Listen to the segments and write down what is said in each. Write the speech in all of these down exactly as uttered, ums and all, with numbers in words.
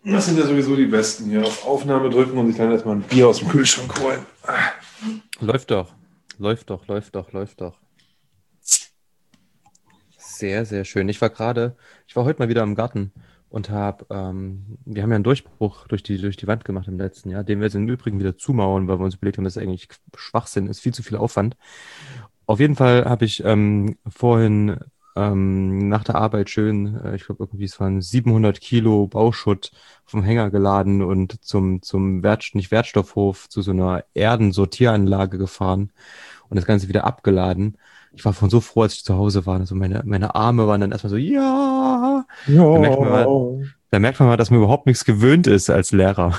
Das sind ja sowieso die Besten hier. Auf Aufnahme drücken und sich dann erstmal ein Bier aus dem Kühlschrank holen. Läuft doch. Läuft doch, läuft doch, läuft doch. Sehr, sehr schön. Ich war gerade, ich war heute mal wieder im Garten und habe, ähm, wir haben ja einen Durchbruch durch die, durch die Wand gemacht im letzten Jahr, den wir jetzt im Übrigen wieder zumauern, weil wir uns überlegt haben, dass es eigentlich Schwachsinn ist, viel zu viel Aufwand. Auf jeden Fall habe ich ähm, vorhin ähm, nach der Arbeit schön, äh, ich glaube irgendwie, es waren siebenhundert Kilo Bauschutt vom Hänger geladen und zum, zum Wert, nicht Wertstoffhof, zu so einer Erdensortieranlage gefahren und das Ganze wieder abgeladen. Ich war von so froh, als ich zu Hause war. Also meine, meine Arme waren dann erstmal so, ja. Da merkt man mal, Ja. da merkt man mal, dass man überhaupt nichts gewöhnt ist als Lehrer.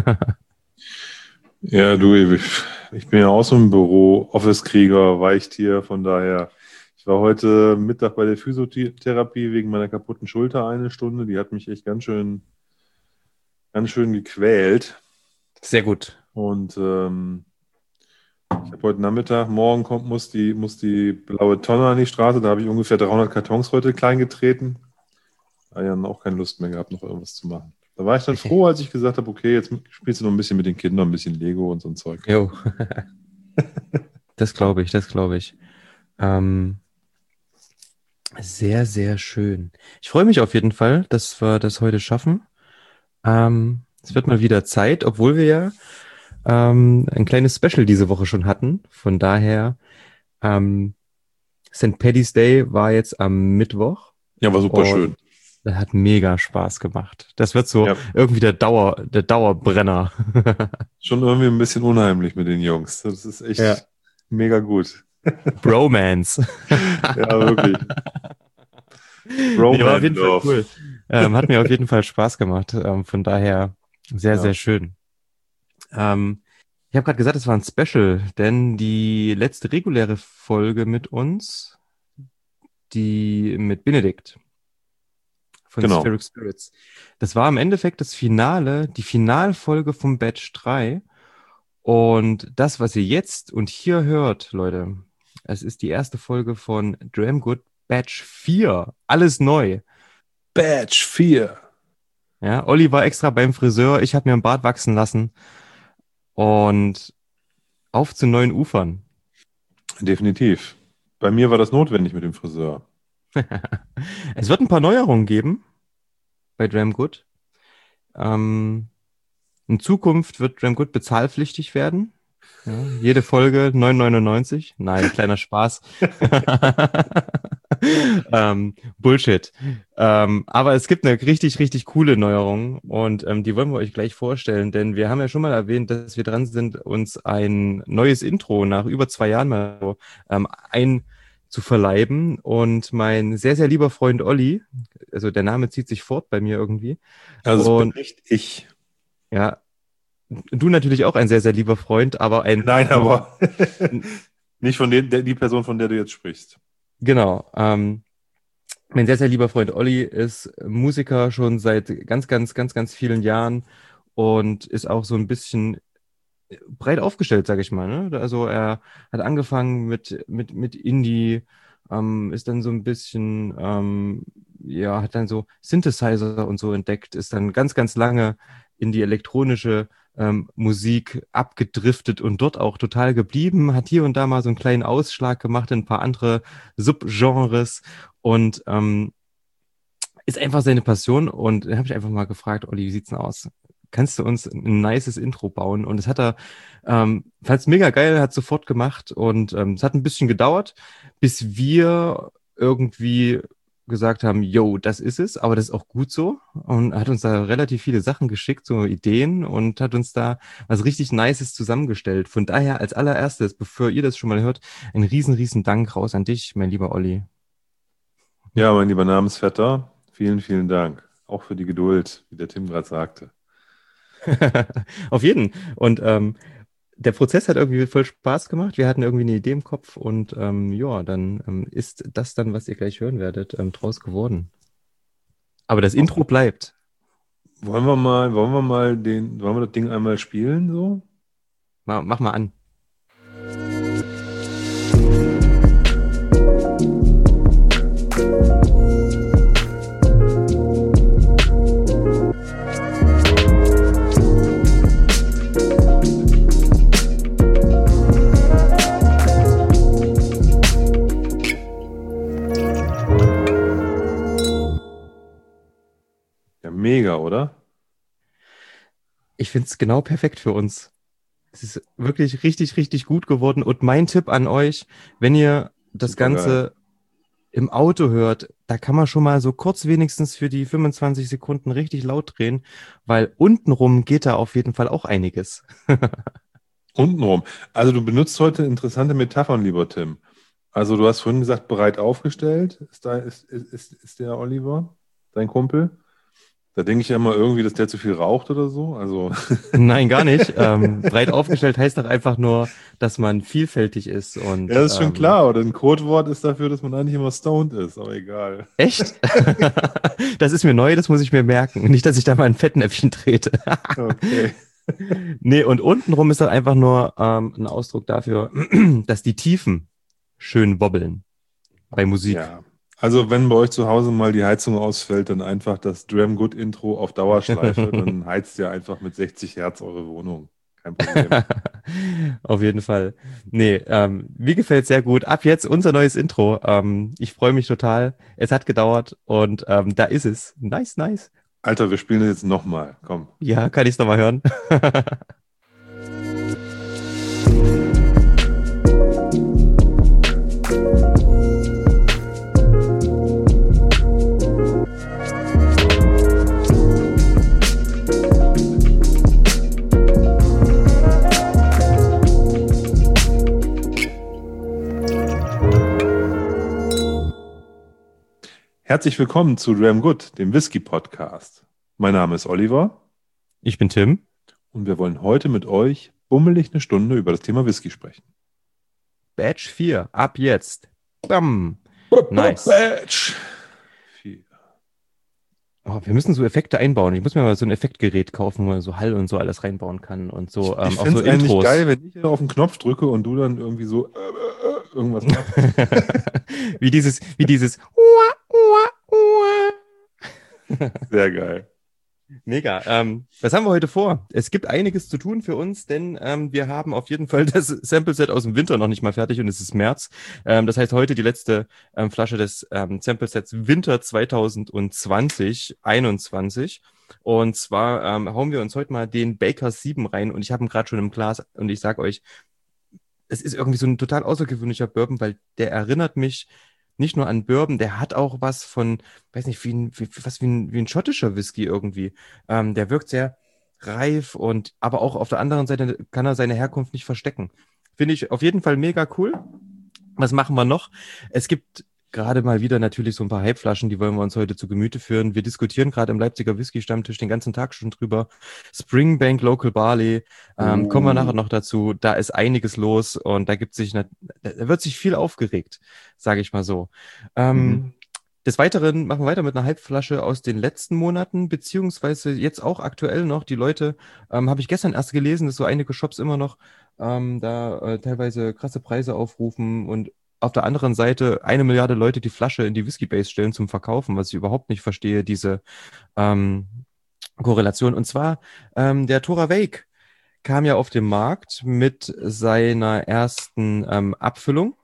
Ja, du, ich, ich bin ja auch so ein Büro, Office-Krieger, Weichtier, von daher. Ich war heute Mittag bei der Physiotherapie wegen meiner kaputten Schulter eine Stunde. Die hat mich echt ganz schön, ganz schön gequält. Sehr gut. Und ähm, ich habe heute Nachmittag, morgen kommt, muss die, muss die blaue Tonne an die Straße. Da habe ich ungefähr dreihundert Kartons heute klein getreten. Da habe ich dann auch keine Lust mehr gehabt, noch irgendwas zu machen. Da war ich dann froh, als ich gesagt habe, okay, jetzt spielst du noch ein bisschen mit den Kindern, ein bisschen Lego und so ein Zeug. Jo. Das glaube ich, das glaube ich. Ähm, sehr, sehr schön. Ich freue mich auf jeden Fall, dass wir das heute schaffen. Ähm, es wird mal wieder Zeit, obwohl wir ja ähm, ein kleines Special diese Woche schon hatten. Von daher, ähm, Sankt Paddy's Day war jetzt am Mittwoch. Ja, war super und schön. Das hat mega Spaß gemacht. Das wird so Ja. irgendwie der Dauer, der Dauerbrenner. Schon irgendwie ein bisschen unheimlich mit den Jungs. Das ist echt Ja. mega gut. Bromance. Ja, wirklich. Nee, war auf jeden Fall Bromance. cool. Ähm, hat mir auf jeden Fall Spaß gemacht. Ähm, von daher sehr, Ja. sehr schön. Ähm, ich habe gerade gesagt, es war ein Special, denn die letzte reguläre Folge mit uns, die mit Benedikt von Genau. Spheric Spirits, das war im Endeffekt das Finale, die Finalfolge vom Batch drei. Und das, was ihr jetzt und hier hört, Leute, es ist die erste Folge von Dramgood Batch vier. Alles neu. Batch vier. Ja, Olli war extra beim Friseur, ich habe mir einen Bart wachsen lassen. Und auf zu neuen Ufern. Definitiv. Bei mir war das notwendig mit dem Friseur. Es wird ein paar Neuerungen geben bei Dramgood. Ähm, in Zukunft wird Dramgood bezahlpflichtig werden. Ja, jede Folge neun neunundneunzig. Nein, kleiner Spaß. ähm, Bullshit. Ähm, aber es gibt eine richtig, richtig coole Neuerung und ähm, die wollen wir euch gleich vorstellen, denn wir haben ja schon mal erwähnt, dass wir dran sind, uns ein neues Intro nach über zwei Jahren mal so, ähm, einzuverleiben. Und mein sehr, sehr lieber Freund Olli, also der Name zieht sich fort bei mir irgendwie. Also es bin Und nicht ich. ja, du natürlich auch ein sehr, sehr lieber Freund, aber ein Nein, aber nicht von den, der, die Person, von der du jetzt sprichst. Genau. Ähm, mein sehr, sehr lieber Freund Olli ist Musiker schon seit ganz, ganz, ganz, ganz vielen Jahren und ist auch so ein bisschen breit aufgestellt, sage ich mal. Ne? Also er hat angefangen mit, mit, mit Indie, ähm, ist dann so ein bisschen, ähm, ja, hat dann so Synthesizer und so entdeckt, ist dann ganz, ganz lange in die elektronische ähm, Musik abgedriftet und dort auch total geblieben, hat hier und da mal so einen kleinen Ausschlag gemacht in ein paar andere Subgenres und ähm, ist einfach seine Passion. Und dann habe ich einfach mal gefragt, Olli, wie sieht's denn aus? Kannst du uns ein nices Intro bauen? Und das hat er, ähm, fand es mega geil, hat sofort gemacht und ähm, es hat ein bisschen gedauert, bis wir irgendwie gesagt haben, yo, das ist es, aber das ist auch gut so, und hat uns da relativ viele Sachen geschickt, so Ideen, und hat uns da was richtig Nices zusammengestellt. Von daher als allererstes, bevor ihr das schon mal hört, ein riesen, riesen Dank raus an dich, mein lieber Olli. Ja, mein lieber Namensvetter, vielen, vielen Dank. Auch für die Geduld, wie der Tim gerade sagte. Auf jeden. Und ähm, der Prozess hat irgendwie voll Spaß gemacht. Wir hatten irgendwie eine Idee im Kopf und ähm, ja, dann ähm, ist das dann, was ihr gleich hören werdet, ähm, draus geworden. Aber das Intro bleibt. Wollen wir mal, wollen wir mal den, wollen wir das Ding einmal spielen so? Mach, mach mal an. mega, oder? Ich finde es genau perfekt für uns. Es ist wirklich richtig, richtig gut geworden. Und mein Tipp an euch, wenn ihr das Super geil. Ganze im Auto hört, da kann man schon mal so kurz wenigstens für die fünfundzwanzig Sekunden richtig laut drehen, weil untenrum geht da auf jeden Fall auch einiges. Untenrum. Also du benutzt heute interessante Metaphern, lieber Tim. Also du hast vorhin gesagt, bereit aufgestellt. Ist, da, ist, ist, ist, ist der Oliver, dein Kumpel? Da denke ich ja immer irgendwie, dass der zu viel raucht oder so. Also Nein, gar nicht. Ähm, breit aufgestellt heißt doch einfach nur, dass man vielfältig ist und ja, das ist schon ähm, klar. Oder ein Codewort ist dafür, dass man eigentlich immer stoned ist. Aber egal. echt? Das ist mir neu, das muss ich mir merken. Nicht, dass ich da mal ein Fettnäpfchen trete. Okay. Nee, und untenrum ist dann einfach nur ähm, ein Ausdruck dafür, dass die Tiefen schön wobbeln bei Musik. Ja. Also wenn bei euch zu Hause mal die Heizung ausfällt, dann einfach das Dram Good Intro auf Dauerschleife. Dann heizt ihr einfach mit sechzig Hertz eure Wohnung. Kein Problem. Auf jeden Fall. Nee, ähm, mir gefällt sehr gut. Ab jetzt unser neues Intro. Ähm, ich freue mich total. Es hat gedauert und ähm, da ist es. Nice, nice. Alter, wir spielen das jetzt nochmal. Komm. Ja, kann ich es nochmal hören? Herzlich willkommen zu Dram Good, dem Whisky-Podcast. Mein Name ist Oliver. Ich bin Tim. Und wir wollen heute mit euch bummelig eine Stunde über das Thema Whisky sprechen. Batch vier, ab jetzt. Bam. Nice. Batch vier. Oh, wir müssen so Effekte einbauen. Ich muss mir mal so ein Effektgerät kaufen, wo man so Hall und so alles reinbauen kann und so. Ich, Ähm, ich auch finde so es eigentlich Intros. geil, wenn ich hier auf den Knopf drücke und du dann irgendwie so äh, äh, irgendwas machst. wie dieses, wie dieses. Sehr geil. Mega. Ähm, was haben wir heute vor? Es gibt einiges zu tun für uns, denn ähm, wir haben auf jeden Fall das Sample-Set aus dem Winter noch nicht mal fertig und es ist März. Ähm, das heißt, heute die letzte ähm, Flasche des ähm, Sample-Sets Winter zwanzig zwanzig einundzwanzig. Und zwar ähm, hauen wir uns heute mal den Baker's sieben rein und ich habe ihn gerade schon im Glas und ich sag euch, es ist irgendwie so ein total außergewöhnlicher Bourbon, weil der erinnert mich nicht nur an Bourbon, der hat auch was von, weiß nicht, wie ein, wie, was wie ein, wie ein schottischer Whisky irgendwie. Ähm, der wirkt sehr reif und aber auch auf der anderen Seite kann er seine Herkunft nicht verstecken. Finde ich auf jeden Fall mega cool. Was machen wir noch? Es gibt gerade mal wieder natürlich so ein paar Hypeflaschen, die wollen wir uns heute zu Gemüte führen. Wir diskutieren gerade im Leipziger Whisky-Stammtisch den ganzen Tag schon drüber. Springbank Local Barley, ähm, Oh. kommen wir nachher noch dazu. Da ist einiges los und da gibt sich, da wird sich viel aufgeregt, sage ich mal so. Ähm, Mhm. Des Weiteren machen wir weiter mit einer Hypeflasche aus den letzten Monaten, beziehungsweise jetzt auch aktuell noch. Die Leute, ähm, habe ich gestern erst gelesen, dass so einige Shops immer noch ähm, da äh, teilweise krasse Preise aufrufen und auf der anderen Seite eine Milliarde Leute die Flasche in die Whisky-Base stellen zum Verkaufen, was ich überhaupt nicht verstehe, diese ähm, Korrelation. Und zwar ähm, der Tora Wake kam ja auf den Markt mit seiner ersten ähm, Abfüllung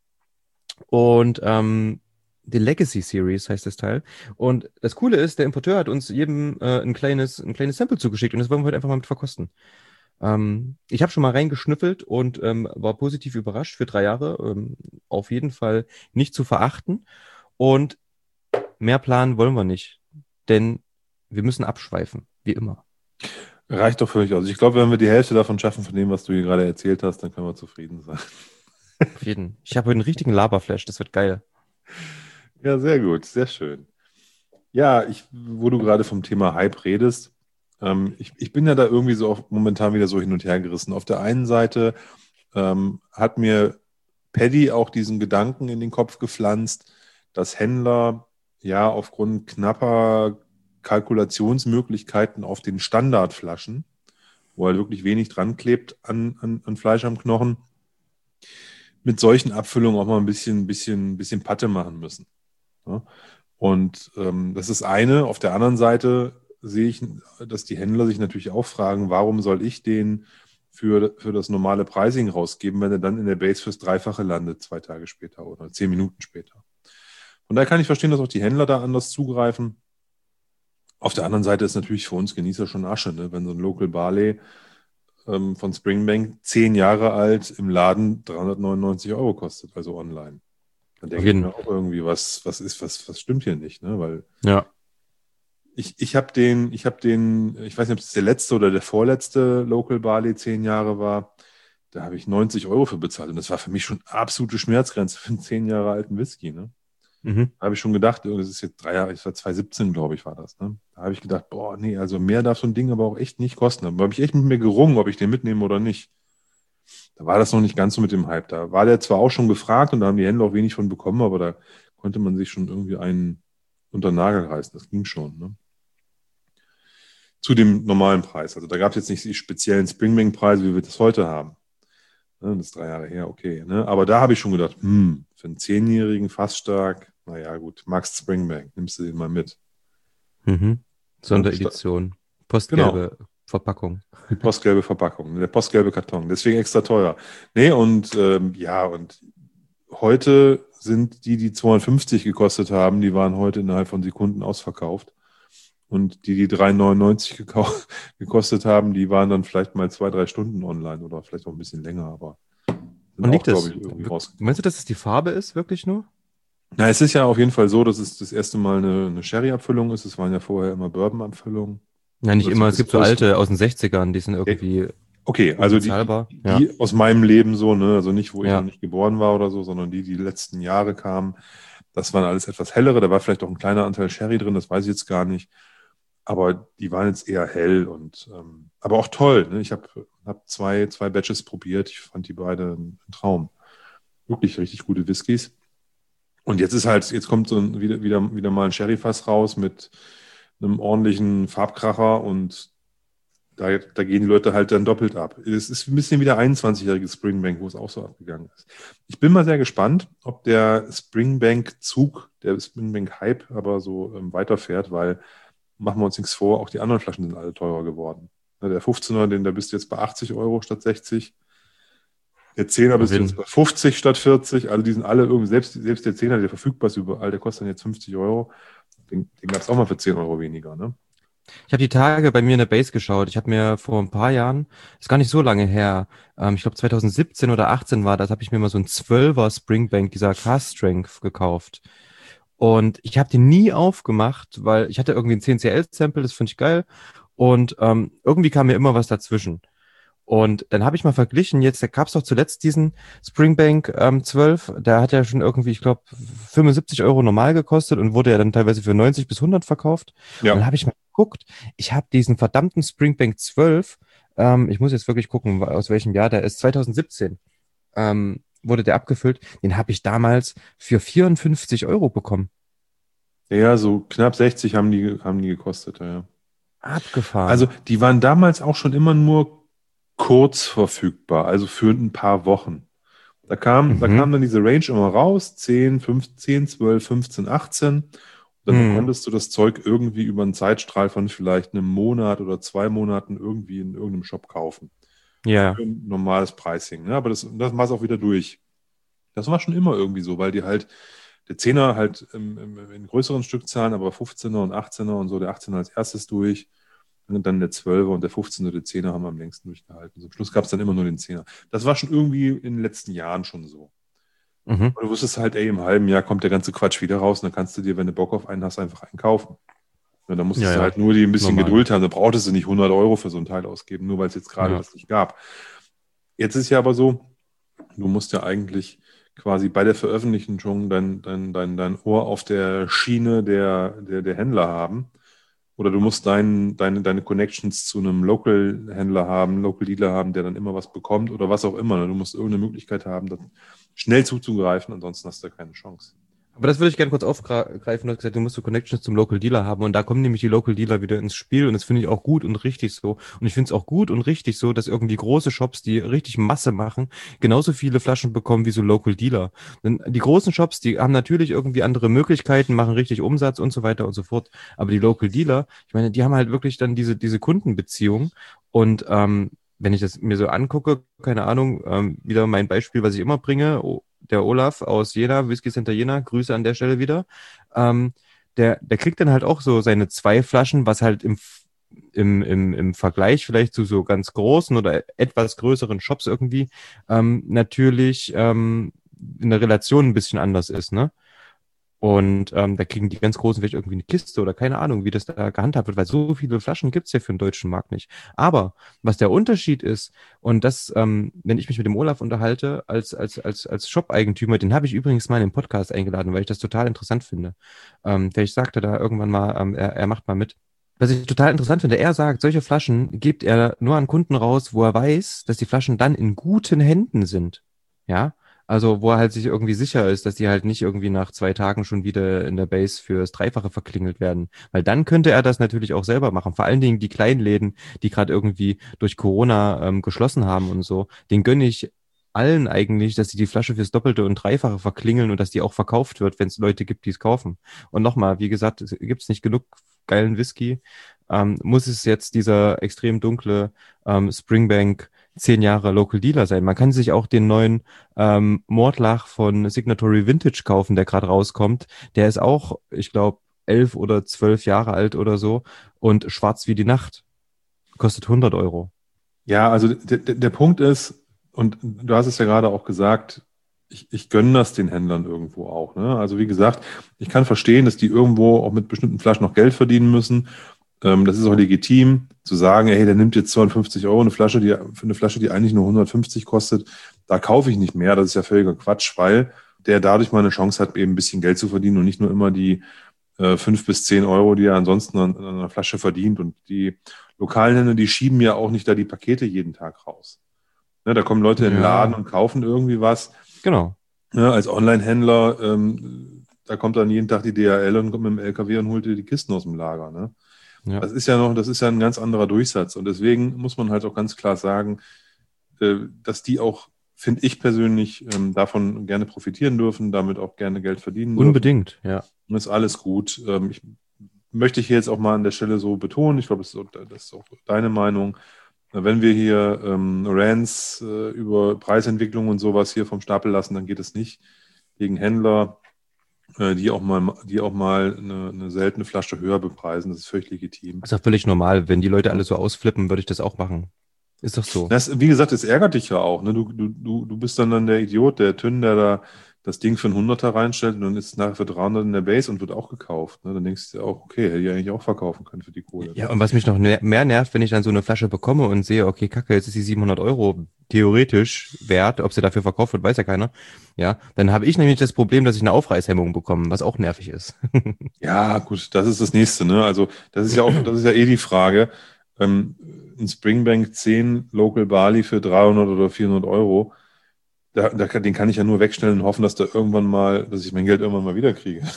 und ähm, die Legacy Series heißt das Teil. Und das Coole ist, der Importeur hat uns jedem äh, ein kleines, ein kleines Sample zugeschickt und das wollen wir heute einfach mal mit verkosten. Ähm, ich habe schon mal reingeschnüffelt und ähm, war positiv überrascht für drei Jahre. Ähm, auf jeden Fall nicht zu verachten. Und mehr planen wollen wir nicht, denn wir müssen abschweifen, wie immer. Reicht doch völlig aus. Ich glaube, wenn wir die Hälfte davon schaffen, von dem, was du hier gerade erzählt hast, dann können wir zufrieden sein. Auf jeden. Ich habe heute einen richtigen Laberflash, das wird geil. Ja, sehr gut, sehr schön. Ja, ich, wo du gerade vom Thema Hype redest, ähm, ich, ich bin ja da irgendwie so auf, momentan wieder so hin und her gerissen. Auf der einen Seite ähm, hat mir Paddy auch diesen Gedanken in den Kopf gepflanzt, dass Händler ja aufgrund knapper Kalkulationsmöglichkeiten auf den Standardflaschen, wo halt wirklich wenig dran klebt an, an, an Fleisch am Knochen, mit solchen Abfüllungen auch mal ein bisschen, bisschen, bisschen Patte machen müssen. Ja? Und ähm, das ist eine. Auf der anderen Seite sehe ich, dass die Händler sich natürlich auch fragen, warum soll ich den für, für das normale Pricing rausgeben, wenn er dann in der Base fürs Dreifache landet, zwei Tage später oder zehn Minuten später. Und da kann ich verstehen, dass auch die Händler da anders zugreifen. Auf der anderen Seite ist natürlich für uns Genießer schon Asche, ne? Wenn so ein Local Barley ähm, von Springbank zehn Jahre alt im Laden dreihundertneunundneunzig Euro kostet, also online. Dann Auf denke ich jeden. mir auch irgendwie, was, was ist, was, was stimmt hier nicht, ne? Weil Ja. ich, ich habe den, ich habe den, ich weiß nicht, ob es der letzte oder der vorletzte Local Barley zehn Jahre war. Da habe ich neunzig Euro für bezahlt. Und das war für mich schon absolute Schmerzgrenze für einen zehn Jahre alten Whisky, ne? Mhm. Da habe ich schon gedacht, das ist jetzt drei Jahre, ich war zwanzig siebzehn, glaube ich, war das. Ne? Da habe ich gedacht, boah, nee, also mehr darf so ein Ding aber auch echt nicht kosten. Da habe ich echt mit mir gerungen, ob ich den mitnehme oder nicht. Da war das noch nicht ganz so mit dem Hype. Da war der zwar auch schon gefragt und da haben die Händler auch wenig von bekommen, aber da konnte man sich schon irgendwie einen unter den Nagel reißen. Das ging schon. Ne? Zu dem normalen Preis. Also da gab es jetzt nicht die speziellen Springbank-Preise, wie wir das heute haben. Ne? Das ist drei Jahre her, okay. Ne? Aber da habe ich schon gedacht, hm, für einen Zehnjährigen fast stark. Naja, gut, Max Springbank, nimmst du den mal mit. Mhm. Ja, Sonderedition. genau. Postgelbe Verpackung. Die postgelbe Verpackung, der postgelbe Karton, deswegen extra teuer. Nee, und ähm, ja, und heute sind die, die zweihundertfünfzig gekostet haben, die waren heute innerhalb von Sekunden ausverkauft. Und die, die drei neunundneunzig gekau- gekostet haben, die waren dann vielleicht mal zwei, drei Stunden online oder vielleicht auch ein bisschen länger, aber sind Und auch, liegt glaube es? ich, irgendwie Meinst du, rausgekommen. dass es die Farbe ist, wirklich nur? Na, es ist ja auf jeden Fall so, dass es das erste Mal eine, eine Sherry-Abfüllung ist. Es waren ja vorher immer Bourbon-Abfüllungen. Ja, nicht Das immer. ist Es das gibt so größte. alte aus den Sechzigern, die sind irgendwie Okay, also die, die, unbezahlbar. Ja. die aus meinem Leben so, ne, also nicht, wo ich noch Ja. nicht geboren war oder so, sondern die, die letzten Jahre kamen, das waren alles etwas hellere, da war vielleicht auch ein kleiner Anteil Sherry drin, das weiß ich jetzt gar nicht, aber die waren jetzt eher hell und, ähm, aber auch toll, ne? Ich habe hab zwei, zwei Batches probiert, ich fand die beide ein Traum. Wirklich richtig gute Whiskys. Und jetzt ist halt, jetzt kommt so ein, wieder, wieder, wieder mal ein Sherryfass raus mit einem ordentlichen Farbkracher und da, da gehen die Leute halt dann doppelt ab. Es ist ein bisschen wie der einundzwanzigjährige Springbank, wo es auch so abgegangen ist. Ich bin mal sehr gespannt, ob der Springbank-Zug, der Springbank-Hype aber so ähm, weiterfährt, weil, machen wir uns nichts vor, auch die anderen Flaschen sind alle teurer geworden. Ne, der fünfzehner, den, da bist du jetzt bei achtzig Euro statt sechzig. Der zehner Auf bist du jetzt jeden. bei fünfzig statt vierzig. Also die sind alle irgendwie, selbst, selbst der zehner, der verfügbar ist überall, der kostet dann jetzt fünfzig Euro. Den, den gab es auch mal für zehn Euro weniger. Ne? Ich habe die Tage bei mir in der Base geschaut. Ich habe mir vor ein paar Jahren, ist gar nicht so lange her, ähm, ich glaube zwanzig siebzehn oder achtzehn war das, habe ich mir mal so ein zwölfer Springbank, dieser Cast Strength, gekauft. Und ich habe den nie aufgemacht, weil ich hatte irgendwie ein C N C L-Sample, das finde ich geil. Und ähm, irgendwie kam mir immer was dazwischen. Und dann habe ich mal verglichen, jetzt, da gab es doch zuletzt diesen Springbank ähm, zwölf, der hat ja schon irgendwie, ich glaube, fünfundsiebzig Euro normal gekostet und wurde ja dann teilweise für neunzig bis hundert verkauft. Und dann Ja. habe ich mal geguckt, ich habe diesen verdammten Springbank zwölf, ähm, ich muss jetzt wirklich gucken, aus welchem Jahr der ist, zwanzig siebzehn ähm, wurde der abgefüllt, den habe ich damals für vierundfünfzig Euro bekommen. Ja, so knapp sechzig haben die, haben die gekostet, ja. Also Abgefahren. die waren damals auch schon immer nur kurz verfügbar, also für ein paar Wochen. Da kam, da Mhm. kam dann diese Range immer raus, zehn, fünfzehn, zwölf, fünfzehn, achtzehn. Und dann Mhm. konntest du das Zeug irgendwie über einen Zeitstrahl von vielleicht einem Monat oder zwei Monaten irgendwie in irgendeinem Shop kaufen. Ja, Für ein normales Pricing. Ne? Aber das, das war es auch wieder durch. Das war schon immer irgendwie so, weil die halt, der Zehner halt im, im, in größeren Stückzahlen, aber fünfzehner und achtzehner und so, der achtzehner als erstes durch. Und dann der Zwölfer und der fünfzehner und der Zehner haben am längsten durchgehalten. Zum Schluss gab es dann immer nur den Zehner. Das war schon irgendwie in den letzten Jahren schon so. mhm. Und du wusstest halt, ey, im halben Jahr kommt der ganze Quatsch wieder raus und dann kannst du dir, wenn du Bock auf einen hast, einfach einen kaufen. Ja, dann Ja, musstest du ja, halt nur die ein bisschen normal. Geduld haben. Da brauchtest du nicht hundert Euro für so ein Teil ausgeben, nur weil es jetzt gerade Ja. das nicht gab. Jetzt ist ja aber so, du musst ja eigentlich quasi bei der Veröffentlichung dein, dein, dein, dein Ohr auf der Schiene der, der, der Händler haben. Oder du musst dein, deine, deine Connections zu einem Local-Händler haben, Local-Dealer haben, der dann immer was bekommt oder was auch immer. Du musst irgendeine Möglichkeit haben, das schnell zuzugreifen, ansonsten hast du keine Chance. Aber das würde ich gerne kurz aufgreifen. Du hast gesagt, du musst so Connections zum Local Dealer haben und da kommen nämlich die Local Dealer wieder ins Spiel und das finde ich auch gut und richtig so. Und ich finde es auch gut und richtig so, dass irgendwie große Shops, die richtig Masse machen, genauso viele Flaschen bekommen wie so Local Dealer. Denn die großen Shops, die haben natürlich irgendwie andere Möglichkeiten, machen richtig Umsatz und so weiter und so fort. Aber die Local Dealer, ich meine, die haben halt wirklich dann diese, diese Kundenbeziehung und ähm, wenn ich das mir so angucke, keine Ahnung, ähm, wieder mein Beispiel, was ich immer bringe, oh, der Olaf aus Jena, Whisky Center Jena, Grüße an der Stelle wieder. Ähm, der, der kriegt dann halt auch so seine zwei Flaschen, was halt im, im, im, im Vergleich vielleicht zu so ganz großen oder etwas größeren Shops irgendwie ähm, natürlich ähm, in der Relation ein bisschen anders ist, ne? Und ähm, da kriegen die ganz Großen vielleicht irgendwie eine Kiste oder keine Ahnung, wie das da gehandhabt wird, weil so viele Flaschen gibt's ja für den deutschen Markt nicht. Aber was der Unterschied ist, und das, ähm, wenn ich mich mit dem Olaf unterhalte, als, als, als, als Shop-Eigentümer, den habe ich übrigens mal in den Podcast eingeladen, weil ich das total interessant finde. Ähm, vielleicht sagt er da irgendwann mal, ähm, er, er macht mal mit. Was ich total interessant finde, er sagt, solche Flaschen gibt er nur an Kunden raus, wo er weiß, dass die Flaschen dann in guten Händen sind. Ja, also, wo er halt sich irgendwie sicher ist, dass die halt nicht irgendwie nach zwei Tagen schon wieder in der Base fürs Dreifache verklingelt werden. Weil dann könnte er das natürlich auch selber machen. Vor allen Dingen die kleinen Läden, die gerade irgendwie durch Corona ähm, geschlossen haben und so, den gönne ich allen eigentlich, dass sie die Flasche fürs Doppelte und Dreifache verklingeln und dass die auch verkauft wird, wenn es Leute gibt, die es kaufen. Und nochmal, wie gesagt, es gibt nicht genug geilen Whisky, ähm, muss es jetzt dieser extrem dunkle ähm, Springbank zehn Jahre Local Dealer sein. Man kann sich auch den neuen ähm, Mordlach von Signatory Vintage kaufen, der gerade rauskommt. Der ist auch, ich glaube, elf oder zwölf Jahre alt oder so und schwarz wie die Nacht. Kostet hundert Euro. Ja, also der, der, der Punkt ist, und du hast es ja gerade auch gesagt, ich, ich gönne das den Händlern irgendwo auch. Ne? Also wie gesagt, ich kann verstehen, dass die irgendwo auch mit bestimmten Flaschen noch Geld verdienen müssen. Ähm, das ist auch legitim, zu sagen, hey, der nimmt jetzt zweihundertfünfzig Euro eine Flasche, die, für eine Flasche, die eigentlich nur hundertfünfzig kostet. Da kaufe ich nicht mehr. Das ist ja völliger Quatsch, weil der dadurch mal eine Chance hat, eben ein bisschen Geld zu verdienen und nicht nur immer die äh, fünf bis zehn Euro, die er ansonsten an, an einer Flasche verdient. Und die lokalen Händler, die schieben ja auch nicht da die Pakete jeden Tag raus. Ne, da kommen Leute in den Laden Ja, und kaufen irgendwie was. genau. Ne, als Online-Händler, ähm, da kommt dann jeden Tag die D H L und kommt mit dem L K W und holt dir die Kisten aus dem Lager. Ne? Ja. Das ist ja noch, das ist ja ein ganz anderer Durchsatz. Und deswegen muss man halt auch ganz klar sagen, äh, dass die auch, finde ich persönlich, ähm, davon gerne profitieren dürfen, damit auch gerne Geld verdienen dürfen. Unbedingt, ja. Und ist alles gut. Ähm, ich möchte ich hier jetzt auch mal an der Stelle so betonen, ich glaube, das ist, auch- das ist auch deine Meinung, wenn wir hier ähm, Rants äh, über Preisentwicklung und sowas hier vom Stapel lassen, dann geht es nicht gegen Händler, äh, die auch mal, die auch mal eine, eine seltene Flasche höher bepreisen. Das ist völlig legitim. Ist doch völlig normal. Wenn die Leute alle so ausflippen, würde ich das auch machen. Ist doch so. Das, wie gesagt, es ärgert dich ja auch. Ne? Du, du, du, du bist dann, dann der Idiot, der Tünn, der da das Ding für einen Hunderter reinstellt und dann ist es nachher für dreihundert in der Base und wird auch gekauft. Ne? Dann denkst du dir auch, okay, hätte ich eigentlich auch verkaufen können für die Kohle. Ja, Ne? und was mich noch ner- mehr nervt, wenn ich dann so eine Flasche bekomme und sehe, okay, Kacke, jetzt ist die siebenhundert Euro theoretisch wert, ob sie dafür verkauft wird, weiß ja keiner. Ja, dann habe ich nämlich das Problem, dass ich eine Aufreißhemmung bekomme, was auch nervig ist. Ja, gut, das ist das Nächste. Ne? Also das ist ja auch, das ist ja eh die Frage. Ähm, ein Springbank zehn Local Barley für dreihundert oder vierhundert Euro, da, da, kann- den kann ich ja nur wegstellen und hoffen, dass da irgendwann mal, dass ich mein Geld irgendwann mal wieder kriege.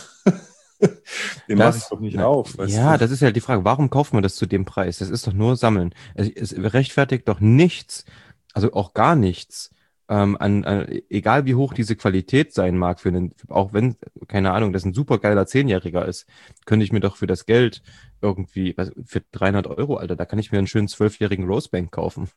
Den mache ich Das, doch nicht na, auf, weißt du? ja, das ist ja die Frage, warum kauft man das zu dem Preis? Das ist doch nur Sammeln. Es, es rechtfertigt doch nichts, also auch gar nichts, ähm, an, an, egal wie hoch diese Qualität sein mag, für einen, auch wenn, keine Ahnung, das ein super geiler Zehnjähriger ist, könnte ich mir doch für das Geld irgendwie, was, für dreihundert Euro, Alter, da kann ich mir einen schönen zwölfjährigen Rosebank kaufen.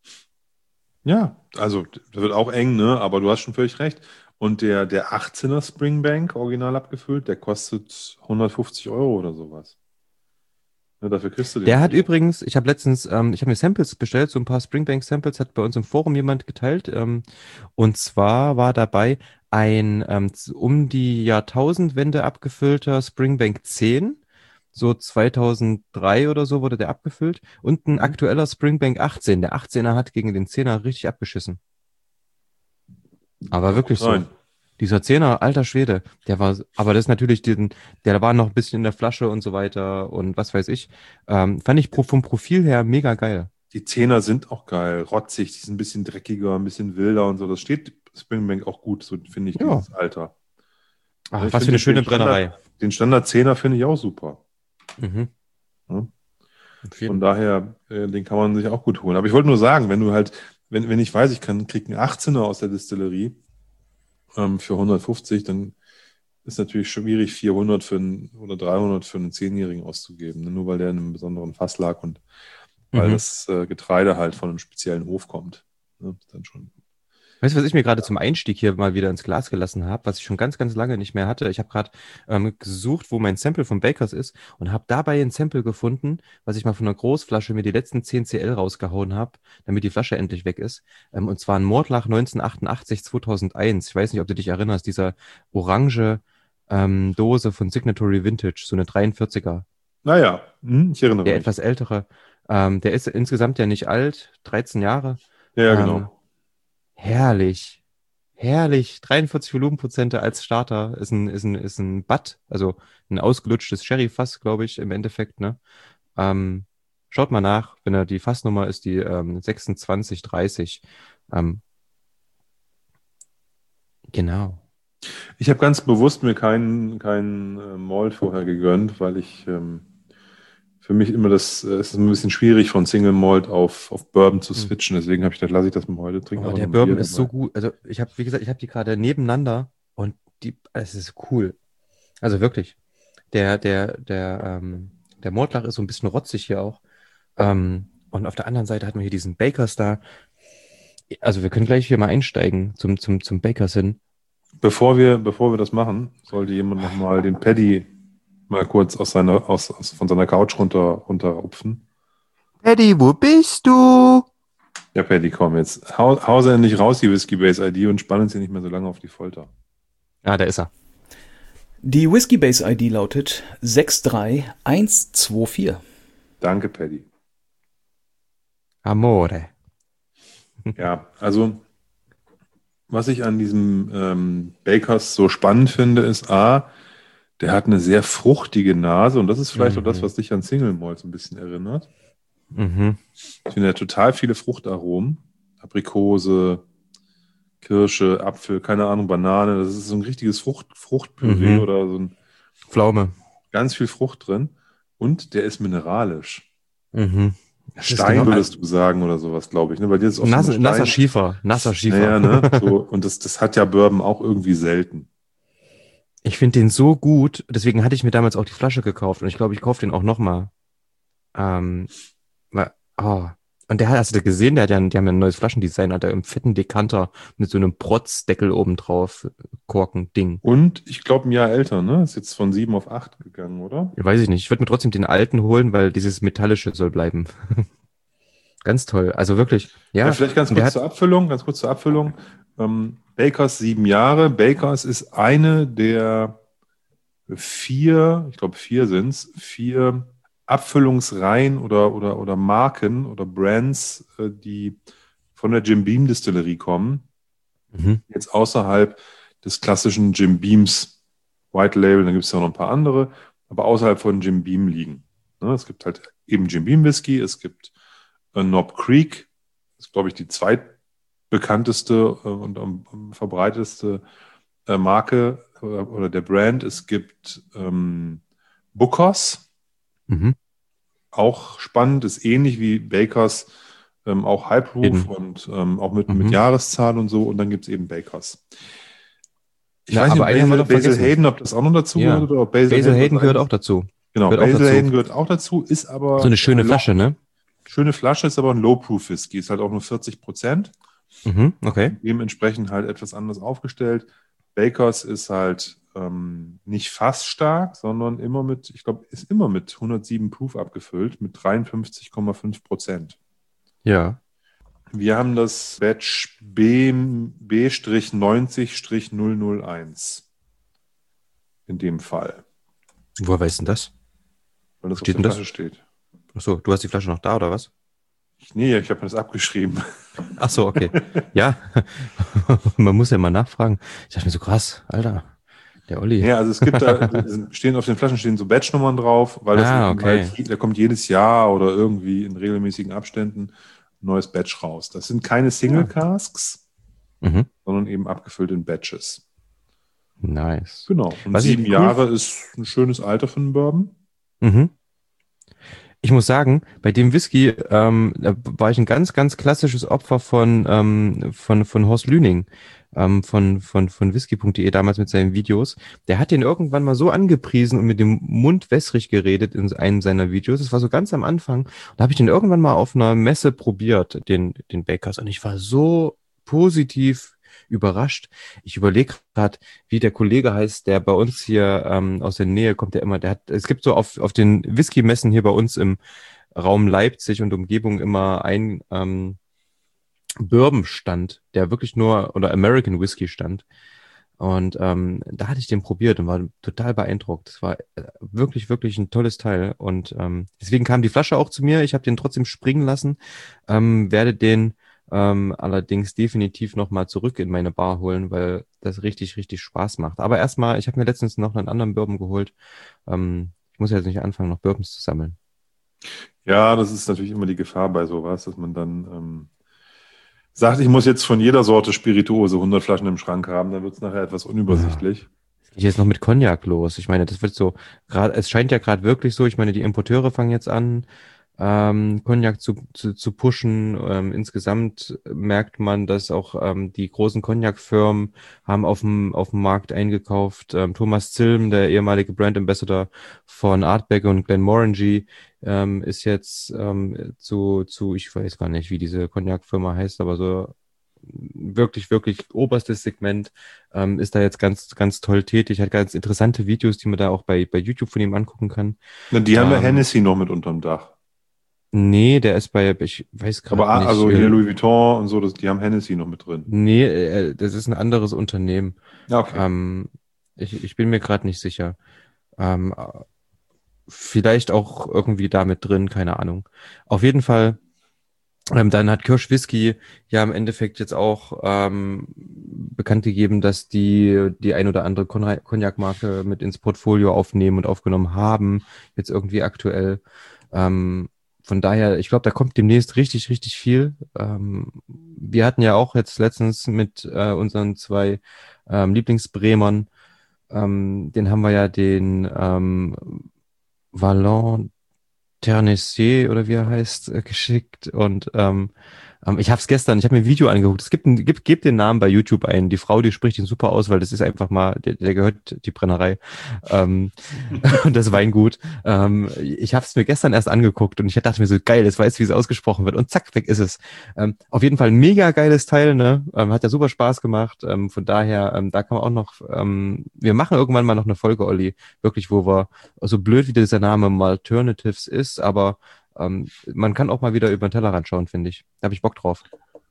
Ja, also das wird auch eng, ne? Aber du hast schon völlig recht. Und der, der achtzehner Springbank, original abgefüllt, der kostet hundertfünfzig Euro oder sowas. Ja, dafür kriegst du den Der hat auch. übrigens, ich habe letztens, ähm, ich habe mir Samples bestellt, so ein paar Springbank-Samples hat bei uns im Forum jemand geteilt. Ähm, und zwar war dabei ein ähm, z- um die Jahrtausendwende abgefüllter Springbank zehn. So zweitausenddrei oder so wurde der abgefüllt. Und ein Mhm. aktueller Springbank achtzehn. Der achtzehner hat gegen den zehner richtig abgeschissen. Aber Kann auch wirklich so. sein. Dieser Zehner, alter Schwede, der war, aber das ist natürlich, den, der war noch ein bisschen in der Flasche und so weiter und was weiß ich. Ähm, fand ich pro, vom Profil her mega geil. Die Zehner sind auch geil, rotzig, die sind ein bisschen dreckiger, ein bisschen wilder und so. Das steht Springbank auch gut, so finde ich, Ja. dieses Alter. Ja, Ach, ich was für finde eine den, den schöne Brennerei. Standard, den Standard Zehner finde ich auch super. Mhm. Ja. Auf Von jeden. daher, äh, den kann man sich auch gut holen. Aber ich wollte nur sagen, wenn du halt, wenn, wenn ich weiß, ich kann, krieg einen achtzehner aus der Distillerie ähm, für hundertfünfzig, dann ist natürlich schwierig, vierhundert für einen, oder dreihundert für einen Zehnjährigen auszugeben, ne? Nur weil der in einem besonderen Fass lag und weil Mhm. das äh, Getreide halt von einem speziellen Hof kommt. Ne? Ist dann schon. Weißt du, was ich mir gerade zum Einstieg hier mal wieder ins Glas gelassen habe, was ich schon ganz, ganz lange nicht mehr hatte? Ich habe gerade ähm, gesucht, wo mein Sample von Bakers ist und habe dabei ein Sample gefunden, was ich mal von einer Großflasche mir die letzten zehn Cl rausgehauen habe, damit die Flasche endlich weg ist. Ähm, und zwar ein Mordlach neunzehnhundertachtundachtzig, zweitausendeins. Ich weiß nicht, ob du dich erinnerst, dieser orange ähm, Dose von Signatory Vintage, so eine dreiundvierziger. Naja, hm, ich erinnere Der mich. etwas ältere. Ähm, der ist insgesamt ja nicht alt, dreizehn Jahre. Ja, ja, Ähm, genau. herrlich. Herrlich. dreiundvierzig Volumenprozente als Starter ist ein, ist ein, ist ein Butt, also ein ausgelutschtes Sherry-Fass, glaube ich, im Endeffekt, ne? Ähm, schaut mal nach, wenn er die Fassnummer ist, die ähm, sechsundzwanzig dreißig. Ähm, genau. Ich habe ganz bewusst mir keinen keinen äh, Malt vorher gegönnt, weil ich ähm, für mich immer das, äh, es ist ein bisschen schwierig von Single Malt auf, auf Bourbon zu Hm. switchen. Deswegen habe ich gedacht, lasse ich das mal heute, trinke Oh, einfach der noch ein Bier Bourbon ist so dabei. gut. Also ich habe, wie gesagt, ich habe die gerade nebeneinander und die, es ist cool. Also wirklich. Der, der, der, ähm, der Mordlach ist so ein bisschen rotzig hier auch. Ähm, und auf der anderen Seite hatten wir hier diesen Bakers da. Also wir können gleich hier mal einsteigen zum, zum, zum Bakers hin. Bevor wir, bevor wir das machen, sollte jemand nochmal den Paddy mal kurz aus seiner, aus, aus, von seiner Couch runter, runterrupfen. Eddie, wo bist du? Ja, Paddy, komm jetzt. Hau, hau sie endlich raus, die Whiskey Base I D, und spannen sie nicht mehr so lange auf die Folter. Ah, da ist er. Die Whiskey Base I D lautet sechs drei eins zwei vier. Danke, Paddy. Amore. Ja, also was ich an diesem ähm, Bakers so spannend finde, ist A, der hat eine sehr fruchtige Nase, und das ist vielleicht Mhm. auch das, was dich an Single Malt so ein bisschen erinnert. Mhm. Ich finde, er hat total viele Fruchtaromen. Aprikose, Kirsche, Apfel, keine Ahnung, Banane. Das ist so ein richtiges Frucht, Fruchtpüree Mhm. oder so ein Pflaume. ganz viel Frucht drin. Und der ist mineralisch. Mhm. Das ist Stein genau- würdest du sagen oder sowas, glaube ich. Ne? Weil dir ist oft Nass, so ein nasser Stein. Schiefer. Nasser Schiefer. Naja, ne? So, und das, das hat ja Bourbon auch irgendwie selten. Ich finde den so gut, deswegen hatte ich mir damals auch die Flasche gekauft und ich glaube, ich kaufe den auch nochmal. Ähm, weil- oh. Und der hat, hast du gesehen, der hat ja, ein- die haben ja ein neues Flaschendesign, hat er im fetten Dekanter mit so einem Protzdeckel oben drauf, Korken-Ding. Und ich glaube, ein Jahr älter, ne? Ist jetzt von sieben auf acht gegangen, oder? Weiß ich nicht. Ich würde mir trotzdem den alten holen, weil dieses Metallische soll bleiben. Ganz toll. Also wirklich, ja. Ja, vielleicht ganz Und der kurz hat, zur Abfüllung, ganz kurz zur Abfüllung. Ähm, Bakers sieben Jahre. Bakers ist eine der vier, ich glaube vier sind es, vier Abfüllungsreihen oder, oder, oder Marken oder Brands, äh, die von der Jim Beam Distillerie kommen, mhm. jetzt außerhalb des klassischen Jim Beams White Label, da gibt es ja noch ein paar andere, aber außerhalb von Jim Beam liegen. Ne, es gibt halt eben Jim Beam Whisky, es gibt äh, Knob Creek, das ist, glaube ich, die zweitbekannteste äh, und am, am verbreitetste äh, Marke oder, oder der Brand. Es gibt ähm, Bookers, Mhm. auch spannend, ist ähnlich wie Bakers, ähm, auch High Proof Eben. und ähm, auch mit, Mhm. mit Jahreszahl und so. Und dann gibt es eben Bakers. Ich Na, weiß nicht, aber ob einen haben wir Basil, noch Basil vergessen. Hayden, ob das auch noch dazu Ja. gehört oder ob Basil, Basil Hayden was gehört eigentlich- auch dazu. Genau, gehört auch Basil dazu. Hayden gehört auch dazu, ist aber So eine schöne äh, Flasche, ne? schöne Flasche, ist aber ein Low-Proof Whisky, ist halt auch nur vierzig Prozent. Mhm. Okay. Dementsprechend halt etwas anders aufgestellt. Bakers ist halt ähm, nicht fassstark, sondern immer mit, ich glaube, ist immer mit hundertsieben Proof abgefüllt, mit dreiundfünfzig Komma fünf Prozent. Ja. Wir haben das Batch B, B neunzig null null eins in dem Fall, Woher weißt du denn das? weil das Steht auf der denn das? Flasche steht. Achso, du hast die Flasche noch da, oder was? Ich, nee, ich habe mir das abgeschrieben. Ach so, okay. Ja, man muss ja mal nachfragen. Ich dachte mir so, krass, Alter, der Olli. Ja, also es gibt da, stehen auf den Flaschen stehen so Batchnummern drauf, weil das Ah, eben okay. halt, da kommt jedes Jahr oder irgendwie in regelmäßigen Abständen ein neues Batch raus. Das sind keine Single Casks, Mhm. sondern eben abgefüllt in Batches. Nice. Genau. Und Was ich sieben cool- Jahre ist ein schönes Alter für einen Bourbon. Mhm. Ich muss sagen, bei dem Whisky ähm, da war ich ein ganz, ganz klassisches Opfer von, ähm, von, von Horst Lüning, ähm, von, von, von whisky punkt de damals mit seinen Videos. Der hat den irgendwann mal so angepriesen und mit dem Mund wässrig geredet in einem seiner Videos. Das war so ganz am Anfang. Und da habe ich den irgendwann mal auf einer Messe probiert, den, den Bakers. Und ich war so positiv überrascht. Ich überlege gerade, wie der Kollege heißt, der bei uns hier ähm, aus der Nähe kommt, der immer, der hat, es gibt so auf, auf den Whisky-Messen hier bei uns im Raum Leipzig und Umgebung immer ein ähm, Bourbon-Stand, der wirklich nur, oder American Whisky stand. Und ähm, da hatte ich den probiert und war total beeindruckt. Es war äh, wirklich, wirklich ein tolles Teil. Und ähm, deswegen kam die Flasche auch zu mir. Ich habe den trotzdem springen lassen, ähm, werde den ähm, allerdings definitiv nochmal zurück in meine Bar holen, weil das richtig, richtig Spaß macht. Aber erstmal, ich habe mir letztens noch einen anderen Bourbon geholt. Ähm, ich muss jetzt nicht anfangen, noch Bourbons zu sammeln. Ja, das ist natürlich immer die Gefahr bei sowas, dass man dann ähm, sagt, ich muss jetzt von jeder Sorte Spirituose hundert Flaschen im Schrank haben, dann wird es nachher etwas unübersichtlich. Es geht jetzt noch mit Cognac los. Ich meine, das wird so, gerade, es scheint ja gerade wirklich so, ich meine, die Importeure fangen jetzt an, ähm, Cognac zu, zu, zu pushen. Ähm, insgesamt merkt man, dass auch ähm, die großen Cognac-Firmen haben auf dem auf dem Markt eingekauft. Ähm, Thomas Zilm, der ehemalige Brand Ambassador von Ardbeg und Glenmorangie, ähm, ist jetzt ähm, zu, zu, ich weiß gar nicht, wie diese Cognac-Firma heißt, aber so wirklich, wirklich oberstes Segment, ähm, ist da jetzt ganz, ganz toll tätig. Hat ganz interessante Videos, die man da auch bei, bei YouTube von ihm angucken kann. Na, die haben wir Ähm, Hennessy noch mit unterm Dach. Nee, der ist bei, ich weiß Aber gerade nicht. also äh, hier Louis Vuitton und so, das, die haben Hennessy noch mit drin. Nee, äh, das ist ein anderes Unternehmen. Ja, okay. Ähm, ich, ich bin mir gerade nicht sicher. Ähm, äh, vielleicht auch irgendwie da mit drin, keine Ahnung. Auf jeden Fall, ähm, dann hat Kirsch Whisky ja im Endeffekt jetzt auch ähm, bekannt gegeben, dass die die ein oder andere Con- Cognac-Marke mit ins Portfolio aufnehmen und aufgenommen haben, jetzt irgendwie aktuell. Ähm, von daher, ich glaube, da kommt demnächst richtig, richtig viel. Ähm, wir hatten ja auch jetzt letztens mit äh, unseren zwei ähm, Lieblingsbremern, ähm, den haben wir ja den ähm, Vallon Ternessier oder wie er heißt, äh, geschickt. Und ähm, ähm, ich habe es gestern, ich habe mir ein Video angeguckt. Es gibt, ein, gibt, gibt den Namen bei YouTube ein. Die Frau, die spricht ihn super aus, weil das ist einfach mal, der, der gehört die Brennerei ähm, und das Weingut. Ähm, ich habe es mir gestern erst angeguckt und ich dachte mir so, geil, das weiß, wie es ausgesprochen wird. Und zack, weg ist es. Ähm, auf jeden Fall ein mega geiles Teil, ne? Ähm, hat ja super Spaß gemacht. Ähm, von daher, ähm, da kann man auch noch, ähm, wir machen irgendwann mal noch eine Folge, Olli, wirklich, wo wir, so blöd wie dieser Name Malternatives ist, aber ähm, man kann auch mal wieder über den Tellerrand schauen, finde ich. Da habe ich Bock drauf.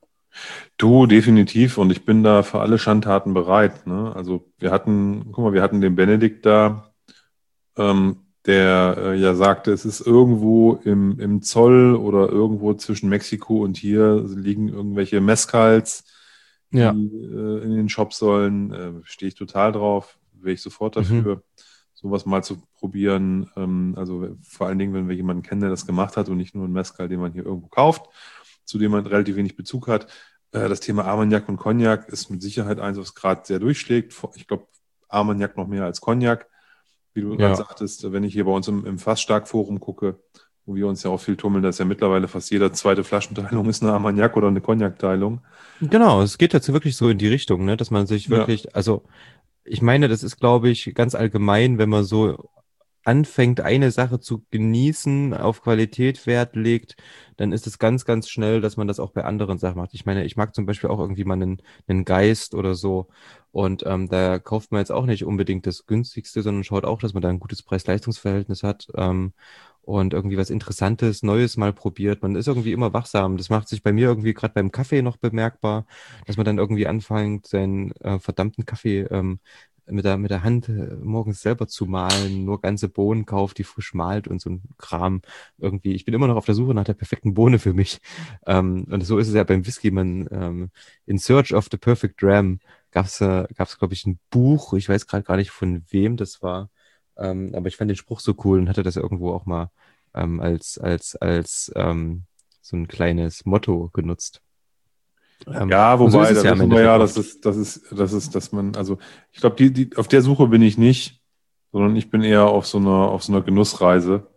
Du, definitiv. Und ich bin da für alle Schandtaten bereit. Ne? Also wir hatten, guck mal, wir hatten den Benedikt da, ähm, der äh, ja sagte, es ist irgendwo im, im Zoll oder irgendwo zwischen Mexiko und hier liegen irgendwelche Mezcals, die Ja. äh, in den Shops sollen. Äh, stehe ich total drauf, wäre ich sofort dafür, sowas mal zu probieren. Ähm, also vor allen Dingen, wenn wir jemanden kennen, der das gemacht hat und nicht nur einen Mezcal, den man hier irgendwo kauft, zu dem man relativ wenig Bezug hat. Äh, das Thema Armagnac und Cognac ist mit Sicherheit eins, was gerade sehr durchschlägt. Ich glaube, Armagnac noch mehr als Cognac. Wie du Ja. gerade sagtest, wenn ich hier bei uns im, im Fassstark-Forum gucke, wo wir uns ja auch viel tummeln, dass ja mittlerweile fast jede zweite Flaschenteilung ist eine Armagnac oder eine Cognac-Teilung. Genau, es geht jetzt wirklich so in die Richtung, ne, dass man sich Ja. wirklich, also ich meine, das ist, glaube ich, ganz allgemein, wenn man so anfängt, eine Sache zu genießen, auf Qualität Wert legt, dann ist es ganz, ganz schnell, dass man das auch bei anderen Sachen macht. Ich meine, ich mag zum Beispiel auch irgendwie mal einen, einen Geist oder so. Und ähm, da kauft man jetzt auch nicht unbedingt das günstigste, sondern schaut auch, dass man da ein gutes Preis-Leistungs-Verhältnis hat ähm, und irgendwie was Interessantes, Neues mal probiert. Man ist irgendwie immer wachsam. Das macht sich bei mir irgendwie gerade beim Kaffee noch bemerkbar, dass man dann irgendwie anfängt, seinen äh, verdammten Kaffee ähm, mit der, mit der Hand äh, morgens selber zu mahlen, nur ganze Bohnen kauft, die frisch mahlt und so ein Kram irgendwie. Ich bin immer noch auf der Suche nach der perfekten Bohne für mich. Ähm, und so ist es ja beim Whisky. Man ähm, in Search of the Perfect Dram gab's äh, gab's glaube ich ein Buch. Ich weiß gerade gar nicht von wem das war, ähm, aber ich fand den Spruch so cool und hatte das irgendwo auch mal ähm, als als als ähm, so ein kleines Motto genutzt. Ähm, Ja, und so wobei, ist es da ja am wissen wir ja, Endeffekt dass es, das ist, das ist, dass man, also ich glaube, die, die, auf der Suche bin ich nicht, sondern ich bin eher auf so einer, auf so einer Genussreise.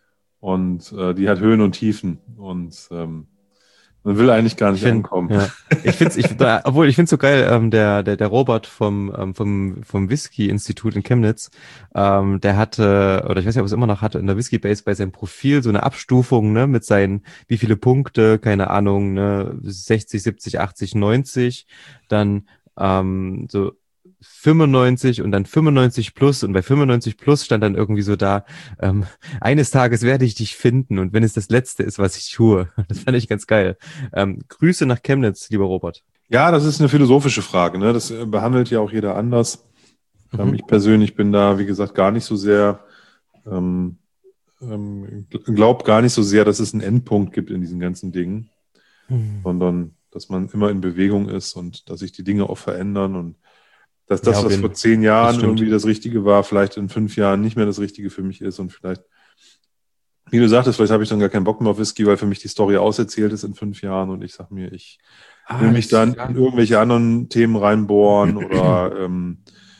Und äh, die hat Höhen und Tiefen. Und ähm, man will eigentlich gar Ich nicht find, ankommen. ja. Ich find's, ich, da, obwohl ich find's so geil, ähm, der, der, der Robert vom, ähm, vom, vom Whisky-Institut in Chemnitz, ähm, der hatte, oder ich weiß nicht, ob es immer noch hatte, in der Whisky Base bei seinem Profil so eine Abstufung, ne, mit seinen, wie viele Punkte, keine Ahnung, ne, sechzig, siebzig, achtzig, neunzig, dann ähm, so fünfundneunzig und dann fünfundneunzig plus und bei fünfundneunzig plus stand dann irgendwie so da, ähm, eines Tages werde ich dich finden und wenn es das Letzte ist, was ich tue. Das fand ich ganz geil. Ähm, Grüße nach Chemnitz, lieber Robert. Ja, das ist eine philosophische Frage, ne? Das äh, behandelt ja auch jeder anders. Mhm. Ähm, ich persönlich bin da, wie gesagt, gar nicht so sehr, ähm, ähm, glaub gar nicht so sehr, dass es einen Endpunkt gibt in diesen ganzen Dingen, Mhm. sondern dass man immer in Bewegung ist und dass sich die Dinge auch verändern und dass Ja, das, auf was jeden- vor zehn das Jahren stimmt. irgendwie das Richtige war, vielleicht in fünf Jahren nicht mehr das Richtige für mich ist und vielleicht, wie du sagtest, vielleicht habe ich dann gar keinen Bock mehr auf Whisky, weil für mich die Story auserzählt ist in fünf Jahren und ich sage mir, ich Ah, will mich das- dann ja. in irgendwelche anderen Themen reinbohren oder ähm,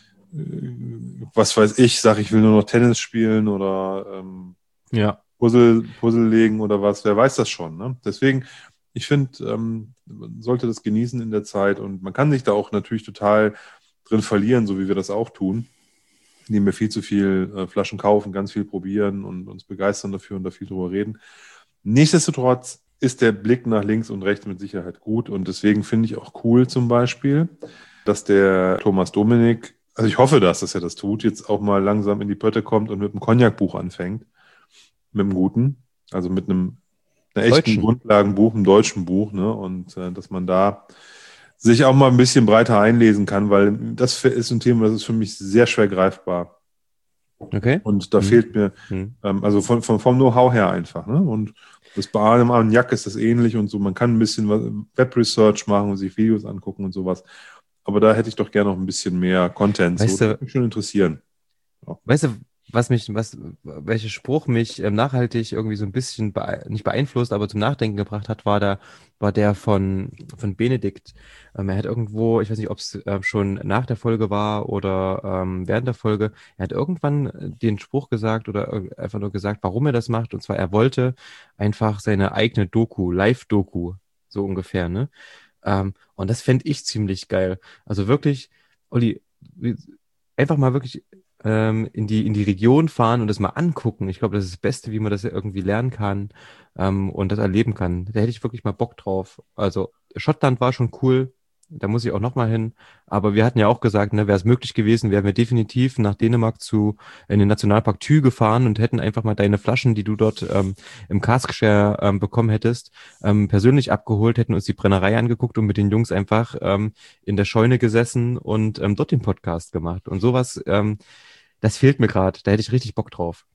äh, was weiß ich, sage ich will nur noch Tennis spielen oder ähm, Ja. Puzzle, Puzzle legen oder was, wer weiß das schon. Ne? Deswegen, ich finde, ähm, man sollte das genießen in der Zeit und man kann sich da auch natürlich total drin verlieren, so wie wir das auch tun, indem wir viel zu viel äh, Flaschen kaufen, ganz viel probieren und uns begeistern dafür und da viel drüber reden. Nichtsdestotrotz ist der Blick nach links und rechts mit Sicherheit gut und deswegen finde ich auch cool zum Beispiel, dass der Thomas Dominik, also ich hoffe, dass, dass er das tut, jetzt auch mal langsam in die Pötte kommt und mit einem Cognac-Buch anfängt, mit einem guten, also mit einem, einem echten Deutschen. Grundlagenbuch, einem deutschen Buch, ne? Und äh, dass man da sich auch mal ein bisschen breiter einlesen kann, weil das ist ein Thema, das ist für mich sehr schwer greifbar. Okay. Und da Mhm. fehlt mir, Mhm. ähm, also von, von, vom Know-how her einfach. Ne? Und das bei einem Armagnac ist das ähnlich und so. Man kann ein bisschen was, Web-Research machen und sich Videos angucken und sowas. Aber da hätte ich doch gerne noch ein bisschen mehr Content. Weißt So, du- das würde mich schon interessieren. Weißt du, was mich, was, welcher Spruch mich ähm, nachhaltig irgendwie so ein bisschen bee nicht beeinflusst, aber zum Nachdenken gebracht hat, war da, war der von, von Benedikt. Ähm, er hat irgendwo, ich weiß nicht, ob es äh, schon nach der Folge war oder ähm, während der Folge, er hat irgendwann äh, den Spruch gesagt oder irg- einfach nur gesagt, warum er das macht. Und zwar, er wollte einfach seine eigene Doku, Live-Doku, so ungefähr, ne? Ähm, und das fände ich ziemlich geil. Also wirklich, Olli, wie- einfach mal wirklich ähm, in die, in die Region fahren und das mal angucken. Ich glaube, das ist das Beste, wie man das ja irgendwie lernen kann ähm, und das erleben kann. Da hätte ich wirklich mal Bock drauf. Also Schottland war schon cool, da muss ich auch nochmal hin. Aber wir hatten ja auch gesagt, ne, wäre es möglich gewesen, wären wir definitiv nach Dänemark zu in den Nationalpark Thy gefahren und hätten einfach mal deine Flaschen, die du dort ähm, im Cask-Share ähm, bekommen hättest, ähm, persönlich abgeholt, hätten uns die Brennerei angeguckt und mit den Jungs einfach ähm, in der Scheune gesessen und ähm, dort den Podcast gemacht. Und sowas, ähm, das fehlt mir gerade. Da hätte ich richtig Bock drauf.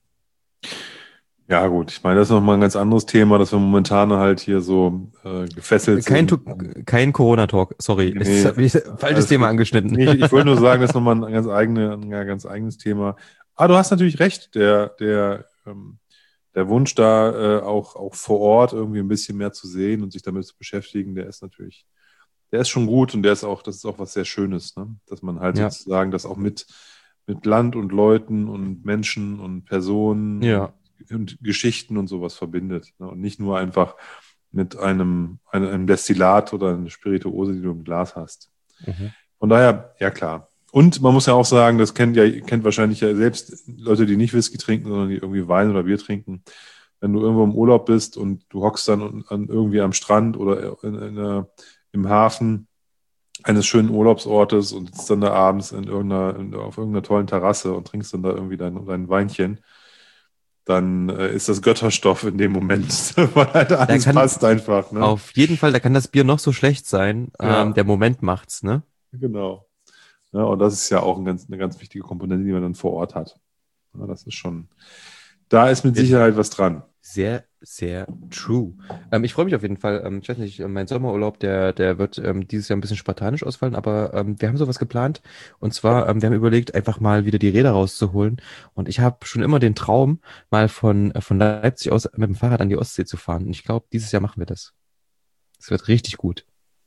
Ja, gut. Ich meine, das ist nochmal ein ganz anderes Thema, dass wir momentan halt hier so äh, gefesselt Kein, sind. Tu- kein Corona-Talk, sorry. Nee, Es habe ich falsches alles Thema gut. angeschnitten. Nee, ich, ich wollte nur sagen, das ist nochmal ein ganz, eigene, ein ganz eigenes Thema. Aber du hast natürlich recht, der, der, ähm, der Wunsch da äh, auch, auch vor Ort irgendwie ein bisschen mehr zu sehen und sich damit zu beschäftigen, der ist natürlich, der ist schon gut und der ist auch, das ist auch was sehr Schönes, ne? Dass man halt Ja. sozusagen das auch mit, mit Land und Leuten und Menschen und Personen Ja. und, und Geschichten und sowas verbindet. Ne? Und nicht nur einfach mit einem, einem, einem Destillat oder einer Spirituose, die du im Glas hast. Mhm. Von daher, ja klar. Und man muss ja auch sagen, das kennt ja, kennt wahrscheinlich ja selbst Leute, die nicht Whisky trinken, sondern die irgendwie Wein oder Bier trinken. Wenn du irgendwo im Urlaub bist und du hockst dann an, irgendwie am Strand oder in, in, in, im Hafen eines schönen Urlaubsortes und sitzt dann da abends in irgendeiner, in, auf irgendeiner tollen Terrasse und trinkst dann da irgendwie dein, dein Weinchen, dann äh, ist das Götterstoff in dem Moment, weil halt alles kann- passt einfach. Ne? Auf jeden Fall, da kann das Bier noch so schlecht sein. Ja. Ähm, der Moment macht's, ne? Genau. Ja, und das ist ja auch ein ganz, eine ganz wichtige Komponente, die man dann vor Ort hat. Ja, das ist schon, da ist mit Sicherheit was dran. Sehr, sehr true. Ähm, ich freue mich auf jeden Fall. Ähm, ich weiß nicht, mein Sommerurlaub, der, der wird ähm, dieses Jahr ein bisschen spartanisch ausfallen, aber ähm, wir haben sowas geplant. Und zwar, ähm, wir haben überlegt, einfach mal wieder die Räder rauszuholen. Und ich habe schon immer den Traum, mal von, äh, von Leipzig aus mit dem Fahrrad an die Ostsee zu fahren. Und ich glaube, dieses Jahr machen wir das. Es wird richtig gut.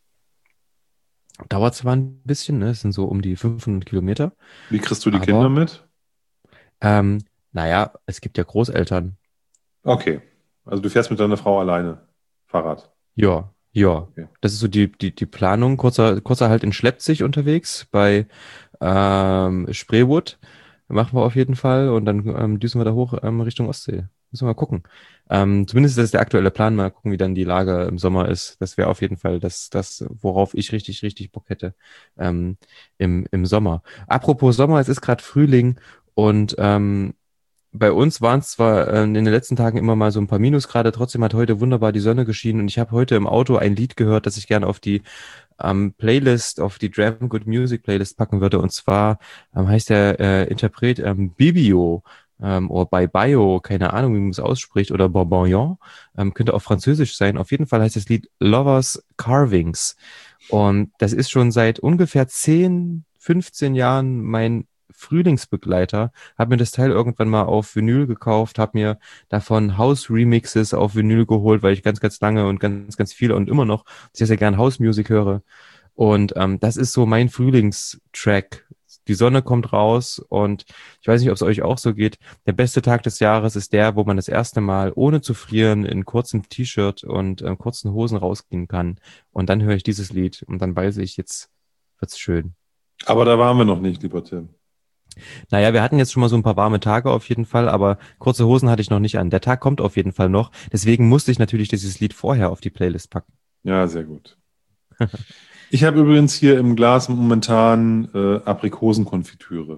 Dauert zwar ein bisschen, ne? Es sind so um die fünfhundert Kilometer. Wie kriegst du die Aber- Kinder mit? Ähm, naja, es gibt ja Großeltern. Okay. Also du fährst mit deiner Frau alleine Fahrrad. Ja, ja. Okay. Das ist so die, die, die Planung. Kurzer, kurzer Halt in Schleppzig unterwegs bei ähm, Spreewood. Machen wir auf jeden Fall und dann ähm, düsen wir da hoch ähm, Richtung Ostsee. Müssen wir mal gucken. Ähm, zumindest ist das der aktuelle Plan. Mal gucken, wie dann die Lage im Sommer ist. Das wäre auf jeden Fall das, das, worauf ich richtig, richtig Bock hätte ähm, im, im Sommer. Apropos Sommer, es ist gerade Frühling und ähm, bei uns waren es zwar äh, in den letzten Tagen immer mal so ein paar Minusgrade, trotzdem hat heute wunderbar die Sonne geschienen und ich habe heute im Auto ein Lied gehört, das ich gerne auf die ähm, Playlist, auf die Dram Good Music Playlist packen würde. Und zwar ähm, heißt der äh, Interpret ähm, Bibio ähm, oder Bye Bio, keine Ahnung, wie man es ausspricht, oder Bourboignon, ähm, könnte auch französisch sein. Auf jeden Fall heißt das Lied Lovers Carvings. Und das ist schon seit ungefähr zehn, fünfzehn Jahren mein Frühlingsbegleiter, habe mir das Teil irgendwann mal auf Vinyl gekauft, habe mir davon House-Remixes auf Vinyl geholt, weil ich ganz, ganz lange und ganz, ganz viel und immer noch sehr, sehr gern House-Music höre. Und ähm, das ist so mein Frühlingstrack. Die Sonne kommt raus und ich weiß nicht, ob es euch auch so geht. Der beste Tag des Jahres ist der, wo man das erste Mal ohne zu frieren in kurzem T-Shirt und äh, kurzen Hosen rausgehen kann. Und dann höre ich dieses Lied und dann weiß ich, jetzt wird's schön. Aber da waren wir noch nicht, lieber Tim. Naja, wir hatten jetzt schon mal so ein paar warme Tage auf jeden Fall, aber kurze Hosen hatte ich noch nicht an. Der Tag kommt auf jeden Fall noch. Deswegen musste ich natürlich dieses Lied vorher auf die Playlist packen. Ja, sehr gut. Ich habe übrigens hier im Glas momentan äh, Aprikosenkonfitüre.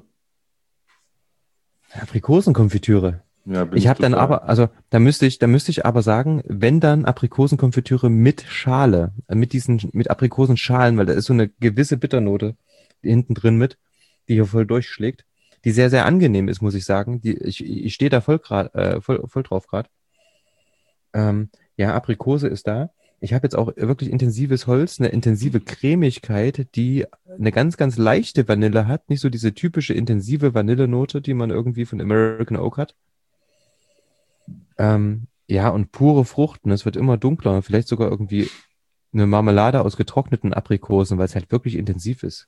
Aprikosenkonfitüre. Ja, bin Ich habe dann total- aber, also da müsste ich, da müsste ich aber sagen, wenn dann Aprikosenkonfitüre mit Schale, äh, mit diesen, mit Aprikosenschalen, weil da ist so eine gewisse Bitternote hinten drin mit, die hier voll durchschlägt, die sehr, sehr angenehm ist, muss ich sagen. Die, ich ich stehe da voll, grad, äh, voll, voll drauf gerade. Ähm, ja, Aprikose ist da. Ich habe jetzt auch wirklich intensives Holz, eine intensive Cremigkeit, die eine ganz, ganz leichte Vanille hat. Nicht so diese typische intensive Vanillenote, die man irgendwie von American Oak hat. Ähm, ja, und pure Fruchten. Es wird immer dunkler. Vielleicht sogar irgendwie eine Marmelade aus getrockneten Aprikosen, weil es halt wirklich intensiv ist.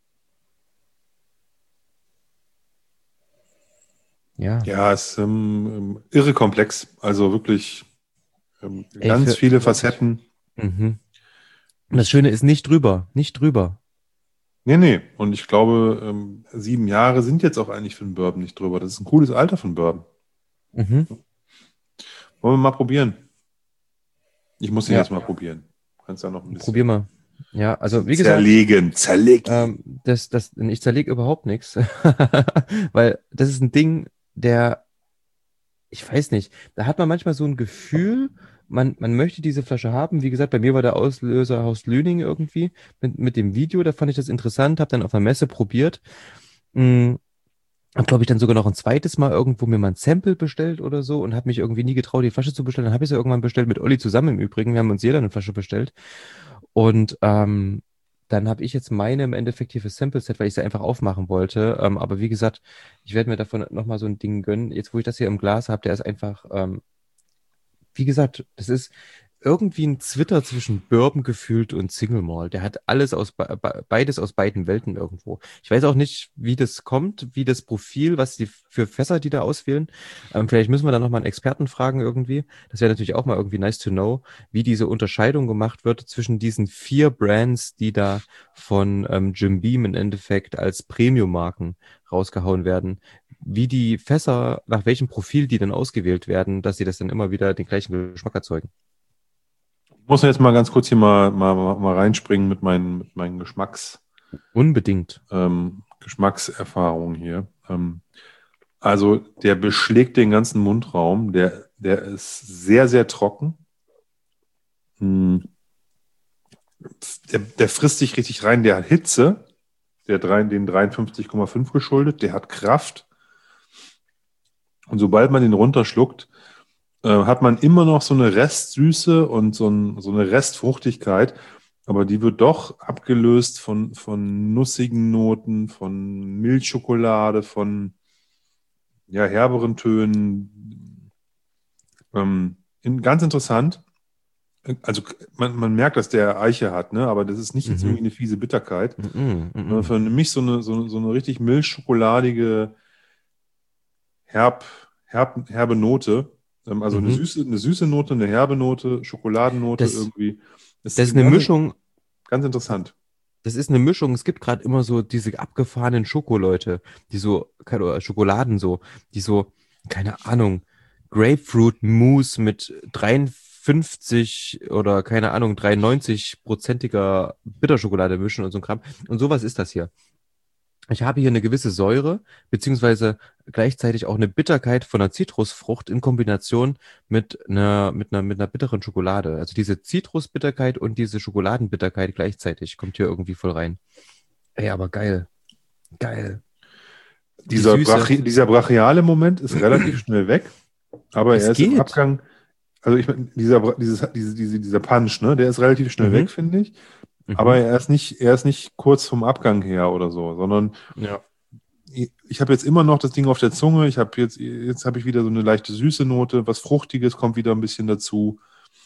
Ja. Ja, es ist ähm, irre komplex. Also wirklich ähm, Ey, ganz für- viele Facetten. Mhm. Und das Schöne ist nicht drüber, nicht drüber. Nee, nee. Und ich glaube, ähm, sieben Jahre sind jetzt auch eigentlich für einen Bourbon nicht drüber. Das ist ein cooles Alter für einen Bourbon. Mhm. Wollen wir mal probieren? Ich muss ihn Ja. jetzt mal probieren. Kannst ja noch ein bisschen Probier mal. Ja, also wie gesagt, zerlegen. Zerlegen. ähm, das, das, ich zerlege überhaupt nichts, weil das ist ein Ding, der, ich weiß nicht, da hat man manchmal so ein Gefühl, man, man möchte diese Flasche haben. Wie gesagt, bei mir war der Auslöser Haus Lüning irgendwie mit, mit dem Video, da fand ich das interessant, habe dann auf einer Messe probiert. Hm, Hab, glaube ich, dann sogar noch ein zweites Mal irgendwo mir mal ein Sample bestellt oder so und habe mich irgendwie nie getraut, die Flasche zu bestellen. Dann habe ich sie irgendwann bestellt mit Olli zusammen im Übrigen. Wir haben uns jeder eine Flasche bestellt. Und ähm, dann habe ich jetzt meine im Endeffekt hier für Sample-Set, weil ich sie einfach aufmachen wollte. Ähm, aber wie gesagt, ich werde mir davon nochmal so ein Ding gönnen. Jetzt, wo ich das hier im Glas habe, der ist einfach, ähm, wie gesagt, das ist irgendwie ein Zwitter zwischen Bourbon gefühlt und Single Malt. Der hat alles aus be- be- beides aus beiden Welten irgendwo. Ich weiß auch nicht, wie das kommt, wie das Profil, was die für Fässer, die da auswählen. Ähm, vielleicht müssen wir da nochmal einen Experten fragen irgendwie. Das wäre natürlich auch mal irgendwie nice to know, wie diese Unterscheidung gemacht wird zwischen diesen vier Brands, die da von ähm, Jim Beam im Endeffekt als Premium-Marken rausgehauen werden. Wie die Fässer, nach welchem Profil die dann ausgewählt werden, dass sie das dann immer wieder den gleichen Geschmack erzeugen. Ich muss jetzt mal ganz kurz hier mal, mal, mal reinspringen mit meinen, mit meinen Geschmacks, Unbedingt. ähm, Geschmackserfahrungen hier. Ähm, also der beschlägt den ganzen Mundraum. Der, der ist sehr, sehr trocken. Hm. Der, der frisst sich richtig rein. Der hat Hitze. Der drei, den dreiundfünfzig Komma fünf geschuldet. Der hat Kraft. Und sobald man den runterschluckt, äh, hat man immer noch so eine Restsüße und so, ein, so eine Restfruchtigkeit. Aber die wird doch abgelöst von, von nussigen Noten, von Milchschokolade, von ja, herberen Tönen. Ähm, in, ganz interessant. Also man, man merkt, dass der Eiche hat, ne? Aber das ist nicht jetzt Mhm. irgendwie eine fiese Bitterkeit. Mhm, mhm. Sondern für mich so eine, so, so eine richtig milchschokoladige, herb, herb, herbe Note. Ähm, also eine Mhm. süße, eine süße Note, eine herbe Note, Schokoladennote Das- irgendwie. Das ist eine ganz, Mischung, Ganz interessant. das ist eine Mischung. Es gibt gerade immer so diese abgefahrenen Schokoleute, die so, keine Schokoladen so, die so, keine Ahnung, Grapefruit Mousse mit dreiundfünfzig oder keine Ahnung, dreiundneunzig-prozentiger Bitterschokolade mischen und so ein Kram. Und sowas ist das hier. Ich habe hier eine gewisse Säure, beziehungsweise gleichzeitig auch eine Bitterkeit von einer Zitrusfrucht in Kombination mit einer, mit einer, mit einer bitteren Schokolade. Also diese Zitrusbitterkeit und diese Schokoladenbitterkeit gleichzeitig kommt hier irgendwie voll rein. Ey, aber geil. Geil. Die Dieser, Süße. Brachi dieser brachiale Moment ist relativ schnell weg, aber Es er ist geht. im Abgang, also ich meine, dieser, Bra- dieses, diese, diese, dieser Punch, ne, der ist relativ schnell Mhm. weg, finde ich. Mhm. Aber er ist nicht, er ist nicht kurz vom Abgang her oder so, sondern Ja. ich, ich habe jetzt immer noch das Ding auf der Zunge. Ich habe jetzt, jetzt habe ich wieder so eine leichte süße Note, was Fruchtiges kommt wieder ein bisschen dazu.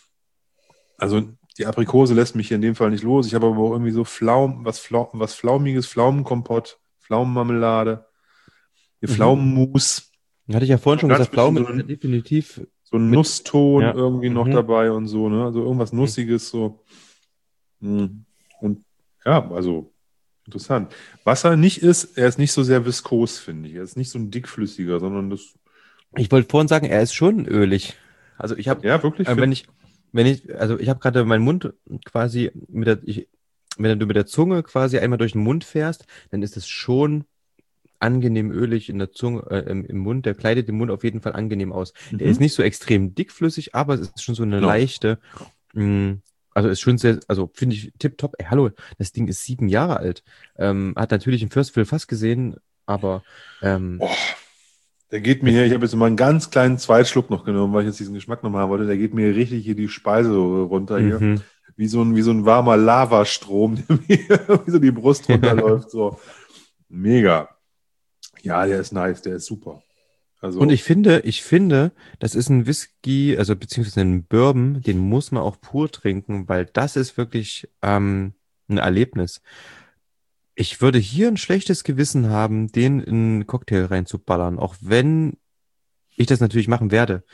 Also die Aprikose lässt mich hier in dem Fall nicht los. Ich habe aber auch irgendwie so Pflaum, was, Flau, was Flaumiges, Pflaumenkompott, Pflaumenmarmelade, die Mhm. Pflaumenmus, Hatte ich ja vorhin schon Ganz gesagt, Pflaume bisschen so ist ein- ja definitiv. so ein Mit- Nusston ja. irgendwie noch Mhm. dabei und so, ne? Also irgendwas Nussiges so. Mm. Und ja, also interessant. Was er nicht ist, er ist nicht so sehr viskos, finde ich. Er ist nicht so ein dickflüssiger, sondern das, Ich wollte vorhin sagen, er ist schon ölig. Also ich habe, ja, wirklich. äh, wenn ich, wenn ich, also ich habe gerade meinen Mund quasi mit der, ich, wenn du mit der Zunge quasi einmal durch den Mund fährst, dann ist es schon angenehm ölig in der Zunge, äh, im, im Mund. Der kleidet den Mund auf jeden Fall angenehm aus. Der Mhm. ist nicht so extrem dickflüssig, aber es ist schon so eine Genau. leichte, mh, also ist schon sehr, also finde ich tipptopp. Ey, hallo, das Ding ist sieben Jahre alt. Ähm, hat natürlich im First Fill fast gesehen, aber ähm, Oh, der geht mir hier, ich habe jetzt mal einen ganz kleinen Zweitschluck noch genommen, weil ich jetzt diesen Geschmack nochmal haben wollte. Der geht mir richtig hier die Speise runter hier. mhm. Wie so ein, wie so ein warmer Lavastrom, der mir wie so die Brust runterläuft. So. Mega. Ja, der ist nice, der ist super. Also, Und ich finde, ich finde, das ist ein Whisky, also beziehungsweise ein Bourbon, den muss man auch pur trinken, weil das ist wirklich ähm, ein Erlebnis. Ich würde hier ein schlechtes Gewissen haben, den in einen Cocktail reinzuballern, auch wenn ich das natürlich machen werde.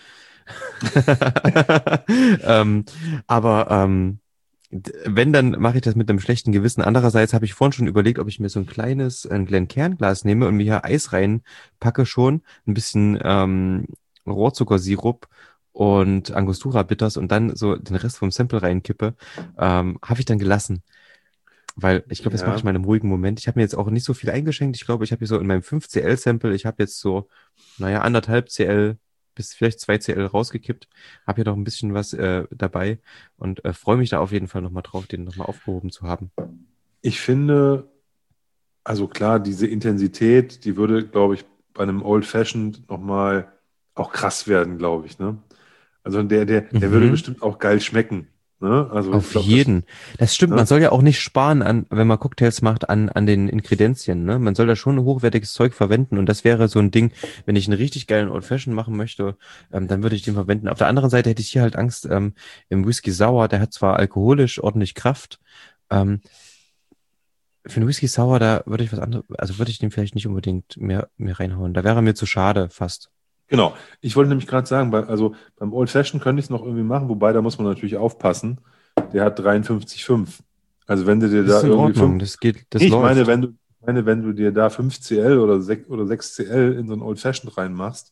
ähm, aber ähm, d- wenn, dann mache ich das mit einem schlechten Gewissen. Andererseits habe ich vorhin schon überlegt, ob ich mir so ein kleines ein Glencairn-Glas nehme und mir hier Eis reinpacke schon, ein bisschen ähm, Rohrzuckersirup und Angostura Bitters und dann so den Rest vom Sample reinkippe. Ähm, habe ich dann gelassen. Weil ich glaube, das Ja. mache ich mal in einem ruhigen Moment. Ich habe mir jetzt auch nicht so viel eingeschenkt. Ich glaube, ich habe hier so in meinem fünf C L-Sample, ich habe jetzt so, naja, anderthalb C L bis vielleicht zwei C L rausgekippt. Habe hier noch ein bisschen was äh, dabei und äh, freue mich da auf jeden Fall nochmal drauf, den nochmal aufgehoben zu haben. ich finde, also klar, diese Intensität, die würde, glaube ich, bei einem Old Fashioned nochmal auch krass werden, glaube ich. Ne? Also der, der, der Mhm. würde bestimmt auch geil schmecken. Ne? Also Auf ich glaub, jeden. Das stimmt, ne? man soll ja auch nicht sparen, an, wenn man Cocktails macht, an, an den Ingredienzien. Ne? Man soll da schon hochwertiges Zeug verwenden und das wäre so ein Ding, wenn ich einen richtig geilen Old Fashioned machen möchte, ähm, dann würde ich den verwenden. Auf der anderen Seite hätte ich hier halt Angst, ähm, im Whisky Sour, der hat zwar alkoholisch ordentlich Kraft, ähm, für einen Whisky Sour, da würde ich was anderes, also würde ich den vielleicht nicht unbedingt mehr, mehr reinhauen. Da wäre mir zu schade, fast. Genau. Ich wollte nämlich gerade sagen, bei, also beim Old Fashioned könnte ich es noch irgendwie machen, wobei da muss man natürlich aufpassen. Der hat dreiundfünfzig Komma fünf. Also wenn du dir Das da ist in irgendwie Ordnung, fünf, das geht, das ich läuft. meine, wenn du, ich meine, wenn du dir da fünf C L oder sechs oder sechs C L in so einen Old Fashioned reinmachst,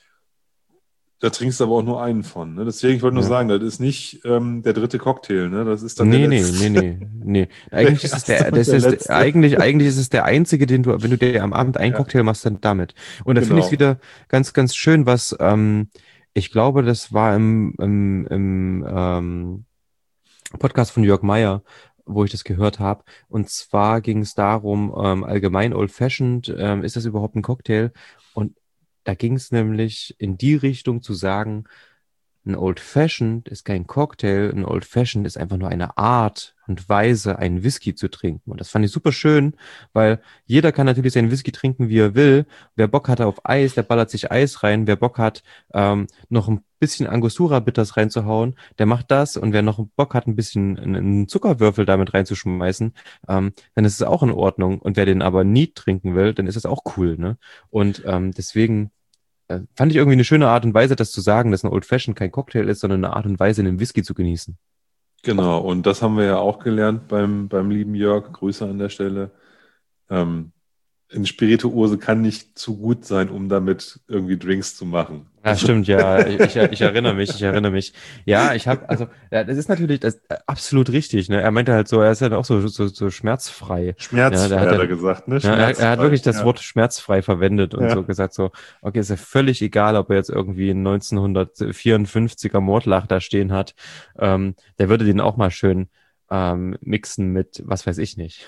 da trinkst du aber auch nur einen von. Ne? Deswegen, ich wollte nur Ja. sagen, das ist nicht ähm, der dritte Cocktail. Ne? Das ist dann Nee, der nee, letzte. nee, nee, nee. Eigentlich ist es der, erste und das der ist, letzte. eigentlich, eigentlich ist es der einzige, den du, wenn du dir am Abend einen Ja. Cocktail machst, dann damit. Und da finde ich es Genau. wieder ganz, ganz schön, was, ähm, ich glaube, das war im, im, im ähm, Podcast von Jörg Meyer, wo ich das gehört habe. Und zwar ging es darum, ähm, allgemein Old Fashioned, ähm, ist das überhaupt ein Cocktail? Und da ging es nämlich in die Richtung zu sagen, ein Old Fashioned ist kein Cocktail, ein Old Fashioned ist einfach nur eine Art und Weise, einen Whisky zu trinken. Und das fand ich super schön, weil jeder kann natürlich seinen Whisky trinken, wie er will. Wer Bock hat auf Eis, der ballert sich Eis rein. Wer Bock hat, ähm, noch ein bisschen Angostura Bitters reinzuhauen, der macht das. Und wer noch Bock hat, ein bisschen einen Zuckerwürfel damit reinzuschmeißen, ähm, dann ist es auch in Ordnung. Und wer den aber nie trinken will, dann ist es auch cool, ne? Und ähm, deswegen äh, fand ich irgendwie eine schöne Art und Weise, das zu sagen, dass ein Old Fashioned kein Cocktail ist, sondern eine Art und Weise, einen Whisky zu genießen. Genau, und das haben wir ja auch gelernt beim, beim lieben Jörg. Grüße an der Stelle. Ähm, eine Spirituose kann nicht zu gut sein, um damit irgendwie Drinks zu machen. Ja, stimmt, ja, ich, ich erinnere mich, ich erinnere mich. Ja, ich habe, also, ja, das ist natürlich das, äh, absolut richtig, ne? Er meinte halt so, er ist halt auch so, so, so schmerzfrei. Schmerzfrei, Ja, der hat hat er dann, gesagt, ne? ja, er, er hat wirklich das ja. Wort schmerzfrei verwendet und Ja. so gesagt so, okay, ist ja völlig egal, ob er jetzt irgendwie einen neunzehnhundertvierundfünfziger Mordlach da stehen hat. Ähm, der würde den auch mal schön ähm, mixen mit, was weiß ich nicht.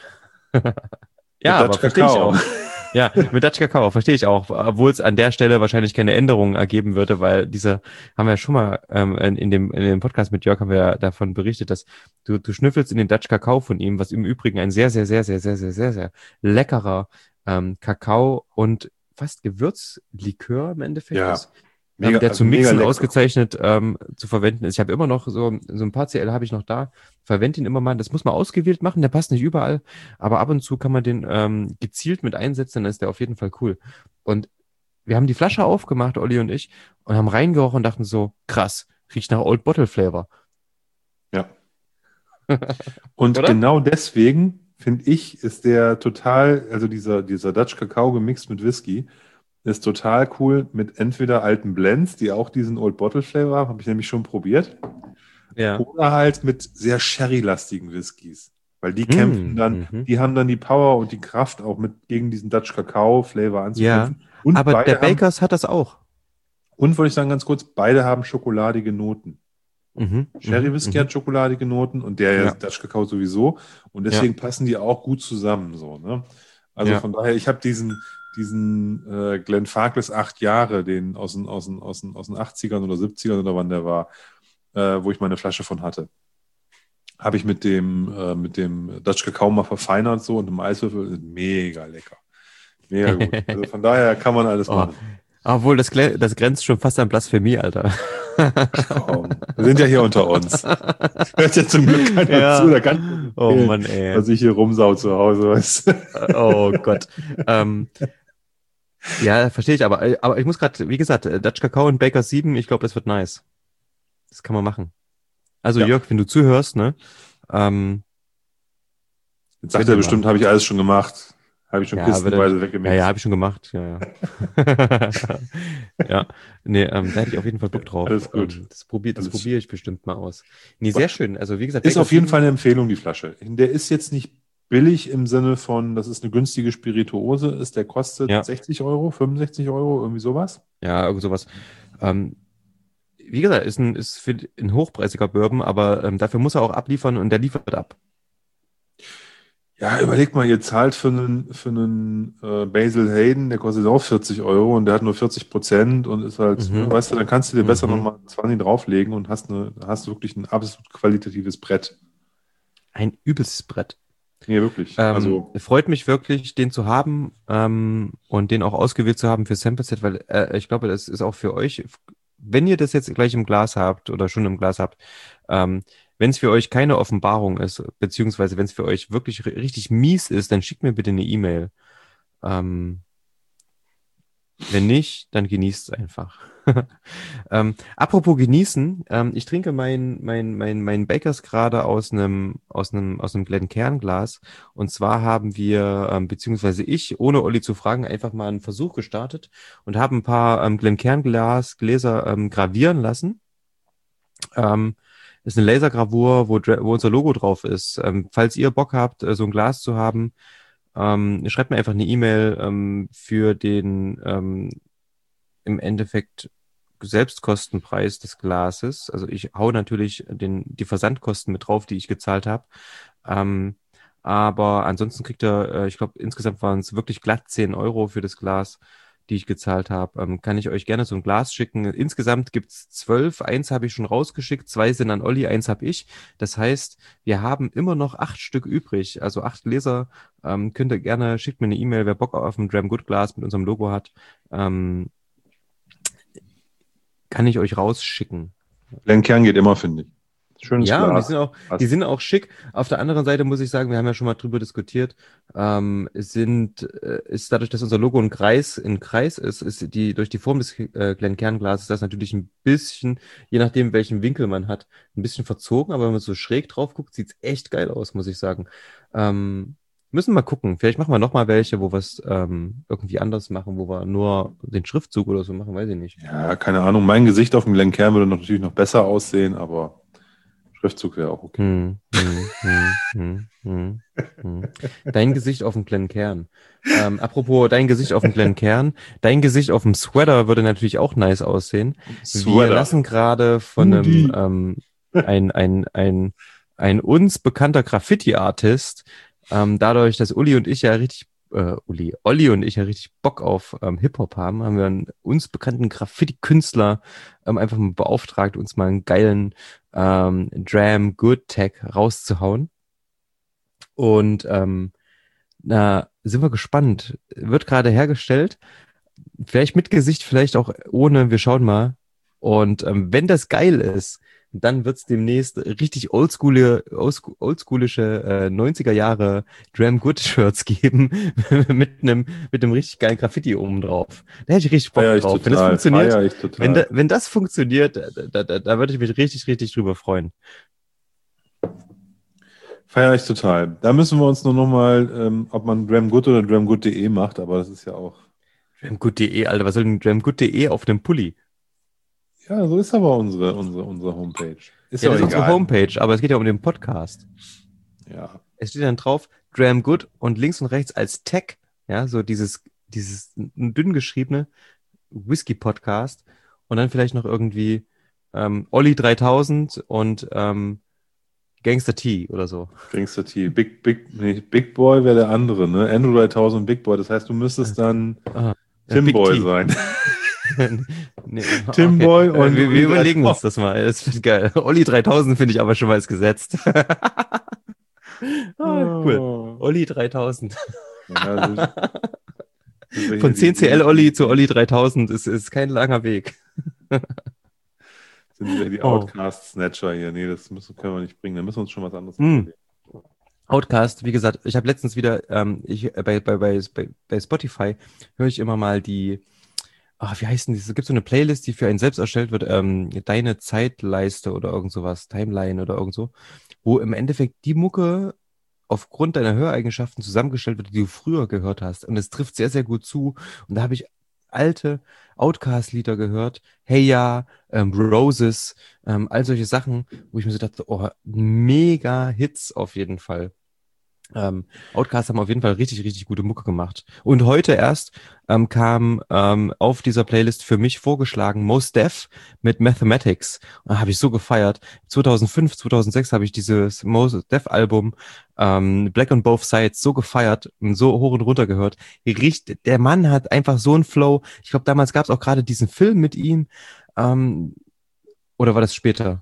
Ja, aber Dutch verstehe ich Kakao. auch. Ja, mit Dutch Kakao, verstehe ich auch. Obwohl es an der Stelle wahrscheinlich keine Änderungen ergeben würde, weil diese, haben wir ja schon mal ähm, in, in, dem, in dem Podcast mit Jörg haben wir ja davon berichtet, dass du, du schnüffelst in den Dutch Kakao von ihm, was im Übrigen ein sehr, sehr, sehr, sehr, sehr, sehr, sehr, sehr leckerer ähm, Kakao und fast Gewürzlikör im Endeffekt Ja. ist. Mega, ähm, der also zum mega Mixen lecker. ausgezeichnet ähm, zu verwenden ist. Ich habe immer noch so, so ein paar C L habe ich noch da, verwende ihn immer mal. Das muss man ausgewählt machen, der passt nicht überall, aber ab und zu kann man den ähm, gezielt mit einsetzen, dann ist der auf jeden Fall cool. Und wir haben die Flasche aufgemacht, Olli und ich, und haben reingerochen und dachten so, krass, riecht nach Old Bottle Flavor. Ja. Und Oder? genau deswegen, finde ich, ist der total, also dieser, dieser Dutch Kakao gemixt mit Whisky, ist total cool mit entweder alten Blends, die auch diesen Old Bottle Flavor haben, habe ich nämlich schon probiert, Ja. oder halt mit sehr Sherry-lastigen Whiskys. Weil die Mm, kämpfen dann, mhm. die haben dann die Power und die Kraft, auch mit gegen diesen Dutch Kakao Flavor Ja, anzukämpfen. Und aber der beide haben, Bakers hat das auch. und wollte ich sagen ganz kurz, beide haben schokoladige Noten. Mhm, Sherry mhm, Whisky mhm. hat schokoladige Noten und der ja. Ja. Dutch Kakao sowieso. Und deswegen passen die auch gut zusammen. So, ne? Also Ja. von daher, ich habe diesen, diesen äh, Glenfarclas acht Jahre, den aus den, aus, den, aus, den, aus den achtzigern oder siebzigern oder wann der war, äh, wo ich meine Flasche von hatte. Habe ich mit dem, äh, mit dem Dutch Kakao mal verfeinert so und im Eiswürfel. Mega lecker. Mega gut. Also von daher kann man alles Oh. machen. Obwohl, das, glä- das grenzt schon fast an Blasphemie, Alter. Komm, wir sind ja hier unter uns. Hört ja zum Glück keiner Ja. zu, da kann Oh Mann, ey. was ich hier rumsau zu Hause, weißt du. Oh Gott. ähm, ja, verstehe ich, aber, aber ich muss gerade, wie gesagt, Dutch Kakao und Baker sieben, ich glaube, das wird nice. Das kann man machen. Also Ja. Jörg, wenn du zuhörst, ne? Ähm, Jetzt sagt Könnt ihr er bestimmt, machen. habe ich alles schon gemacht. Habe ich schon ja, wird kistenweise er, weggemixt. ja, ja, habe ich schon gemacht. Ja, ja. ja, nee, ähm, da hätte ich auf jeden Fall Bock drauf. Alles gut. Ähm, das probiere das Alles- probier ich bestimmt mal aus. Nee, sehr schön. Also wie gesagt, Ist Baker auf jeden sieben Fall eine Empfehlung, die Flasche. Der ist jetzt nicht billig im Sinne von, das ist eine günstige Spirituose, ist, der kostet Ja. sechzig Euro, fünfundsechzig Euro, irgendwie sowas. Ja, irgend sowas. Ähm, wie gesagt, ist ein, ist für ein hochpreisiger Bourbon, aber ähm, dafür muss er auch abliefern und der liefert ab. Ja, überleg mal, ihr zahlt für einen, für einen äh, Basil Hayden, der kostet auch vierzig Euro und der hat nur vierzig Prozent und ist halt, Mhm. ne, weißt du, dann kannst du dir besser Mhm. nochmal zwanzig drauflegen und hast, eine, hast wirklich ein absolut qualitatives Brett. Ein übelstes Brett. Nee, wirklich. Ähm, also, freut mich wirklich, den zu haben ähm, und den auch ausgewählt zu haben für Sample Set, weil äh, ich glaube, das ist auch für euch, wenn ihr das jetzt gleich im Glas habt oder schon im Glas habt, ähm, wenn es für euch keine Offenbarung ist, beziehungsweise wenn es für euch wirklich ri- richtig mies ist, dann schickt mir bitte eine E-Mail. Ähm, wenn nicht, dann genießt es einfach. ähm, apropos genießen, ähm, ich trinke mein, mein, mein, mein Bakers gerade aus einem, aus einem, aus einem Glencairn-Glas. Und zwar haben wir, ähm, beziehungsweise ich, ohne Olli zu fragen, einfach mal einen Versuch gestartet und habe ein paar ähm, Glencairn-Glas, Gläser ähm, gravieren lassen. Ähm, ist eine Lasergravur, wo, Dra- wo unser Logo drauf ist. Ähm, falls ihr Bock habt, äh, so ein Glas zu haben, ähm, schreibt mir einfach eine E-Mail ähm, für den ähm, im Endeffekt Selbstkostenpreis des Glases. Also ich hau natürlich den, die Versandkosten mit drauf, die ich gezahlt habe. Ähm, aber ansonsten kriegt er, äh, ich glaube, insgesamt waren es wirklich glatt zehn Euro für das Glas, die ich gezahlt habe. Ähm, kann ich euch gerne so ein Glas schicken. Insgesamt gibt's zwölf. Eins habe ich schon rausgeschickt, zwei sind an Olli, eins habe ich. Das heißt, wir haben immer noch acht Stück übrig, also acht Gläser. Ähm, könnt ihr gerne, schickt mir eine E-Mail, wer Bock auf ein Dram Good Glas mit unserem Logo hat. Ähm, kann ich euch rausschicken. Glencairn geht immer, finde ich. Schönes Ja, und die Glas. sind auch, Passt. die sind auch schick. Auf der anderen Seite muss ich sagen, wir haben ja schon mal drüber diskutiert, ähm, es sind, äh, ist dadurch, dass unser Logo ein Kreis, ein Kreis ist, ist die, durch die Form des äh, Glencairn-Glases das natürlich ein bisschen, je nachdem welchen Winkel man hat, ein bisschen verzogen, aber wenn man so schräg drauf guckt, sieht's echt geil aus, muss ich sagen. Ähm, Müssen wir mal gucken. Vielleicht machen wir nochmal welche, wo wir es ähm, irgendwie anders machen, wo wir nur den Schriftzug oder so machen, weiß ich nicht. Ja, keine Ahnung. Mein Gesicht auf dem Glencairn würde noch, natürlich noch besser aussehen, aber Schriftzug wäre auch okay. Hm, hm, hm, hm, hm, hm. Dein Gesicht auf dem Glencairn. Ähm, apropos dein Gesicht auf dem Glencairn, dein Gesicht auf dem Sweater würde natürlich auch nice aussehen. Wir Sweater. lassen gerade von Hoodie. einem ähm, ein, ein, ein, ein uns bekannter Graffiti-Artist, ähm, dadurch, dass Uli und ich ja richtig, äh, Uli, Olli und ich ja richtig Bock auf ähm, Hip-Hop haben, haben wir einen uns bekannten Graffiti-Künstler ähm, einfach mal beauftragt, uns mal einen geilen ähm, Dram Good Tag rauszuhauen. Und ähm, na, sind wir gespannt. Wird gerade hergestellt. Vielleicht mit Gesicht, vielleicht auch ohne. Wir schauen mal. Und ähm, wenn das geil ist, dann wird's demnächst richtig oldschoolige, oldschool- oldschoolische äh, neunziger Jahre Dram Good Shirts geben mit einem mit einem richtig geilen Graffiti oben drauf. Da hätte ich richtig Bock Feier ich drauf. total, Wenn das funktioniert, feier ich total. wenn, da, wenn das funktioniert, da, da, da würde ich mich richtig, richtig drüber freuen. Feier ich total. Da müssen wir uns nur noch mal, ähm, ob man Dramgood oder dramgood punkt de macht, aber das ist ja auch... Dramgood punkt de, Alter, was soll denn Dramgood punkt de auf einem Pulli? Ja, so ist aber unsere, unsere, unsere Homepage. Ist Ja, ja, das ist auch unsere egal. Homepage, aber es geht ja um den Podcast. Ja. Es steht dann drauf, Dramgood und links und rechts als Tag, ja, so dieses, dieses dünn geschriebene Whisky-Podcast und dann vielleicht noch irgendwie ähm, Olli dreitausend und ähm, Gangster T oder so. Gangster T. Big, Big, nee, Big Boy wäre der andere, ne? Andrew dreitausend Big Boy. Das heißt, du müsstest dann Ah, ja, Tim Big Boy T. sein. nee, Tim okay. Boy Äh, und wir, Olli wir überlegen dreitausend. uns das mal. Das wird geil. Olli dreitausend finde ich aber schon mal als gesetzt. ah, cool. Oh. Olli dreitausend. Ja, so, so Von die- zehn C L die- Olli zu Olli dreitausend ist, ist kein langer Weg. Sind wir die Oh. Outcast-Snatcher hier? Nee, das müssen, können wir nicht bringen. Da müssen wir uns schon was anderes Hm. überlegen. Outcast, wie gesagt, ich habe letztens wieder, ähm, ich, äh, bei, bei, bei, bei, bei Spotify höre ich immer mal die, ah, wie heißt denn das? Es gibt so eine Playlist, die für einen selbst erstellt wird, ähm, deine Zeitleiste oder irgend sowas, Timeline oder irgend so, wo im Endeffekt die Mucke aufgrund deiner Höreigenschaften zusammengestellt wird, die du früher gehört hast. Und es trifft sehr, sehr gut zu. Und da habe ich alte Outcast-Lieder gehört, Hey Ja, ähm, Roses, ähm, all solche Sachen, wo ich mir so dachte, oh, mega Hits auf jeden Fall. Ähm, Outcast haben auf jeden Fall richtig, richtig gute Mucke gemacht. Und heute erst ähm, kam ähm, auf dieser Playlist für mich vorgeschlagen Mos Def mit Mathematics. Und da habe ich so gefeiert. zweitausendfünf, zweitausendsechs habe ich dieses Mos Def Album ähm, Black on Both Sides so gefeiert und so hoch und runter gehört. Richt, der Mann hat einfach so einen Flow. Ich glaube, damals gab es auch gerade diesen Film mit ihm. Ähm, oder war das später?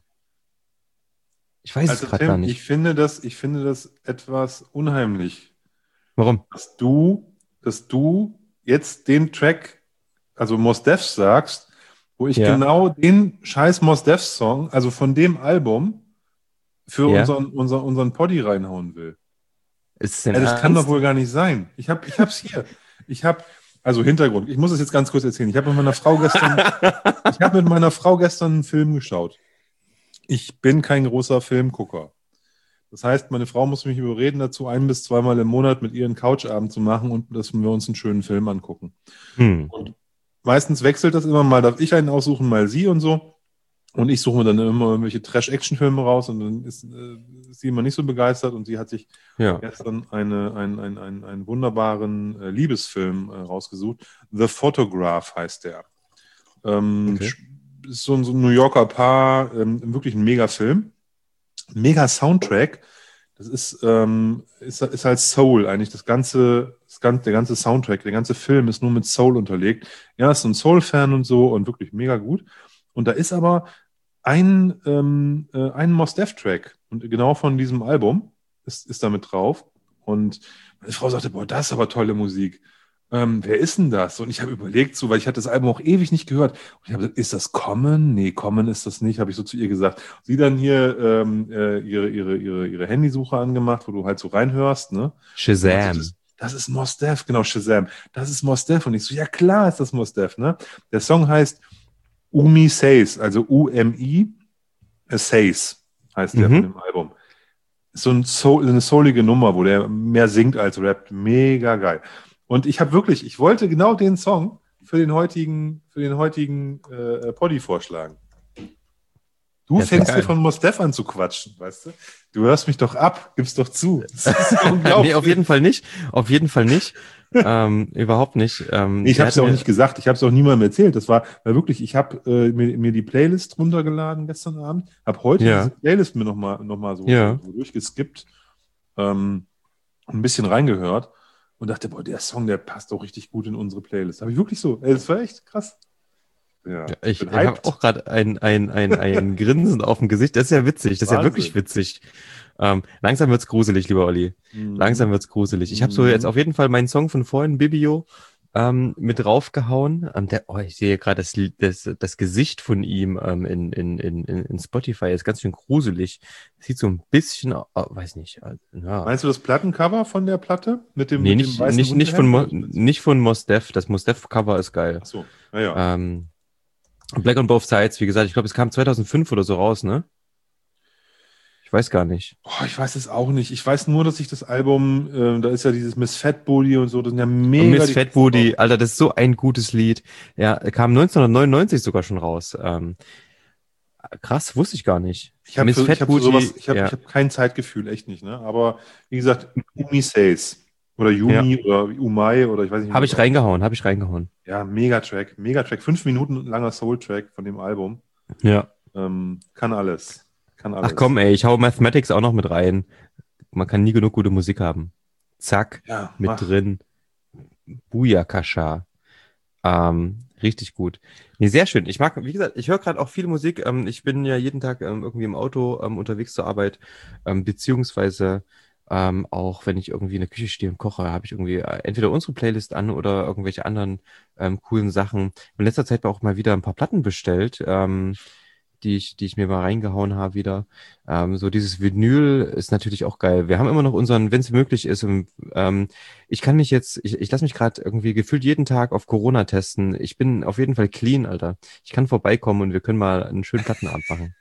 Ich weiß Also es gerade Tim, gar nicht. ich finde das, ich finde das etwas unheimlich, Warum? dass du, dass du jetzt den Track, also Mos Def sagst, wo ich Ja. genau den scheiß Mos Def Song, also von dem Album, für Ja. unseren, unseren, unseren Poddy reinhauen will. Ist es denn Ja, das kann doch ernst? wohl gar nicht sein. Ich habe, ich hab's hier. Ich habe, also Hintergrund. Ich muss es jetzt ganz kurz erzählen. Ich habe mit meiner Frau gestern, ich habe mit meiner Frau gestern einen Film geschaut. Ich bin kein großer Filmgucker. Das heißt, meine Frau muss mich überreden dazu, ein bis zweimal im Monat mit ihr einen Couchabend zu machen und dass wir uns einen schönen Film angucken. Hm. Und meistens wechselt das immer, mal darf ich einen aussuchen, mal sie und so. Und ich suche mir dann immer irgendwelche Trash-Action-Filme raus und dann ist, äh, ist sie immer nicht so begeistert und sie hat sich Ja. gestern eine, einen, einen, einen, einen wunderbaren äh, Liebesfilm äh, rausgesucht. The Photograph heißt der. Ähm, Okay. Ist so ein, so ein New Yorker Paar, ähm, wirklich ein mega Film. Mega Soundtrack. Das ist, ähm, ist, ist halt Soul eigentlich. Das ganze, das ganze, der ganze Soundtrack, der ganze Film ist nur mit Soul unterlegt. Ja, ist so ein Soul-Fan und so und wirklich mega gut. Und da ist aber ein, ähm, äh, ein Mos Def-Track und genau von diesem Album ist, ist da mit drauf. Und meine Frau sagte, boah, das ist aber tolle Musik. Ähm, wer ist denn das? Und ich habe überlegt, so, weil ich hatte das Album auch ewig nicht gehört. Und ich habe gesagt, ist das Common? Nee, Common ist das nicht, habe ich so zu ihr gesagt. Sie dann hier ähm, äh, ihre, ihre, ihre, ihre Handysuche angemacht, wo du halt so reinhörst, ne? Shazam. Das, das ist Mos Def, genau, Shazam. Das ist Mos Def. Und ich so, ja klar ist das Mos Def, ne? Der Song heißt Umi Says, also U M I Says heißt der Mhm. von dem Album. Ist so ein Soul, eine soulige Nummer, wo der mehr singt als rappt. Mega geil. Und ich habe wirklich, ich wollte genau den Song für den heutigen, für den heutigen äh, Poddy vorschlagen. Du Das wär fängst geil. dir von Mos Def an zu quatschen, weißt du? Du hörst mich doch ab, gib's doch zu. Das ist unglaublich. Nee, auf jeden Fall nicht. Auf jeden Fall nicht. ähm, überhaupt nicht. Ähm, Nee, ich der habe es hat ja auch mir- nicht gesagt, ich habe es auch niemandem erzählt. Das war, weil wirklich, ich habe äh, mir, mir die Playlist runtergeladen gestern Abend, habe heute Ja. diese Playlist mir nochmal noch mal so, Ja. so durchgeskippt, ähm, ein bisschen reingehört und dachte, boah, der Song, der passt doch richtig gut in unsere Playlist. Habe ich wirklich so, ey, das war echt krass. Ja, Ich, bin ich habe hyped. auch gerade ein, ein, ein, ein Grinsen auf dem Gesicht. Das ist ja witzig. Das ist ja Wahnsinn. wirklich witzig. Ähm, langsam wird's gruselig, lieber Olli. Mhm. Langsam wird's gruselig. Ich habe so Mhm. jetzt auf jeden Fall meinen Song von vorhin, Bibio, ähm, mit draufgehauen. Ähm, der, oh, ich sehe gerade das, Li- das, das Gesicht von ihm ähm, in, in, in, in in Spotify. Ist ganz schön gruselig. Sieht so ein bisschen, au- weiß nicht. äh, Ja. Meinst du das Plattencover von der Platte? Mit dem, Nee, mit dem nicht, weißen nicht, nicht, von Mo, Unterhemd? nicht von Mos Def. Das Mos Def Cover ist geil. Achso, naja. Ähm, Black on Both Sides, wie gesagt, ich glaube, es kam zweitausendfünf oder so raus, ne? Ich weiß gar nicht. Oh, ich weiß es auch nicht. Ich weiß nur, dass ich das Album, äh, da ist ja dieses Miss Fat Booty und so, das sind ja mega. Und Miss die- Fat Booty, Alter, das ist so ein gutes Lied. Ja, kam neunzehnhundertneunundneunzig sogar schon raus. Ähm, krass, wusste ich gar nicht. Ich habe Miss für, Fat ich hab für Booty, sowas, ich habe ja. ich hab kein Zeitgefühl, echt nicht, ne? Aber wie gesagt, Umi Says oder Yumi oder Umai oder ich weiß nicht. Habe ich reingehauen, habe ich reingehauen. Ja, Megatrack, Megatrack, fünf Minuten langer Soul-Track von dem Album. Ja. Ähm, kann alles. Kann alles. Ach komm, ey, ich hau Mathematics auch noch mit rein. Man kann nie genug gute Musik haben. Zack, Ja, mit mach. drin. Booyakasha. Ähm, richtig gut. Nee, sehr schön. Ich mag, wie gesagt, ich höre gerade auch viel Musik. Ähm, ich bin ja jeden Tag ähm, irgendwie im Auto ähm, unterwegs zur Arbeit, ähm, beziehungsweise ähm, auch wenn ich irgendwie in der Küche stehe und koche, habe ich irgendwie äh, entweder unsere Playlist an oder irgendwelche anderen ähm, coolen Sachen. In letzter Zeit war auch mal wieder ein paar Platten bestellt, ähm, die ich, die ich mir mal reingehauen habe wieder. Ähm, so dieses Vinyl ist natürlich auch geil. Wir haben immer noch unseren, wenn es möglich ist, ähm, ich kann mich jetzt, ich, ich lasse mich gerade irgendwie gefühlt jeden Tag auf Corona testen. Ich bin auf jeden Fall clean, Alter. Ich kann vorbeikommen und wir können mal einen schönen Plattenabend machen.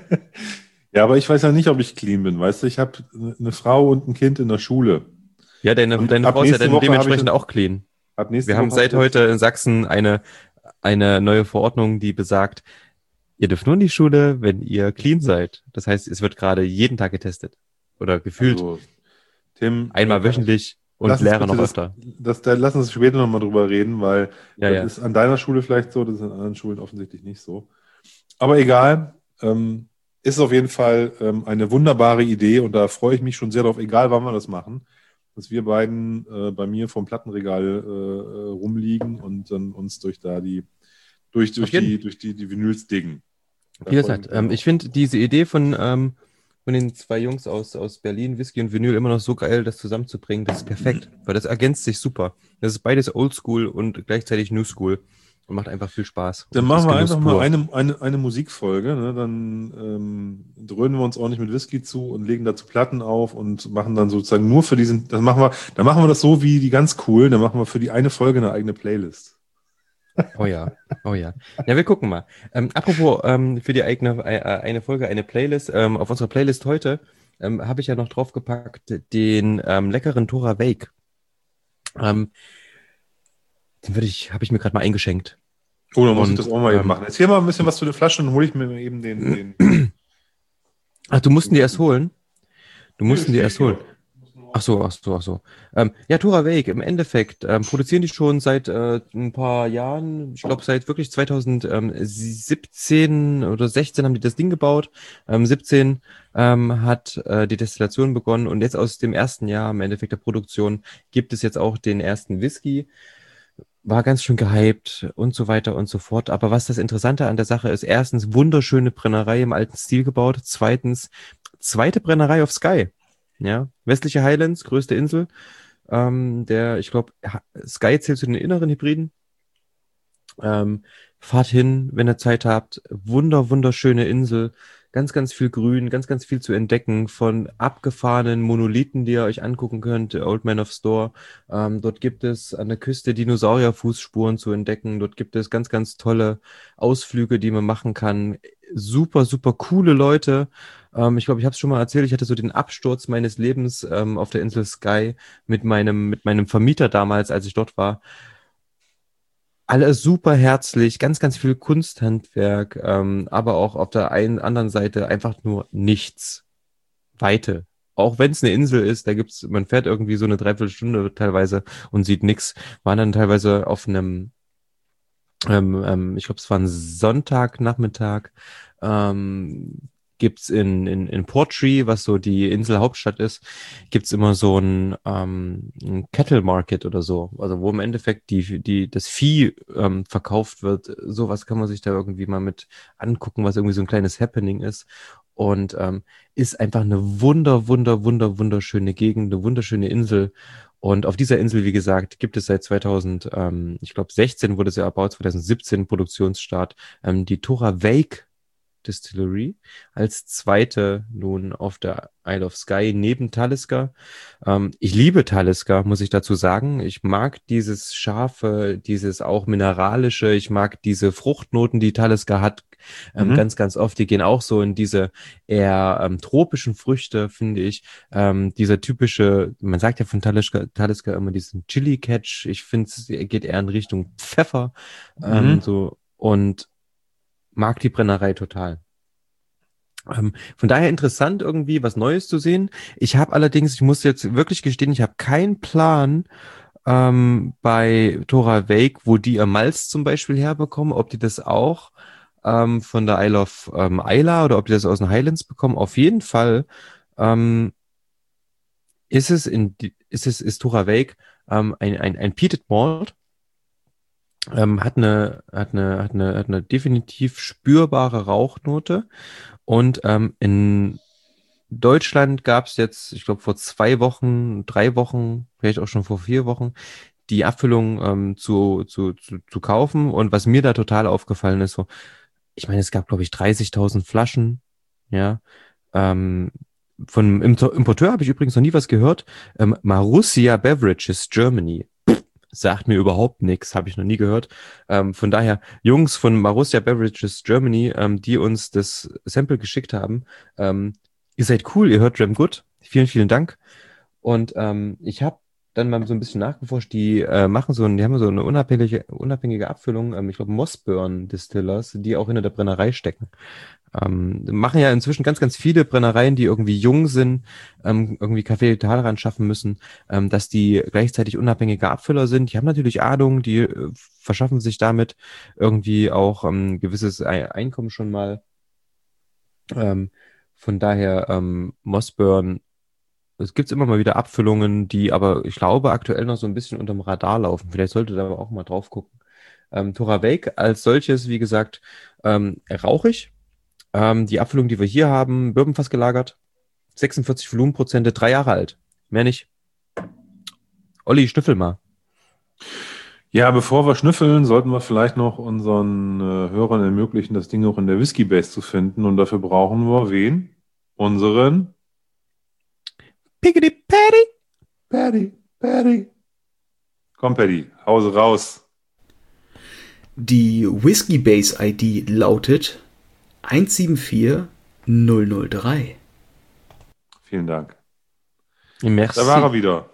Ja, aber ich weiß ja nicht, ob ich clean bin. Weißt du, ich habe eine Frau und ein Kind in der Schule. Ja, deine, Und deine ab Frau ist ja nächste dann Woche dementsprechend habe ich- auch clean. Ab nächste Wir haben Woche seit hab ich- heute in Sachsen eine, eine neue Verordnung, die besagt, ihr dürft nur in die Schule, wenn ihr clean seid. Das heißt, es wird gerade jeden Tag getestet. Oder gefühlt Also, Tim, einmal äh, wöchentlich und lass uns Lehrer bitte noch das- öfter. Das, da lass uns später nochmal drüber reden, weil Ja, das ja. ist an deiner Schule vielleicht so, das ist an anderen Schulen offensichtlich nicht so. Aber egal, ähm, ist auf jeden Fall ähm, eine wunderbare Idee und da freue ich mich schon sehr drauf, egal wann wir das machen, dass wir beiden äh, bei mir vom Plattenregal äh, rumliegen und dann uns durch da die durch, durch Auf jeden- die durch die, die Vinyls diggen. Da Wie freue gesagt, mich ähm, drauf. ich finde diese Idee von, ähm, von den zwei Jungs aus, aus Berlin, Whisky und Vinyl, immer noch so geil, das zusammenzubringen. Das ist perfekt, weil das ergänzt sich super. Das ist beides Oldschool und gleichzeitig New School und macht einfach viel Spaß. Dann Und machen ist wir Genuss einfach mal pur. eine, eine, eine Musikfolge. Ne? Dann ähm, dröhnen wir uns ordentlich mit Whisky zu und legen dazu Platten auf und machen dann sozusagen nur für diesen, das machen wir, dann machen wir das so wie die ganz coolen, dann machen wir für die eine Folge eine eigene Playlist. Oh ja, oh ja. Ja, wir gucken mal. Ähm, apropos ähm, für die eigene äh, eine Folge, eine Playlist. Ähm, auf unserer Playlist heute ähm, habe ich ja noch draufgepackt den ähm, leckeren Tora Wake. Ähm, den würde ich, habe ich mir gerade mal eingeschenkt. Oh, dann muss ich Und, das auch mal eben ähm, machen. Erzähl mal ein bisschen was zu den Flaschen, dann hole ich mir eben den. den Ach, du mussten die erst holen? Du mussten die Nee, erst steht holen. hier. Ach so, ach so, ach so. Ähm, ja, Tora Wake, im Endeffekt ähm, produzieren die schon seit äh, ein paar Jahren. Ich glaube, seit wirklich zweitausendsiebzehn oder sechzehn haben die das Ding gebaut. Ähm, siebzehn ähm, hat äh, die Destillation begonnen und jetzt aus dem ersten Jahr im Endeffekt der Produktion gibt es jetzt auch den ersten Whisky. War ganz schön gehypt und so weiter und so fort. Aber was das Interessante an der Sache ist, erstens wunderschöne Brennerei im alten Stil gebaut. Zweitens, zweite Brennerei auf Sky. Ja, westliche Highlands, größte Insel. Ähm, der, ich glaube, Sky zählt zu den inneren Hybriden. Ähm, fahrt hin, wenn ihr Zeit habt. Wunder, wunderschöne Insel. Ganz, ganz viel Grün, ganz, ganz viel zu entdecken von abgefahrenen Monolithen, die ihr euch angucken könnt. Old Man of Store. Ähm, dort gibt es an der Küste Dinosaurier-Fußspuren zu entdecken. Dort gibt es ganz, ganz tolle Ausflüge, die man machen kann. Super, super coole Leute. Ähm, ich glaube, ich habe es schon mal erzählt, ich hatte so den Absturz meines Lebens ähm, auf der Insel Skye mit meinem, mit meinem Vermieter damals, als ich dort war. Alle super herzlich, ganz, ganz viel Kunsthandwerk, ähm, aber auch auf der einen anderen Seite einfach nur nichts. Weite. Auch wenn es eine Insel ist, da gibt's, man fährt irgendwie so eine Dreiviertelstunde teilweise und sieht nichts. Waren dann teilweise auf einem, ähm, ähm, ich glaube, es war ein Sonntagnachmittag, ähm, gibt's in, in, in Portree, was so die Inselhauptstadt ist, gibt's immer so ein, ähm, ein Cattle Market oder so, also wo im Endeffekt die, die, das Vieh ähm, verkauft wird. Sowas kann man sich da irgendwie mal mit angucken, was irgendwie so ein kleines Happening ist. Und ähm, ist einfach eine wunder, wunder, wunder, wunderschöne Gegend, eine wunderschöne Insel. Und auf dieser Insel, wie gesagt, gibt es seit zweitausend, ähm, ich glaube sechzehn wurde sie erbaut, zwanzig siebzehn Produktionsstart, ähm, die Tora Wake Distillery als zweite nun auf der Isle of Skye neben Talisker. Ähm, ich liebe Talisker, muss ich dazu sagen. Ich mag dieses scharfe, dieses auch mineralische, ich mag diese Fruchtnoten, die Talisker hat, ähm, Mhm. ganz, ganz oft. Die gehen auch so in diese eher ähm, tropischen Früchte, finde ich. Ähm, dieser typische, man sagt ja von Talisker, Talisker immer diesen Chili-Catch. Ich finde, es geht eher in Richtung Pfeffer. Ähm, Mhm. so und mag die Brennerei total. Ähm, von daher interessant, irgendwie was Neues zu sehen. Ich habe allerdings, ich muss jetzt wirklich gestehen, ich habe keinen Plan ähm, bei Tora Wake, wo die ihr Malz zum Beispiel herbekommen, ob die das auch ähm, von der Isle of ähm, Isla oder ob die das aus den Highlands bekommen. Auf jeden Fall ähm, ist es in die, ist es ist Tora Wake ähm, ein, ein, ein Peated Malt. Ähm, hat eine, hat eine, hat eine, hat eine definitiv spürbare Rauchnote. Und ähm, in Deutschland gab es jetzt, ich glaube, vor zwei Wochen, drei Wochen, vielleicht auch schon vor vier Wochen, die Abfüllung ähm, zu, zu, zu, zu kaufen. Und was mir da total aufgefallen ist, so, ich meine, es gab, glaube ich, dreißigtausend Flaschen, ja. Ähm, von einem Imp- Importeur habe ich übrigens noch nie was gehört. Ähm, Marussia Beverages Germany. Sagt mir überhaupt nichts, habe ich noch nie gehört. Ähm, von daher, Jungs von Marussia Beverages Germany, ähm, die uns das Sample geschickt haben, ähm, ihr seid cool, ihr hört Dram Good. Vielen, vielen Dank. Und ähm, ich habe dann mal so ein bisschen nachgeforscht, die äh, machen so, ein, die haben so eine unabhängige, unabhängige Abfüllung, ähm, ich glaube Mossburn Distillers, die auch hinter der Brennerei stecken. Ähm, machen ja inzwischen ganz, ganz viele Brennereien, die irgendwie jung sind, ähm, irgendwie Kaffee Talrand schaffen müssen, ähm, dass die gleichzeitig unabhängige Abfüller sind. Die haben natürlich Ahnung, die äh, verschaffen sich damit irgendwie auch ähm, gewisses Ei- Einkommen schon mal. Ähm, von daher ähm, Mossburn, es gibt immer mal wieder Abfüllungen, die aber, ich glaube, aktuell noch so ein bisschen unterm Radar laufen. Vielleicht sollte da aber auch mal drauf gucken. Ähm, Tora Wake als solches, wie gesagt, ähm, rauchig. Ähm, die Abfüllung, die wir hier haben, Birbenfass gelagert, sechsundvierzig Volumenprozente, drei Jahre alt. Mehr nicht. Olli, schnüffel mal. Ja, bevor wir schnüffeln, sollten wir vielleicht noch unseren äh, Hörern ermöglichen, das Ding auch in der Whisky Base zu finden. Und dafür brauchen wir wen? Unseren Piggity Paddy. Paddy. Paddy. Komm, Paddy, Hause raus. Die Whiskey Base I D lautet eins sieben vier null null drei. Vielen Dank. Merci. Da war er wieder.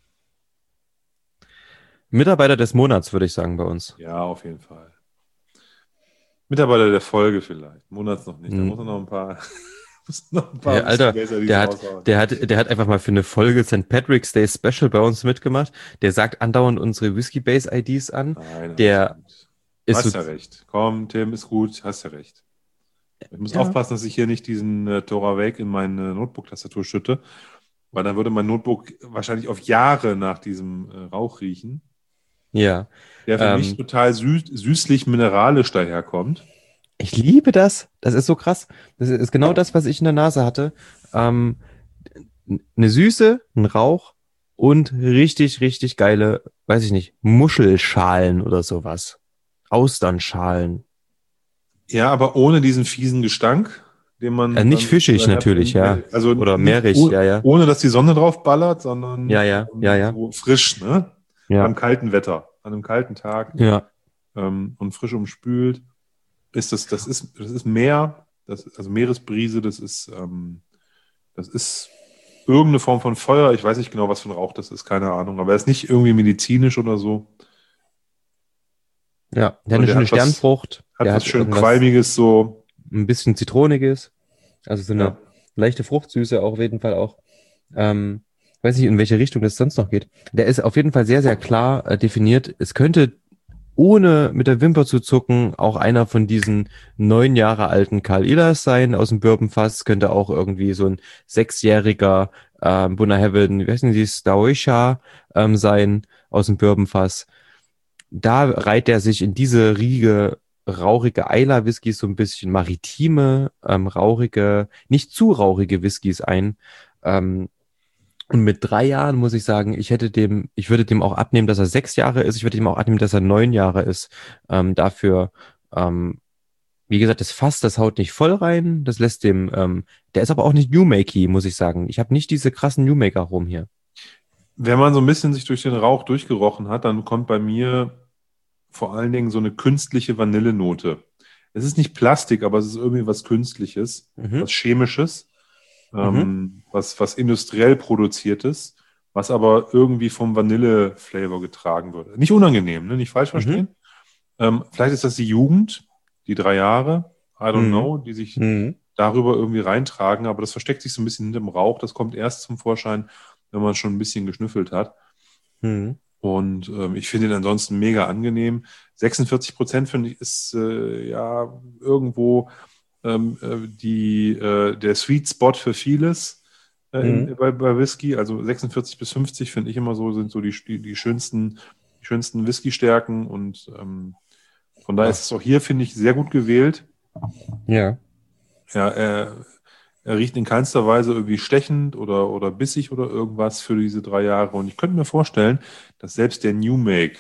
Mitarbeiter des Monats, würde ich sagen, bei uns. Ja, auf jeden Fall. Mitarbeiter der Folge vielleicht. Monats noch nicht. Da Hm. muss er noch ein paar, muss noch ein paar Der, Alter, Whisky Base der hat, raushauen. der, hat, der hat einfach mal für eine Folge Sankt Patrick's Day Special bei uns mitgemacht. Der sagt andauernd unsere Whiskey Base I Ds an. Nein, Der alles gut. ist Hast so, ja recht. Komm, Tim, ist gut. Hast ja recht. Ich muss Ja. aufpassen, dass ich hier nicht diesen äh, Tora Wake in meine Notebook-Tastatur schütte, weil dann würde mein Notebook wahrscheinlich auf Jahre nach diesem äh, Rauch riechen, Ja. der für Ähm, mich total süß, süßlich-mineralisch daherkommt. Ich liebe das. Das ist so krass. Das ist genau das, was ich in der Nase hatte. Ähm, eine Süße, ein Rauch und richtig, richtig geile, weiß ich nicht, Muschelschalen oder sowas. Austernschalen. Ja, aber ohne diesen fiesen Gestank, den man Äh, nicht dann fischig dann hat, natürlich, ja. also Oder nicht meerig, oh, ja, ja. ohne dass die Sonne drauf ballert, sondern Ja, ja, ähm, ja, ja. so frisch, ne? Ja, Beim kalten Wetter, an einem kalten Tag ja. ähm, und frisch umspült. Ist das, das ist, das ist mehr Das, also Meeresbrise, das ist, ähm, das ist irgendeine Form von Feuer. Ich weiß nicht genau, was für ein Rauch das ist, keine Ahnung. Aber er ist nicht irgendwie medizinisch oder so. Ja, der hat Und eine der schöne hat was, Sternfrucht. hat Der was hat schön irgendwas, Qualmiges, so. ein bisschen Zitroniges. Also so eine Ja. leichte Fruchtsüße auch auf jeden Fall auch. Ähm, weiß nicht, in welche Richtung das sonst noch geht. Der ist auf jeden Fall sehr, sehr klar äh, definiert. Es könnte, ohne mit der Wimper zu zucken, auch einer von diesen neun Jahre alten Karl Ilas sein aus dem Bourbonfass. Könnte auch irgendwie so ein sechsjähriger ähm, Bunna Heaven, wie heißen die, Staoisha ähm, sein aus dem Bourbonfass. Da reiht er sich in diese Riege rauchige Islay-Whiskys, so ein bisschen maritime, ähm, rauchige, nicht zu rauchige Whiskys ein. Ähm, und mit drei Jahren muss ich sagen, ich hätte dem, ich würde dem auch abnehmen, dass er sechs Jahre ist. Ich würde ihm auch abnehmen, dass er neun Jahre ist. Ähm, dafür, ähm, wie gesagt, das Fass, das haut nicht voll rein. Das lässt dem, ähm, der ist aber auch nicht New-Makey, muss ich sagen. Ich habe nicht diese krassen New-Maker-Rum hier. Wenn man so ein bisschen sich durch den Rauch durchgerochen hat, dann kommt bei mir vor allen Dingen so eine künstliche Vanillenote. Es ist nicht Plastik, aber es ist irgendwie was Künstliches, Mhm. was Chemisches, Mhm. ähm, was, was industriell produziertes, was aber irgendwie vom Vanille-Flavor getragen wird. Nicht unangenehm, ne? Nicht falsch Mhm. verstehen. Ähm, vielleicht ist das die Jugend, die drei Jahre, I don't Mhm. know, die sich Mhm. darüber irgendwie reintragen, aber das versteckt sich so ein bisschen hinterm Rauch. Das kommt erst zum Vorschein, wenn man schon ein bisschen geschnüffelt hat. Mhm. Und ähm, ich finde ihn ansonsten mega angenehm. sechsundvierzig Prozent finde ich ist äh, ja irgendwo ähm, äh, die, äh, der Sweet Spot für vieles äh, in, Mhm. bei, bei Whisky. Also sechsundvierzig bis fünfzig finde ich immer so, sind so die, die, die schönsten, die schönsten Whisky-Stärken. Und ähm, von daher ist es auch hier, finde ich, sehr gut gewählt. Ja. Ja, er, er riecht in keinster Weise irgendwie stechend oder, oder bissig oder irgendwas für diese drei Jahre. Und ich könnte mir vorstellen, dass selbst der New Make,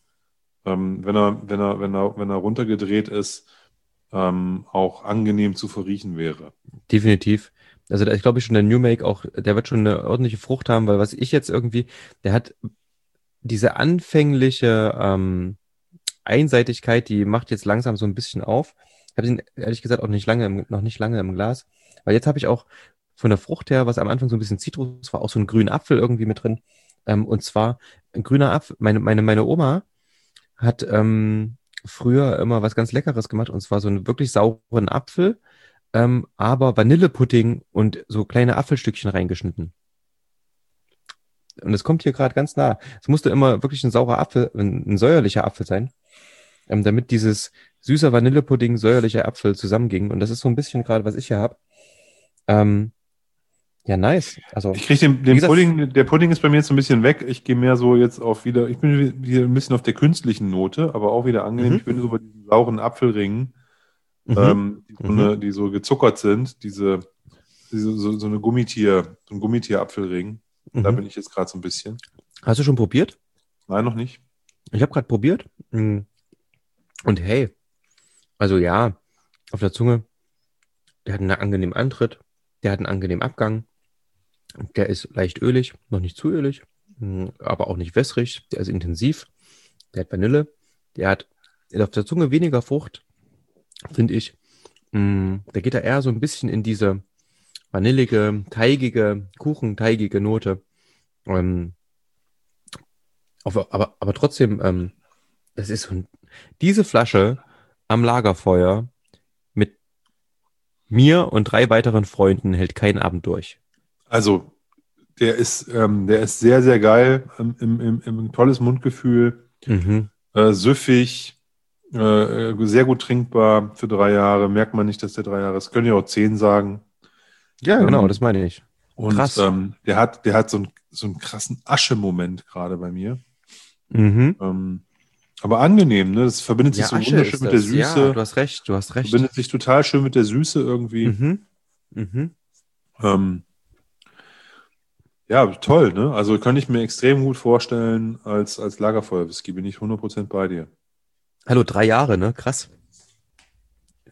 ähm, wenn er, wenn er, wenn er, wenn er runtergedreht ist, ähm, auch angenehm zu verriechen wäre. Definitiv. Also da, ich glaube schon, der New Make auch, der wird schon eine ordentliche Frucht haben, weil was ich jetzt irgendwie, der hat diese anfängliche ähm, Einseitigkeit, die macht jetzt langsam so ein bisschen auf. Ich habe ihn ehrlich gesagt auch nicht lange, im, noch nicht lange im Glas, weil jetzt habe ich auch von der Frucht her, was am Anfang so ein bisschen Zitrus war, auch so einen grünen Apfel irgendwie mit drin. Ähm, und zwar ein grüner Apfel. Meine, meine, meine Oma hat ähm, früher immer was ganz Leckeres gemacht, und zwar so einen wirklich sauren Apfel, ähm, aber Vanillepudding und so kleine Apfelstückchen reingeschnitten. Und es kommt hier gerade ganz nah. Es musste immer wirklich ein saurer Apfel, ein, ein säuerlicher Apfel sein, ähm, damit dieses süßer Vanillepudding, säuerlicher Apfel zusammenging. Und das ist so ein bisschen gerade, was ich hier habe. Ähm, ja, nice. Also, Ich kriege den, wie den gesagt, Pudding, der Pudding ist bei mir jetzt so ein bisschen weg. Ich gehe mehr so jetzt auf wieder, ich bin wieder ein bisschen auf der künstlichen Note, aber auch wieder angenehm. mhm, Ich bin so bei diesen sauren Apfelringen, mhm, ähm, die, so mhm, eine, die so gezuckert sind, diese, diese, so, so eine Gummitier, so ein Gummitier-Apfelring. Da mhm. bin ich jetzt gerade so ein bisschen. Hast du schon probiert? Nein, noch nicht. Ich habe gerade probiert. Mm. Und hey, also ja, auf der Zunge, der hat einen angenehmen Antritt, der hat einen angenehmen Abgang, der ist leicht ölig, noch nicht zu ölig, mm, aber auch nicht wässrig, der ist intensiv, der hat Vanille, der hat auf der Zunge weniger Frucht, finde ich. Mm, Da geht er eher so ein bisschen in diese vanillige, teigige, kuchenteigige Note. Ähm, aber, aber, aber trotzdem, ähm, das ist so ein, diese Flasche am Lagerfeuer mit mir und drei weiteren Freunden hält keinen Abend durch. Also, der ist, ähm, der ist sehr, sehr geil, im, im, im, im tolles Mundgefühl, Mhm. äh, süffig, äh, äh, sehr gut trinkbar für drei Jahre. Merkt man nicht, dass der drei Jahre ist. Können ja auch zehn sagen. Ja, genau, das Ähm, meine ich. und Krass. ähm, der hat, der hat so, einen so einen krassen Asche-Moment gerade bei mir. Mhm. Ähm, aber angenehm, ne? Das verbindet sich Ja, so Asche wunderschön ist mit der das. Ja, Süße. du hast recht, du hast recht. Verbindet sich total schön mit der Süße irgendwie. Mhm. Mhm. Ähm, ja, toll, ne? Also kann ich mir extrem gut vorstellen als, als Lagerfeuer-Whisky. Bin ich hundert Prozent bei dir. Hallo, drei Jahre, ne? Krass.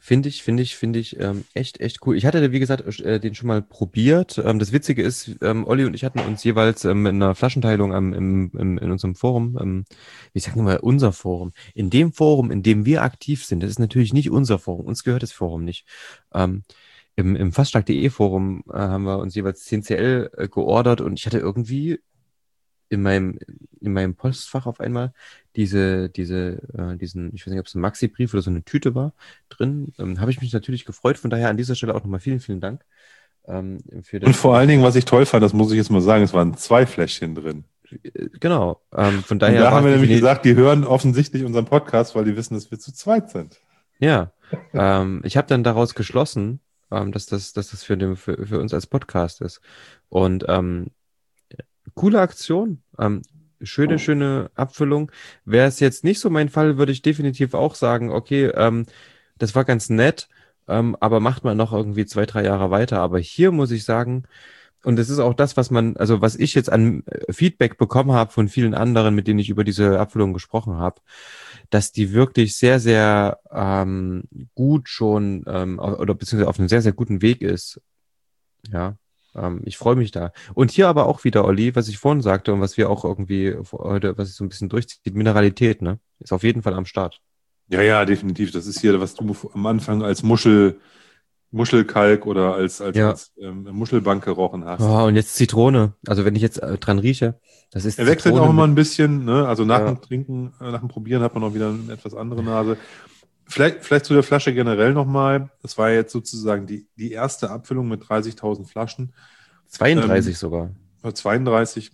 Finde ich, finde ich, finde ich ähm, echt, echt cool. Ich hatte, wie gesagt, äh, den schon mal probiert. Ähm, das Witzige ist, ähm, Olli und ich hatten uns jeweils ähm, in einer Flaschenteilung am, im, im, in unserem Forum, ähm, wie sagen wir mal, unser Forum. In dem Forum, in dem wir aktiv sind, das ist natürlich nicht unser Forum, uns gehört das Forum nicht. Ähm, im, im faststark.de Forum äh, haben wir uns jeweils zehn C L äh, geordert und ich hatte irgendwie in meinem, in meinem Postfach auf einmal diese, diese, äh, diesen, ich weiß nicht, ob es ein Maxi-Brief oder so eine Tüte war, drin. Ähm, habe ich mich natürlich gefreut. Von daher an dieser Stelle auch nochmal vielen, vielen Dank. Ähm, für das, Und vor allen Dingen, was ich toll fand, das muss ich jetzt mal sagen, es waren zwei Fläschchen drin. äh, genau. Ähm, von Und daher da war haben wir es nämlich defini- gesagt, die hören offensichtlich unseren Podcast, weil die wissen, dass wir zu zweit sind. Ja, ähm, ich habe dann daraus geschlossen, ähm, dass das, dass das für, den, für, für uns als Podcast ist. Und ähm, coole Aktion. Ähm, schöne, schöne Abfüllung. Wäre es jetzt nicht so mein Fall, würde ich definitiv auch sagen, okay, ähm, das war ganz nett, ähm, aber macht man noch irgendwie zwei, drei Jahre weiter. Aber hier muss ich sagen, und das ist auch das, was man, also was ich jetzt an äh, Feedback bekommen habe von vielen anderen, mit denen ich über diese Abfüllung gesprochen habe, dass die wirklich sehr, sehr ähm, gut schon ähm, oder beziehungsweise auf einem sehr, sehr guten Weg ist. Ja, ähm, ich freue mich da. Und hier aber auch wieder, Olli, was ich vorhin sagte und was wir auch irgendwie heute, was sich so ein bisschen durchzieht, Mineralität, ne? Ist auf jeden Fall am Start. Ja, ja, definitiv. Das ist hier, was du am Anfang als Muschel, Muschelkalk oder als, als, Ja. als ähm, Muschelbank gerochen hast. Oh, und jetzt Zitrone. Also wenn ich jetzt äh, dran rieche, das ist Er wechselt Zitrone auch immer mit, ein bisschen, ne? Also nach Ja. dem Trinken, äh, nach dem Probieren hat man auch wieder eine etwas andere Nase. Vielleicht, vielleicht zu der Flasche generell nochmal. Das war jetzt sozusagen die, die erste Abfüllung mit dreißigtausend Flaschen. zweiunddreißig Ähm, sogar. Oder zweiunddreißig.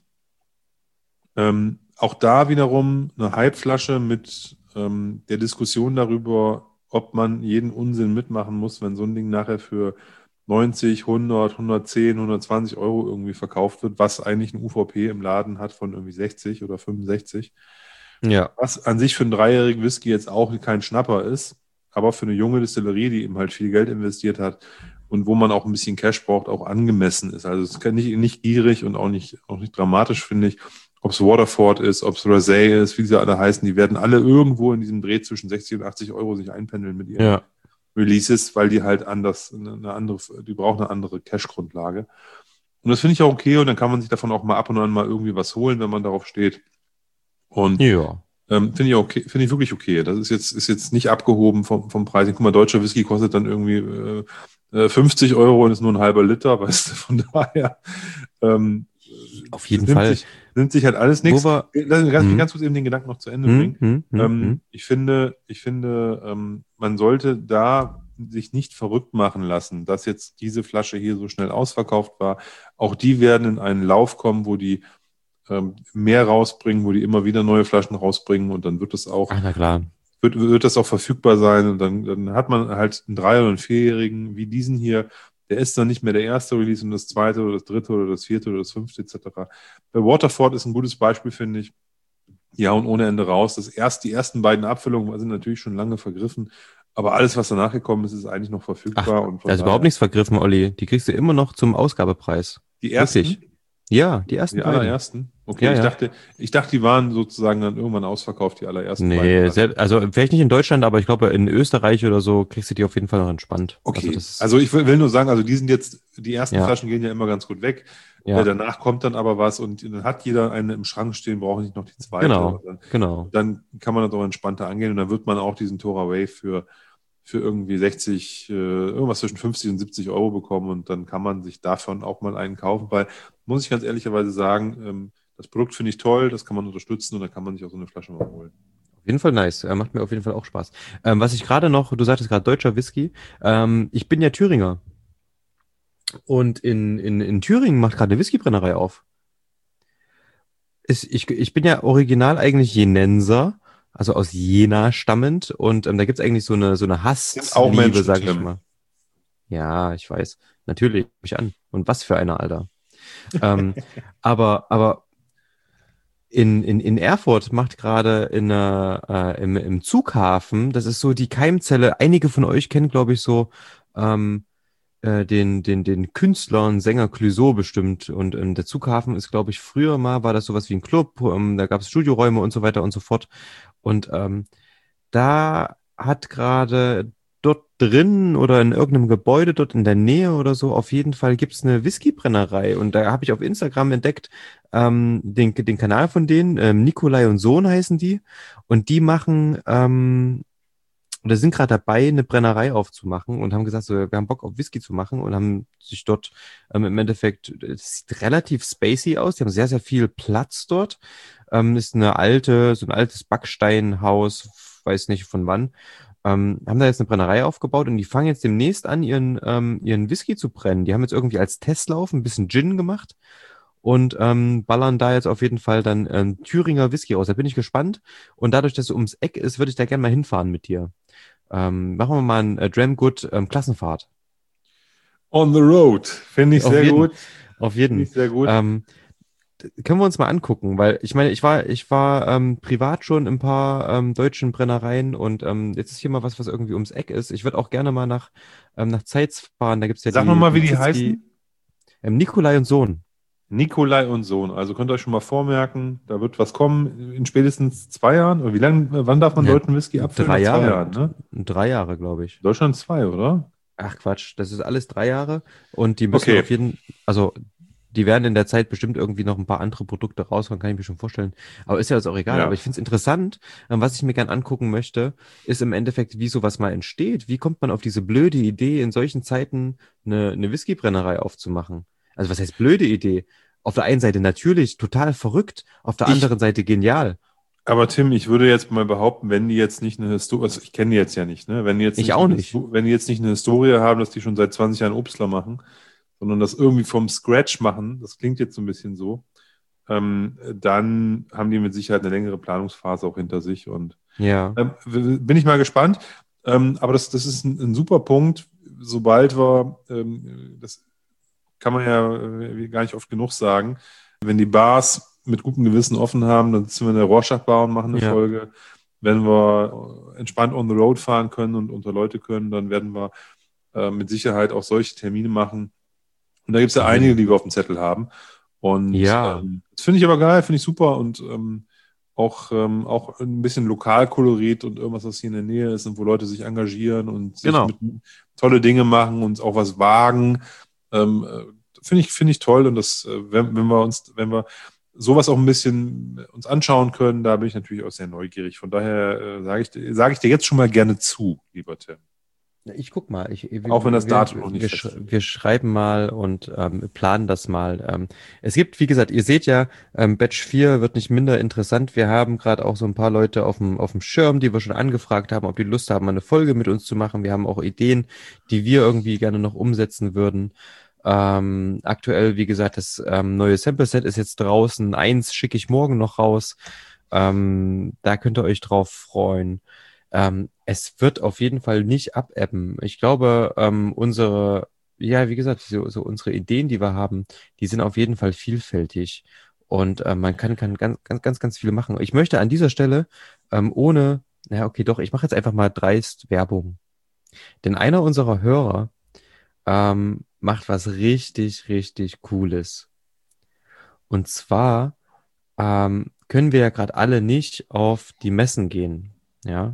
Ähm, auch da wiederum eine Halbflasche mit ähm, der Diskussion darüber, ob man jeden Unsinn mitmachen muss, wenn so ein Ding nachher für neunzig, hundert, hundertzehn, hundertzwanzig Euro irgendwie verkauft wird, was eigentlich ein U V P im Laden hat von irgendwie sechzig oder fünfundsechzig. Ja. Was an sich für einen dreijährigen Whisky jetzt auch kein Schnapper ist, aber für eine junge Distillerie, die eben halt viel Geld investiert hat und wo man auch ein bisschen Cash braucht, auch angemessen ist. Also es ist nicht, nicht gierig und auch nicht, auch nicht dramatisch, finde ich. Ob es Waterford ist, ob es Rosé ist, wie sie alle heißen, die werden alle irgendwo in diesem Dreh zwischen sechzig und achtzig Euro sich einpendeln mit ihren Ja. Releases, weil die halt anders, eine andere, die brauchen eine andere Cash-Grundlage. Und das finde ich auch okay und dann kann man sich davon auch mal ab und an mal irgendwie was holen, wenn man darauf steht. Und Ja. ähm, finde ich okay, finde ich wirklich okay. Das ist jetzt, ist jetzt nicht abgehoben vom, vom Preis. Guck mal, deutscher Whisky kostet dann irgendwie äh, fünfzig Euro und ist nur ein halber Liter, weißt du, von daher. Ähm, Auf jeden nimmt Fall. Sich, nimmt sich halt alles nichts. Wo wir- Lass mich ganz, Mhm. ganz kurz eben den Gedanken noch zu Ende Hm, bringen. hm, hm, Ähm, hm. ich finde, ich finde, ähm, man sollte da sich nicht verrückt machen lassen, dass jetzt diese Flasche hier so schnell ausverkauft war. Auch die werden in einen Lauf kommen, wo die ähm, mehr rausbringen, wo die immer wieder neue Flaschen rausbringen und dann wird es auch, Ach, na klar. wird, wird das auch verfügbar sein und dann, dann hat man halt einen Drei- oder einen Vierjährigen wie diesen hier. Der ist dann nicht mehr der erste Release und das zweite oder das dritte oder das vierte oder das fünfte et cetera. Bei Waterford ist ein gutes Beispiel, finde ich. Ja, und ohne Ende raus. Das erst, die ersten beiden Abfüllungen sind natürlich schon lange vergriffen, aber alles, was danach gekommen ist, ist eigentlich noch verfügbar. Ach, und von da ist daher- überhaupt nichts vergriffen, Olli. Die kriegst du immer noch zum Ausgabepreis. Die ersten? Wirklich? Ja, die ersten Die beiden. allerersten? Okay, Ja, ich, ja. Dachte, ich dachte, die waren sozusagen dann irgendwann ausverkauft, die allerersten Nee, beiden. selbst, also vielleicht nicht in Deutschland, aber ich glaube in Österreich oder so kriegst du die auf jeden Fall noch entspannt. Okay, Also, das ist, also ich will, will nur sagen, also die sind jetzt, die ersten Ja. Flaschen gehen ja immer ganz gut weg. ja, Äh, danach kommt dann aber was und dann hat jeder eine im Schrank stehen, braucht nicht noch die zweite. genau, Und Dann, genau. dann kann man das auch entspannter angehen und dann wird man auch diesen Tora Wave für, für irgendwie sechzig, äh, irgendwas zwischen fünfzig und siebzig Euro bekommen und dann kann man sich davon auch mal einen kaufen, weil, muss ich ganz ehrlicherweise sagen, ähm, das Produkt finde ich toll, das kann man unterstützen und dann kann man sich auch so eine Flasche mal holen. Auf jeden Fall nice. Äh, macht mir auf jeden Fall auch Spaß. Ähm, was ich gerade noch, du sagtest gerade deutscher Whisky. Ähm, ich bin ja Thüringer. Und in, in, in Thüringen macht gerade eine Whiskybrennerei auf. Ist, ich, ich bin ja original eigentlich Jenenser, also aus Jena stammend. Und ähm, da gibt's eigentlich so eine, so eine Sind auch Hassliebe, Menschen, sag ich Tim. mal. Ja, ich weiß. Natürlich, mich an. Und was für einer, Alter. ähm, aber, aber in, in, in Erfurt macht gerade in einer, äh, im, im Zughafen, das ist so die Keimzelle, einige von euch kennen, glaube ich, so ähm, äh, den, den, den Künstler und Sänger Clouseau bestimmt. Und ähm, der Zughafen ist, glaube ich, früher mal, war das sowas wie ein Club, ähm, da gab es Studioräume und so weiter und so fort. Und ähm, da hat gerade dort drin oder in irgendeinem Gebäude dort in der Nähe oder so. Auf jeden Fall gibt's eine Whiskybrennerei und da habe ich auf Instagram entdeckt, ähm, den, den Kanal von denen, ähm, Nikolai und Sohn heißen die und die machen, ähm, oder sind gerade dabei, eine Brennerei aufzumachen und haben gesagt, so, wir haben Bock auf Whisky zu machen und haben sich dort ähm, im Endeffekt, es sieht relativ spacey aus, die haben sehr, sehr viel Platz dort. Ähm, ist eine alte, so ein altes Backsteinhaus, weiß nicht von wann. Ähm, haben da jetzt eine Brennerei aufgebaut und die fangen jetzt demnächst an, ihren, ähm, ihren Whisky zu brennen. Die haben jetzt irgendwie als Testlauf ein bisschen Gin gemacht und ähm, ballern da jetzt auf jeden Fall dann ähm, Thüringer Whisky raus. Da bin ich gespannt. Und dadurch, dass es ums Eck ist, würde ich da gerne mal hinfahren mit dir. Ähm, machen wir mal ein äh, Dramgood ähm, Klassenfahrt. On the road. Finde ich Auf sehr jeden, gut. auf Finde jeden. ich sehr gut. Ähm, können wir uns mal angucken, weil ich meine, ich war, ich war ähm, privat schon in ein paar ähm, deutschen Brennereien und ähm, jetzt ist hier mal was, was irgendwie ums Eck ist. Ich würde auch gerne mal nach, ähm, nach Zeitz fahren. Da gibt's ja Sag die, nochmal, wie die Zizki, heißen. ähm, Nikolai und Sohn. Nikolai und Sohn. Also könnt ihr euch schon mal vormerken, da wird was kommen in spätestens zwei Jahren. Oder wie lange, wann darf man Ja, deutschen Whisky abfüllen? drei Nach zwei Jahre. Jahren, ne? Drei Jahre, glaube ich. Deutschland zwei, oder? Ach Quatsch, das ist alles drei Jahre und die müssen Okay. auf jeden, also die werden in der Zeit bestimmt irgendwie noch ein paar andere Produkte raushauen, kann ich mir schon vorstellen. Aber ist ja jetzt auch egal. Ja. Aber ich finde es interessant, ähm, was ich mir gern angucken möchte, ist im Endeffekt, wie sowas mal entsteht. Wie kommt man auf diese blöde Idee, in solchen Zeiten eine, eine Whiskybrennerei aufzumachen? Also was heißt blöde Idee? Auf der einen Seite natürlich total verrückt, auf der Ich- anderen Seite genial. Aber Tim, ich würde jetzt mal behaupten, wenn die jetzt nicht eine Historie, also ich kenne die jetzt ja nicht, ne? Wenn die jetzt Ich nicht auch eine nicht. Histo- Wenn die jetzt nicht eine Historie haben, dass die schon seit zwanzig Jahren Obstler machen, sondern das irgendwie vom Scratch machen, das klingt jetzt so ein bisschen so, ähm, dann haben die mit Sicherheit eine längere Planungsphase auch hinter sich und Ja, ähm, w- bin ich mal gespannt. Ähm, aber das, das ist ein, ein super Punkt. Sobald wir, ähm, das kann man ja äh, gar nicht oft genug sagen, wenn die Bars mit gutem Gewissen offen haben, dann sitzen wir in der Rorschach-Bar und machen eine Ja. Folge. Wenn wir entspannt on the road fahren können und unter Leute können, dann werden wir äh, mit Sicherheit auch solche Termine machen. Und da gibt es ja Auf einige, jeden. die wir auf dem Zettel haben. Und Ja. ähm, das finde ich aber geil, finde ich super und ähm, auch, ähm, auch ein bisschen Lokalkolorit und irgendwas, was hier in der Nähe ist und wo Leute sich engagieren und sich Genau. mit tolle Dinge machen und auch was wagen. Ähm, äh, finde ich, finde ich toll und das, äh, wenn, wenn wir uns, wenn wir sowas auch ein bisschen uns anschauen können, da bin ich natürlich auch sehr neugierig. Von daher äh, sage ich, dir- sage ich dir jetzt schon mal gerne zu, lieber Tim. Ich guck mal. Ich, wir, Auch wenn das wir, Datum noch nicht wir, feststeht. sch wir schreiben mal und ähm, planen das mal. Ähm, es gibt, wie gesagt, ihr seht ja, ähm, Batch vier wird nicht minder interessant. Wir haben gerade auch so ein paar Leute auf dem auf dem Schirm, die wir schon angefragt haben, ob die Lust haben, mal eine Folge mit uns zu machen. Wir haben auch Ideen, die wir irgendwie gerne noch umsetzen würden. Ähm, aktuell, wie gesagt, das ähm, neue Sample-Set ist jetzt draußen. Eins schicke ich morgen noch raus. Ähm, da könnt ihr euch drauf freuen. Ähm, es wird auf jeden Fall nicht abebben. Ich glaube, ähm, unsere, ja, wie gesagt, so, so unsere Ideen, die wir haben, die sind auf jeden Fall vielfältig. Und ähm, man kann, kann ganz, ganz, ganz, ganz viel machen. Ich möchte an dieser Stelle ähm, ohne, naja, okay, doch, ich mache jetzt einfach mal dreist Werbung. Denn einer unserer Hörer ähm, macht was richtig, richtig Cooles. Und zwar ähm, können wir ja gerade alle nicht auf die Messen gehen. Ja.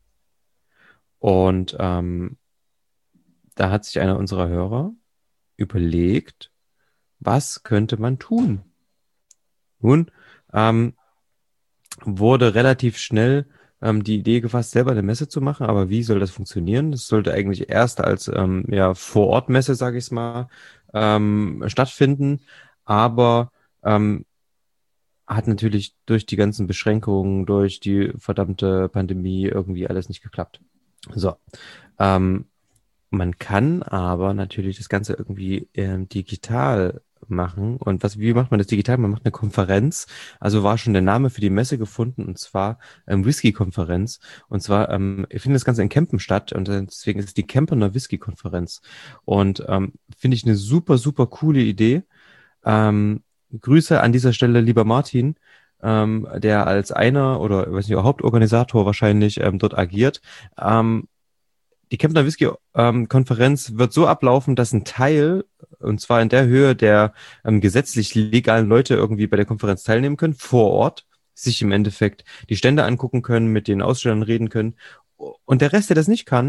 Und ähm, da hat sich einer unserer Hörer überlegt, was könnte man tun? Nun ähm, wurde relativ schnell ähm, die Idee gefasst, selber eine Messe zu machen, aber wie soll das funktionieren? Das sollte eigentlich erst als ähm, ja, Vor-Ort-Messe, sage ich es mal, ähm, stattfinden, aber ähm, hat natürlich durch die ganzen Beschränkungen, durch die verdammte Pandemie irgendwie alles nicht geklappt. So, ähm, man kann aber natürlich das Ganze irgendwie ähm, digital machen. Und was, wie macht man das digital? Man macht eine Konferenz. Also war schon der Name für die Messe gefunden, und zwar ähm, Whisky-Konferenz. Und zwar ähm, findet das Ganze in Kempen statt und deswegen ist es die Kempener Whisky-Konferenz. Und ähm, finde ich eine super, super coole Idee. Ähm, Grüße an dieser Stelle, lieber Martin, ähm, der als einer oder ich weiß nicht, Hauptorganisator wahrscheinlich ähm, dort agiert. Ähm, die Kempner Whisky-Konferenz wird so ablaufen, dass ein Teil, und zwar in der Höhe der ähm, gesetzlich legalen Leute irgendwie bei der Konferenz teilnehmen können, vor Ort, sich im Endeffekt die Stände angucken können, mit den Ausstellern reden können. Und der Rest, der das nicht kann,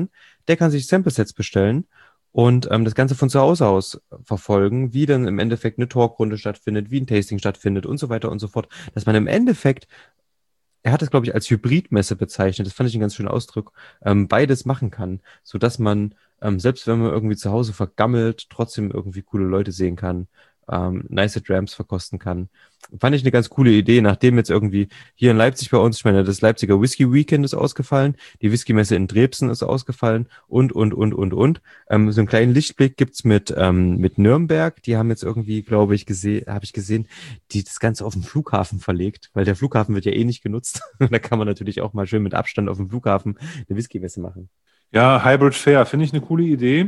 der kann sich Sample-Sets bestellen und ähm, das Ganze von zu Hause aus verfolgen, wie dann im Endeffekt eine Talkrunde stattfindet, wie ein Tasting stattfindet und so weiter und so fort. Dass man im Endeffekt, er hat es, glaube ich, als Hybridmesse bezeichnet, das fand ich einen ganz schönen Ausdruck, ähm, beides machen kann, sodass man, ähm, selbst wenn man irgendwie zu Hause vergammelt, trotzdem irgendwie coole Leute sehen kann, ähm, nice Drams verkosten kann. Fand ich eine ganz coole Idee, nachdem jetzt irgendwie hier in Leipzig bei uns, ich meine, das Leipziger Whisky Weekend ist ausgefallen, die Whisky-Messe in Dresden ist ausgefallen und, und, und, und, und. Ähm, so einen kleinen Lichtblick gibt's mit, ähm, mit Nürnberg, die haben jetzt irgendwie, glaube ich, gesehen, habe ich gesehen, die das Ganze auf den Flughafen verlegt, weil der Flughafen wird ja eh nicht genutzt. Da kann man natürlich auch mal schön mit Abstand auf dem Flughafen eine Whisky-Messe machen. Ja, Hybrid Fair, finde ich eine coole Idee.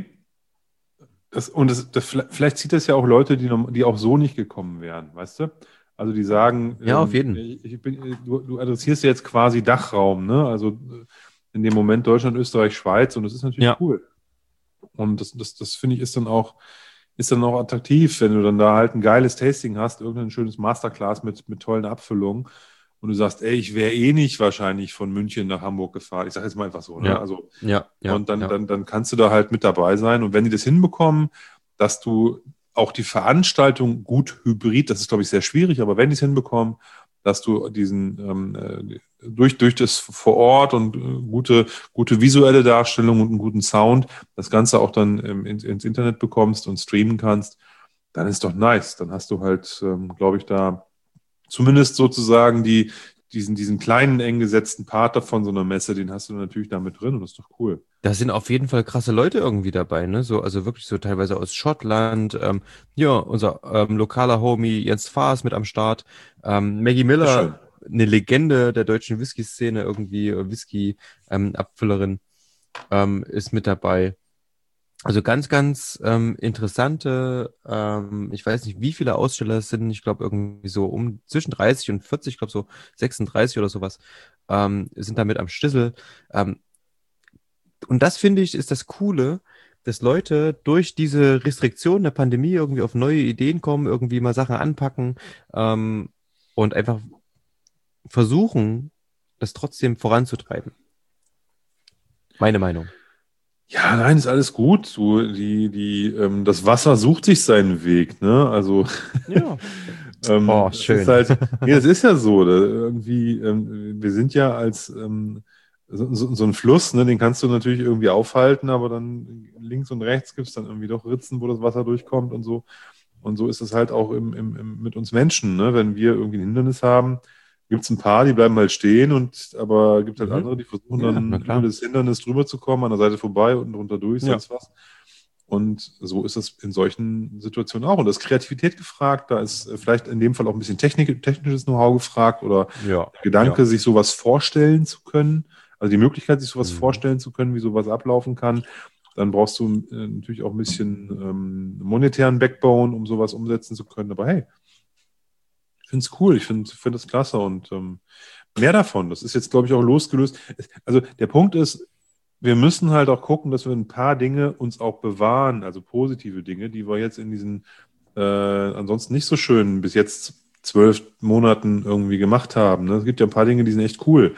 Das, und das, das, vielleicht zieht das ja auch Leute, die, noch, die auch so nicht gekommen wären, weißt du? Also die sagen, Ja, auf jeden. ähm, ich bin, du, du adressierst ja jetzt quasi Dachraum, ne? Also in dem Moment Deutschland, Österreich, Schweiz und das ist natürlich Ja. cool. Und das, das, das finde ich ist dann auch, ist dann auch attraktiv, wenn du dann da halt ein geiles Tasting hast, irgendein schönes Masterclass mit, mit tollen Abfüllungen und du sagst, ey, ich wäre eh nicht wahrscheinlich von München nach Hamburg gefahren. Ich sage jetzt mal einfach so, ne? Ja. Also Ja, ja, und dann, ja. dann, dann kannst du da halt mit dabei sein. Und wenn die das hinbekommen, dass du auch die Veranstaltung gut hybrid, das ist, glaube ich, sehr schwierig, aber wenn die es hinbekommen, dass du diesen ähm, äh, durch, durch das vor Ort und äh, gute, gute visuelle Darstellung und einen guten Sound, das Ganze auch dann ähm, ins, ins Internet bekommst und streamen kannst, dann ist doch nice. Dann hast du halt, ähm, glaube ich, da zumindest sozusagen die, diesen, diesen kleinen, eng gesetzten Part davon so einer Messe, den hast du natürlich da mit drin und das ist doch cool. Da sind auf jeden Fall krasse Leute irgendwie dabei, ne? So, also wirklich so teilweise aus Schottland. Ähm, ja, unser ähm, lokaler Homie Jens Faas mit am Start. Ähm, Maggie Schön. Miller, eine Legende der deutschen Whisky-Szene, irgendwie äh, Whisky-Abfüllerin, ähm, ist mit dabei. Also ganz, ganz ähm, interessante, ähm, ich weiß nicht, wie viele Aussteller es sind. Ich glaube irgendwie so um zwischen dreißig und vierzig, ich glaube so sechsunddreißig oder sowas, ähm, sind damit am Stissel. Ähm, Und das finde ich ist das Coole, dass Leute durch diese Restriktion der Pandemie irgendwie auf neue Ideen kommen, irgendwie mal Sachen anpacken ähm, und einfach versuchen, das trotzdem voranzutreiben. Meine Meinung. Ja, nein, ist alles gut. Du, die, die, ähm, das Wasser sucht sich seinen Weg, ne? Also, Ja. ähm, Oh, das schön. ist halt, nee, das ist ja so. Da, irgendwie, ähm, wir sind ja als ähm, so, so, so ein Fluss, ne? Den kannst du natürlich irgendwie aufhalten, aber dann links und rechts gibt es dann irgendwie doch Ritzen, wo das Wasser durchkommt und so. Und so ist es halt auch im, im, im, mit uns Menschen, ne? Wenn wir irgendwie ein Hindernis haben, gibt es ein paar, die bleiben halt stehen, und aber gibt halt Mhm. andere, die versuchen Ja, dann na klar. über das Hindernis drüber zu kommen, an der Seite vorbei und drunter durch, Ja. sonst was. Und so ist es in solchen Situationen auch. Und da ist Kreativität gefragt, da ist äh, vielleicht in dem Fall auch ein bisschen Technik, technisches Know-how gefragt oder Ja. der Gedanke, sich sowas vorstellen zu können, also die Möglichkeit, sich sowas Mhm. vorstellen zu können, wie sowas ablaufen kann. Dann brauchst du äh, natürlich auch ein bisschen ähm, monetären Backbone, um sowas umsetzen zu können. Aber hey, ich finde es cool, ich finde find das klasse und ähm, mehr davon. Das ist jetzt, glaube ich, auch losgelöst. Also der Punkt ist, wir müssen halt auch gucken, dass wir ein paar Dinge uns auch bewahren, also positive Dinge, die wir jetzt in diesen äh, ansonsten nicht so schön bis jetzt zwölf Monaten irgendwie gemacht haben. Ne? Es gibt ja ein paar Dinge, die sind echt cool.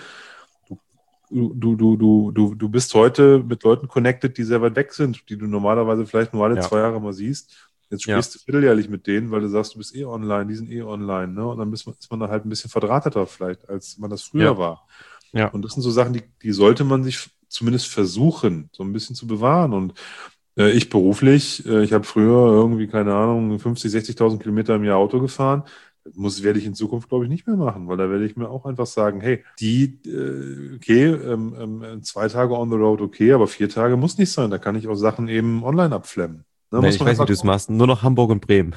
Du, du, du, du, du, du bist heute mit Leuten connected, die sehr weit weg sind, die du normalerweise vielleicht nur alle Ja. zwei Jahre mal siehst. Jetzt Ja. sprichst du vierteljährlich mit denen, weil du sagst, du bist eh online, die sind eh online, ne? Und dann ist man, ist man da halt ein bisschen verdrahteter vielleicht, als man das früher Ja. war. Ja. Und das sind so Sachen, die, die sollte man sich zumindest versuchen, so ein bisschen zu bewahren. Und äh, ich beruflich, äh, ich habe früher irgendwie, keine Ahnung, fünfzig, sechzigtausend Kilometer im Jahr Auto gefahren. Das muss, werde ich in Zukunft, glaube ich, nicht mehr machen, weil da werde ich mir auch einfach sagen, hey, die, äh, okay, ähm, ähm, zwei Tage on the road, okay, aber vier Tage muss nicht sein. Da kann ich auch Sachen eben online abflemmen. Ne, Nee, muss ich man weiß, wie einfach du es gucken. machst. Nur noch Hamburg und Bremen.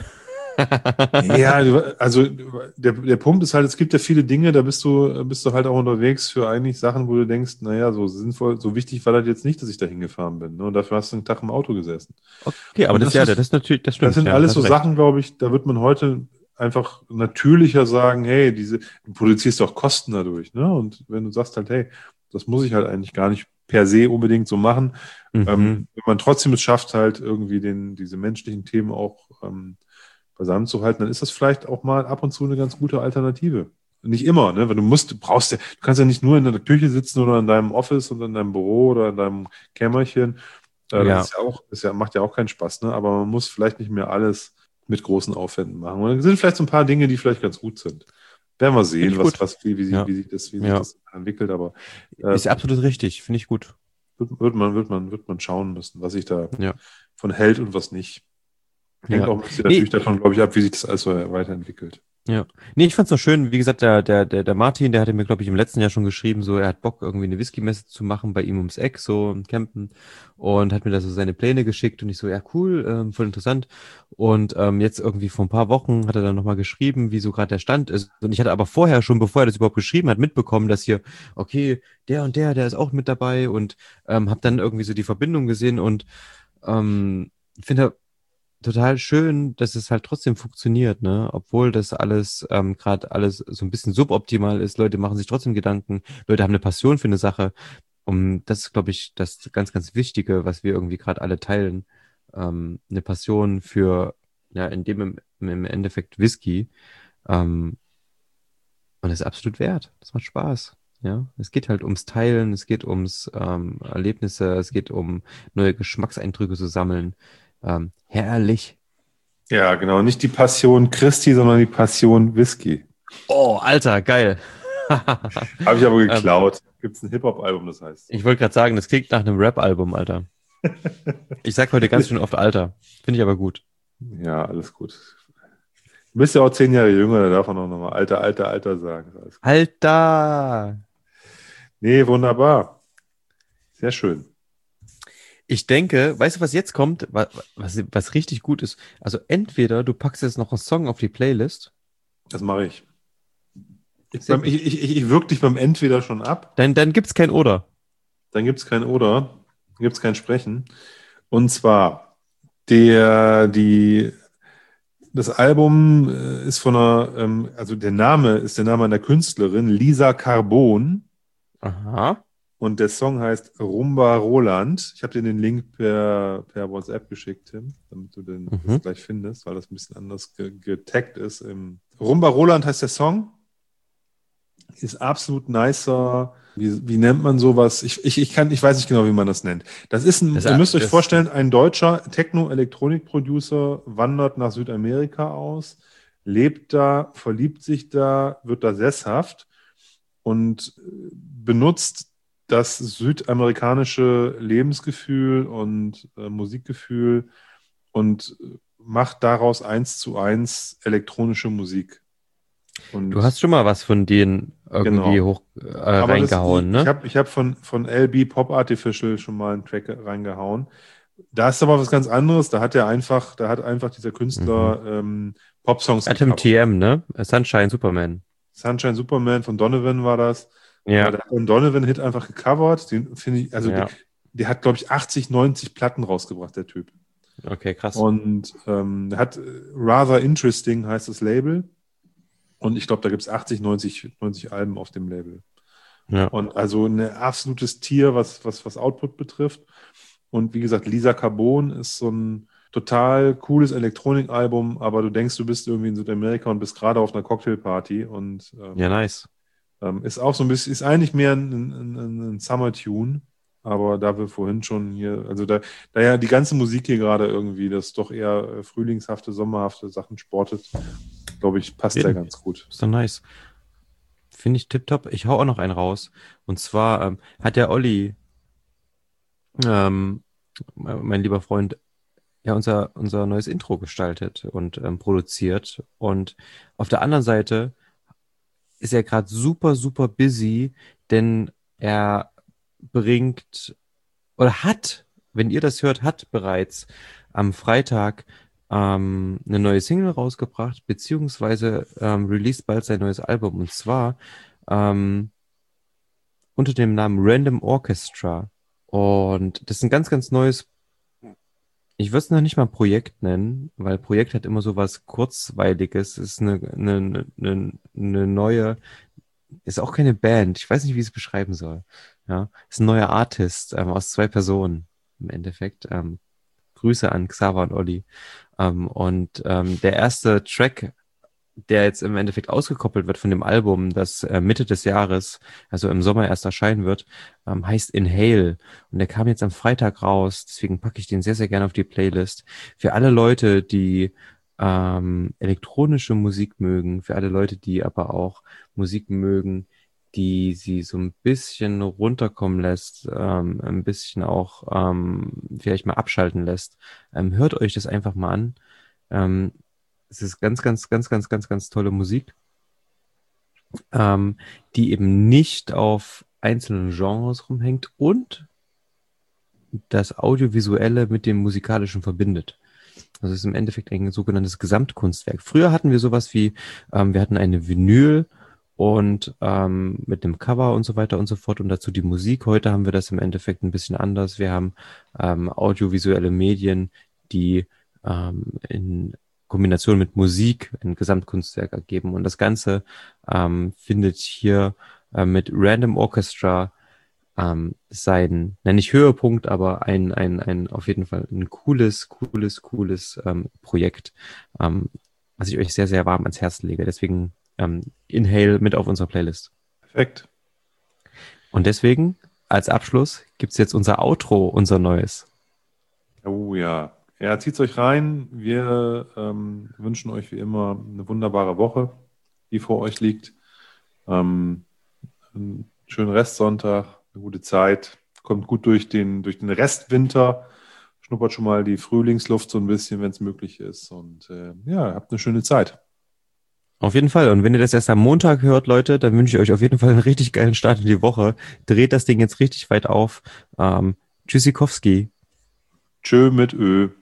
Ja, du- also der, der Punkt ist halt, es gibt ja viele Dinge, da bist du, bist du halt auch unterwegs für eigentlich Sachen, wo du denkst, naja, so sinnvoll, so wichtig war das jetzt nicht, dass ich da hingefahren bin. Ne? Und dafür hast du einen Tag im Auto gesessen. Okay, aber Und das, das ja, ist- das ist natürlich, das stimmt. Das sind ja, alles hast so recht. Sachen, glaube ich, da wird man heute einfach natürlicher sagen, hey, diese, du produzierst auch Kosten dadurch. Ne? Und wenn du sagst halt, hey, das muss ich halt eigentlich gar nicht per se unbedingt so machen, Mhm. ähm, wenn man trotzdem es schafft, halt irgendwie den, diese menschlichen Themen auch ähm, beisammen zu halten, dann ist das vielleicht auch mal ab und zu eine ganz gute Alternative. nicht immer, ne? Weil du musst, du brauchst ja, du kannst ja nicht nur in der Küche sitzen oder in deinem Office oder in deinem Büro oder in deinem Kämmerchen. Äh, Ja. Das ist ja auch, ist ja, macht ja auch keinen Spaß, ne? Aber man muss vielleicht nicht mehr alles mit großen Aufwänden machen. Und es sind vielleicht so ein paar Dinge, die vielleicht ganz gut sind. Werden wir Finde sehen, ich was, gut. was, wie, wie, sich- Ja. wie sich das, wie sich Ja. das entwickelt, aber äh, Ist absolut richtig. Finde ich gut. wird, wird man, wird man, wird man schauen müssen, was sich da Ja. von hält und was nicht. Hängt Ja. auch ein bisschen Nee. natürlich davon, glaube ich, ab, wie sich das alles so weiterentwickelt. Ja. Nee, ich fand's noch schön, wie gesagt, der, der, der, der Martin, der hatte mir, glaube ich, im letzten Jahr schon geschrieben, so, er hat Bock, irgendwie eine Whisky-Messe zu machen bei ihm ums Eck, so im Campen, und hat mir da so seine Pläne geschickt und ich so, ja, cool, ähm, voll interessant. Und ähm, jetzt irgendwie vor ein paar Wochen hat er dann nochmal geschrieben, wie so gerade der Stand ist. Und ich hatte aber vorher schon, bevor er das überhaupt geschrieben hat, mitbekommen, dass hier, okay, der und der, der ist auch mit dabei, und ähm, habe dann irgendwie so die Verbindung gesehen und ähm, finde total schön, dass es halt trotzdem funktioniert, ne? Obwohl das alles ähm, gerade alles so ein bisschen suboptimal ist. Leute machen sich trotzdem Gedanken. Leute haben eine Passion für eine Sache. Und das ist, glaube ich, das ganz, ganz Wichtige, was wir irgendwie gerade alle teilen. Ähm, eine Passion für, ja, in dem im, im Endeffekt Whisky. Ähm, und das ist absolut wert. Das macht Spaß. Ja, es geht halt ums Teilen, es geht ums ähm, Erlebnisse, es geht um neue Geschmackseindrücke zu sammeln. Ähm, herrlich. Ja, genau. Nicht die Passion Christi, sondern die Passion Whisky. Oh, Alter, geil. Habe ich aber Ähm, geklaut. Gibt es ein Hip-Hop-Album, das heißt so. ich wollte gerade sagen, das klingt nach einem Rap-Album, Alter. Ich sag heute ganz schön oft Alter. Finde ich aber gut. Ja, alles gut. Du bist ja auch zehn Jahre jünger, da darf man auch nochmal Alter, Alter, Alter sagen. Alles gut. Alter! Nee, wunderbar. Sehr schön. Ich denke, weißt du, was jetzt kommt? Was, was, was richtig gut ist? Also entweder du packst jetzt noch einen Song auf die Playlist, Das mache ich. Ich, Sehr beim, gut. ich, ich, ich, ich wirke dich beim Entweder schon ab. dann, dann gibt's kein Oder. Dann gibt es kein Oder. Dann gibt es kein Sprechen. Und zwar, der, die, das Album äh, ist von einer, ähm, also der Name ist der Name einer Künstlerin, Lisa Carbon. Aha. Und der Song heißt Rumba Roland. Ich habe dir den Link per, per WhatsApp geschickt, Tim, damit du den Mhm. das gleich findest, weil das ein bisschen anders ge getaggt ist. Im Rumba Roland heißt der Song. Ist absolut nicer. Wie, wie nennt man sowas? Ich, ich, ich, kann, ich weiß nicht genau, wie man das nennt. Das ist ein, Das- ihr müsst euch das- vorstellen, ein deutscher Techno-Elektronik-Producer wandert nach Südamerika aus, lebt da, verliebt sich da, wird da sesshaft und äh, benutzt das südamerikanische Lebensgefühl und äh, Musikgefühl und äh, macht daraus eins zu eins elektronische Musik. Und Du hast schon mal was von denen irgendwie Genau. hoch äh, aber das, reingehauen, ich, ne? Ich habe ich hab von, von L B Pop Artificial schon mal einen Track reingehauen. Da ist aber was ganz anderes. Da hat er einfach, da hat einfach dieser Künstler ähm, Popsongs Atom gecovert. T M, ne? Sunshine Superman. Sunshine Superman von Donovan war das. Ja. Aber der hat einen Donovan-Hit einfach gecovert. Den finde ich, also Ja. der, der hat, glaube ich, achtzig, neunzig Platten rausgebracht, der Typ. Okay, krass. Und ähm, der hat äh, Rather Interesting heißt das Label. Und ich glaube, da gibt es achtzig, neunzig, neunzig Alben auf dem Label. Ja. Und also ein absolutes Tier, was, was, was Output betrifft. Und wie gesagt, Lisa Carbon ist so ein total cooles Elektronikalbum, aber du denkst, du bist irgendwie in Südamerika und bist gerade auf einer Cocktailparty und ähm, Ja, nice. ähm, ist auch so ein bisschen, ist eigentlich mehr ein, ein, ein, ein Summer-Tune, aber da wir vorhin schon hier, also da, da ja die ganze Musik hier gerade irgendwie, das doch eher äh, frühlingshafte, sommerhafte Sachen sportet, glaube ich, passt Eben. der ganz gut. Ist doch nice. Finde ich tipptopp. Ich hau auch noch einen raus. Und zwar ähm, hat der Olli, ähm, mein lieber Freund, ja unser, unser neues Intro gestaltet und ähm, produziert. Und auf der anderen Seite ist er gerade super, super busy, denn er bringt oder hat, wenn ihr das hört, hat bereits am Freitag ähm, eine neue Single rausgebracht, beziehungsweise ähm, released bald sein neues Album. Und zwar ähm, unter dem Namen Random Orchestra. Und das ist ein ganz, ganz neues, ich würde es noch nicht mal Projekt nennen, weil Projekt hat immer so was Kurzweiliges. Es ist eine, eine, eine, eine neue, ist auch keine Band. Ich weiß nicht, wie ich es beschreiben soll. Ja, ist ein neuer Artist ähm, aus zwei Personen im Endeffekt. Ähm, Grüße an Xaver und Olli. Ähm, und ähm, der erste Track der jetzt im Endeffekt ausgekoppelt wird von dem Album, das äh, Mitte des Jahres, also im Sommer erst erscheinen wird, ähm, heißt Inhale. Und der kam jetzt am Freitag raus, deswegen packe ich den sehr, sehr gerne auf die Playlist. Für alle Leute, die ähm, elektronische Musik mögen, für alle Leute, die aber auch Musik mögen, die sie so ein bisschen runterkommen lässt, ähm, ein bisschen auch ähm, vielleicht mal abschalten lässt, ähm, hört euch das einfach mal an. Ähm, es ist ganz, ganz, ganz, ganz, ganz, ganz tolle Musik, ähm, die eben nicht auf einzelnen Genres rumhängt und das Audiovisuelle mit dem Musikalischen verbindet. Also es ist im Endeffekt ein sogenanntes Gesamtkunstwerk. Früher hatten wir sowas wie, ähm, wir hatten eine Vinyl und ähm, mit dem Cover und so weiter und so fort und dazu die Musik. Heute haben wir das im Endeffekt ein bisschen anders. Wir haben ähm, audiovisuelle Medien, die ähm, in Kombination mit Musik ein Gesamtkunstwerk ergeben. Und das Ganze ähm, findet hier äh, mit Random Orchestra ähm, sein, nenne ich Höhepunkt, aber ein, ein, ein auf jeden Fall ein cooles, cooles, cooles ähm, Projekt, ähm, was ich euch sehr, sehr warm ans Herz lege. Deswegen ähm, Inhale mit auf unserer Playlist. Perfekt. Und deswegen, als Abschluss, gibt's jetzt unser Outro, unser neues. Oh ja. Ja, zieht's euch rein. Wir ähm, wünschen euch wie immer eine wunderbare Woche, die vor euch liegt. Ähm, einen schönen Restsonntag, eine gute Zeit. Kommt gut durch den, durch den Restwinter. Schnuppert schon mal die Frühlingsluft so ein bisschen, wenn es möglich ist. Und äh, ja, habt eine schöne Zeit. Auf jeden Fall. Und wenn ihr das erst am Montag hört, Leute, dann wünsche ich euch auf jeden Fall einen richtig geilen Start in die Woche. Dreht das Ding jetzt richtig weit auf. Ähm, Tschüssikowski. Tschö mit Ö.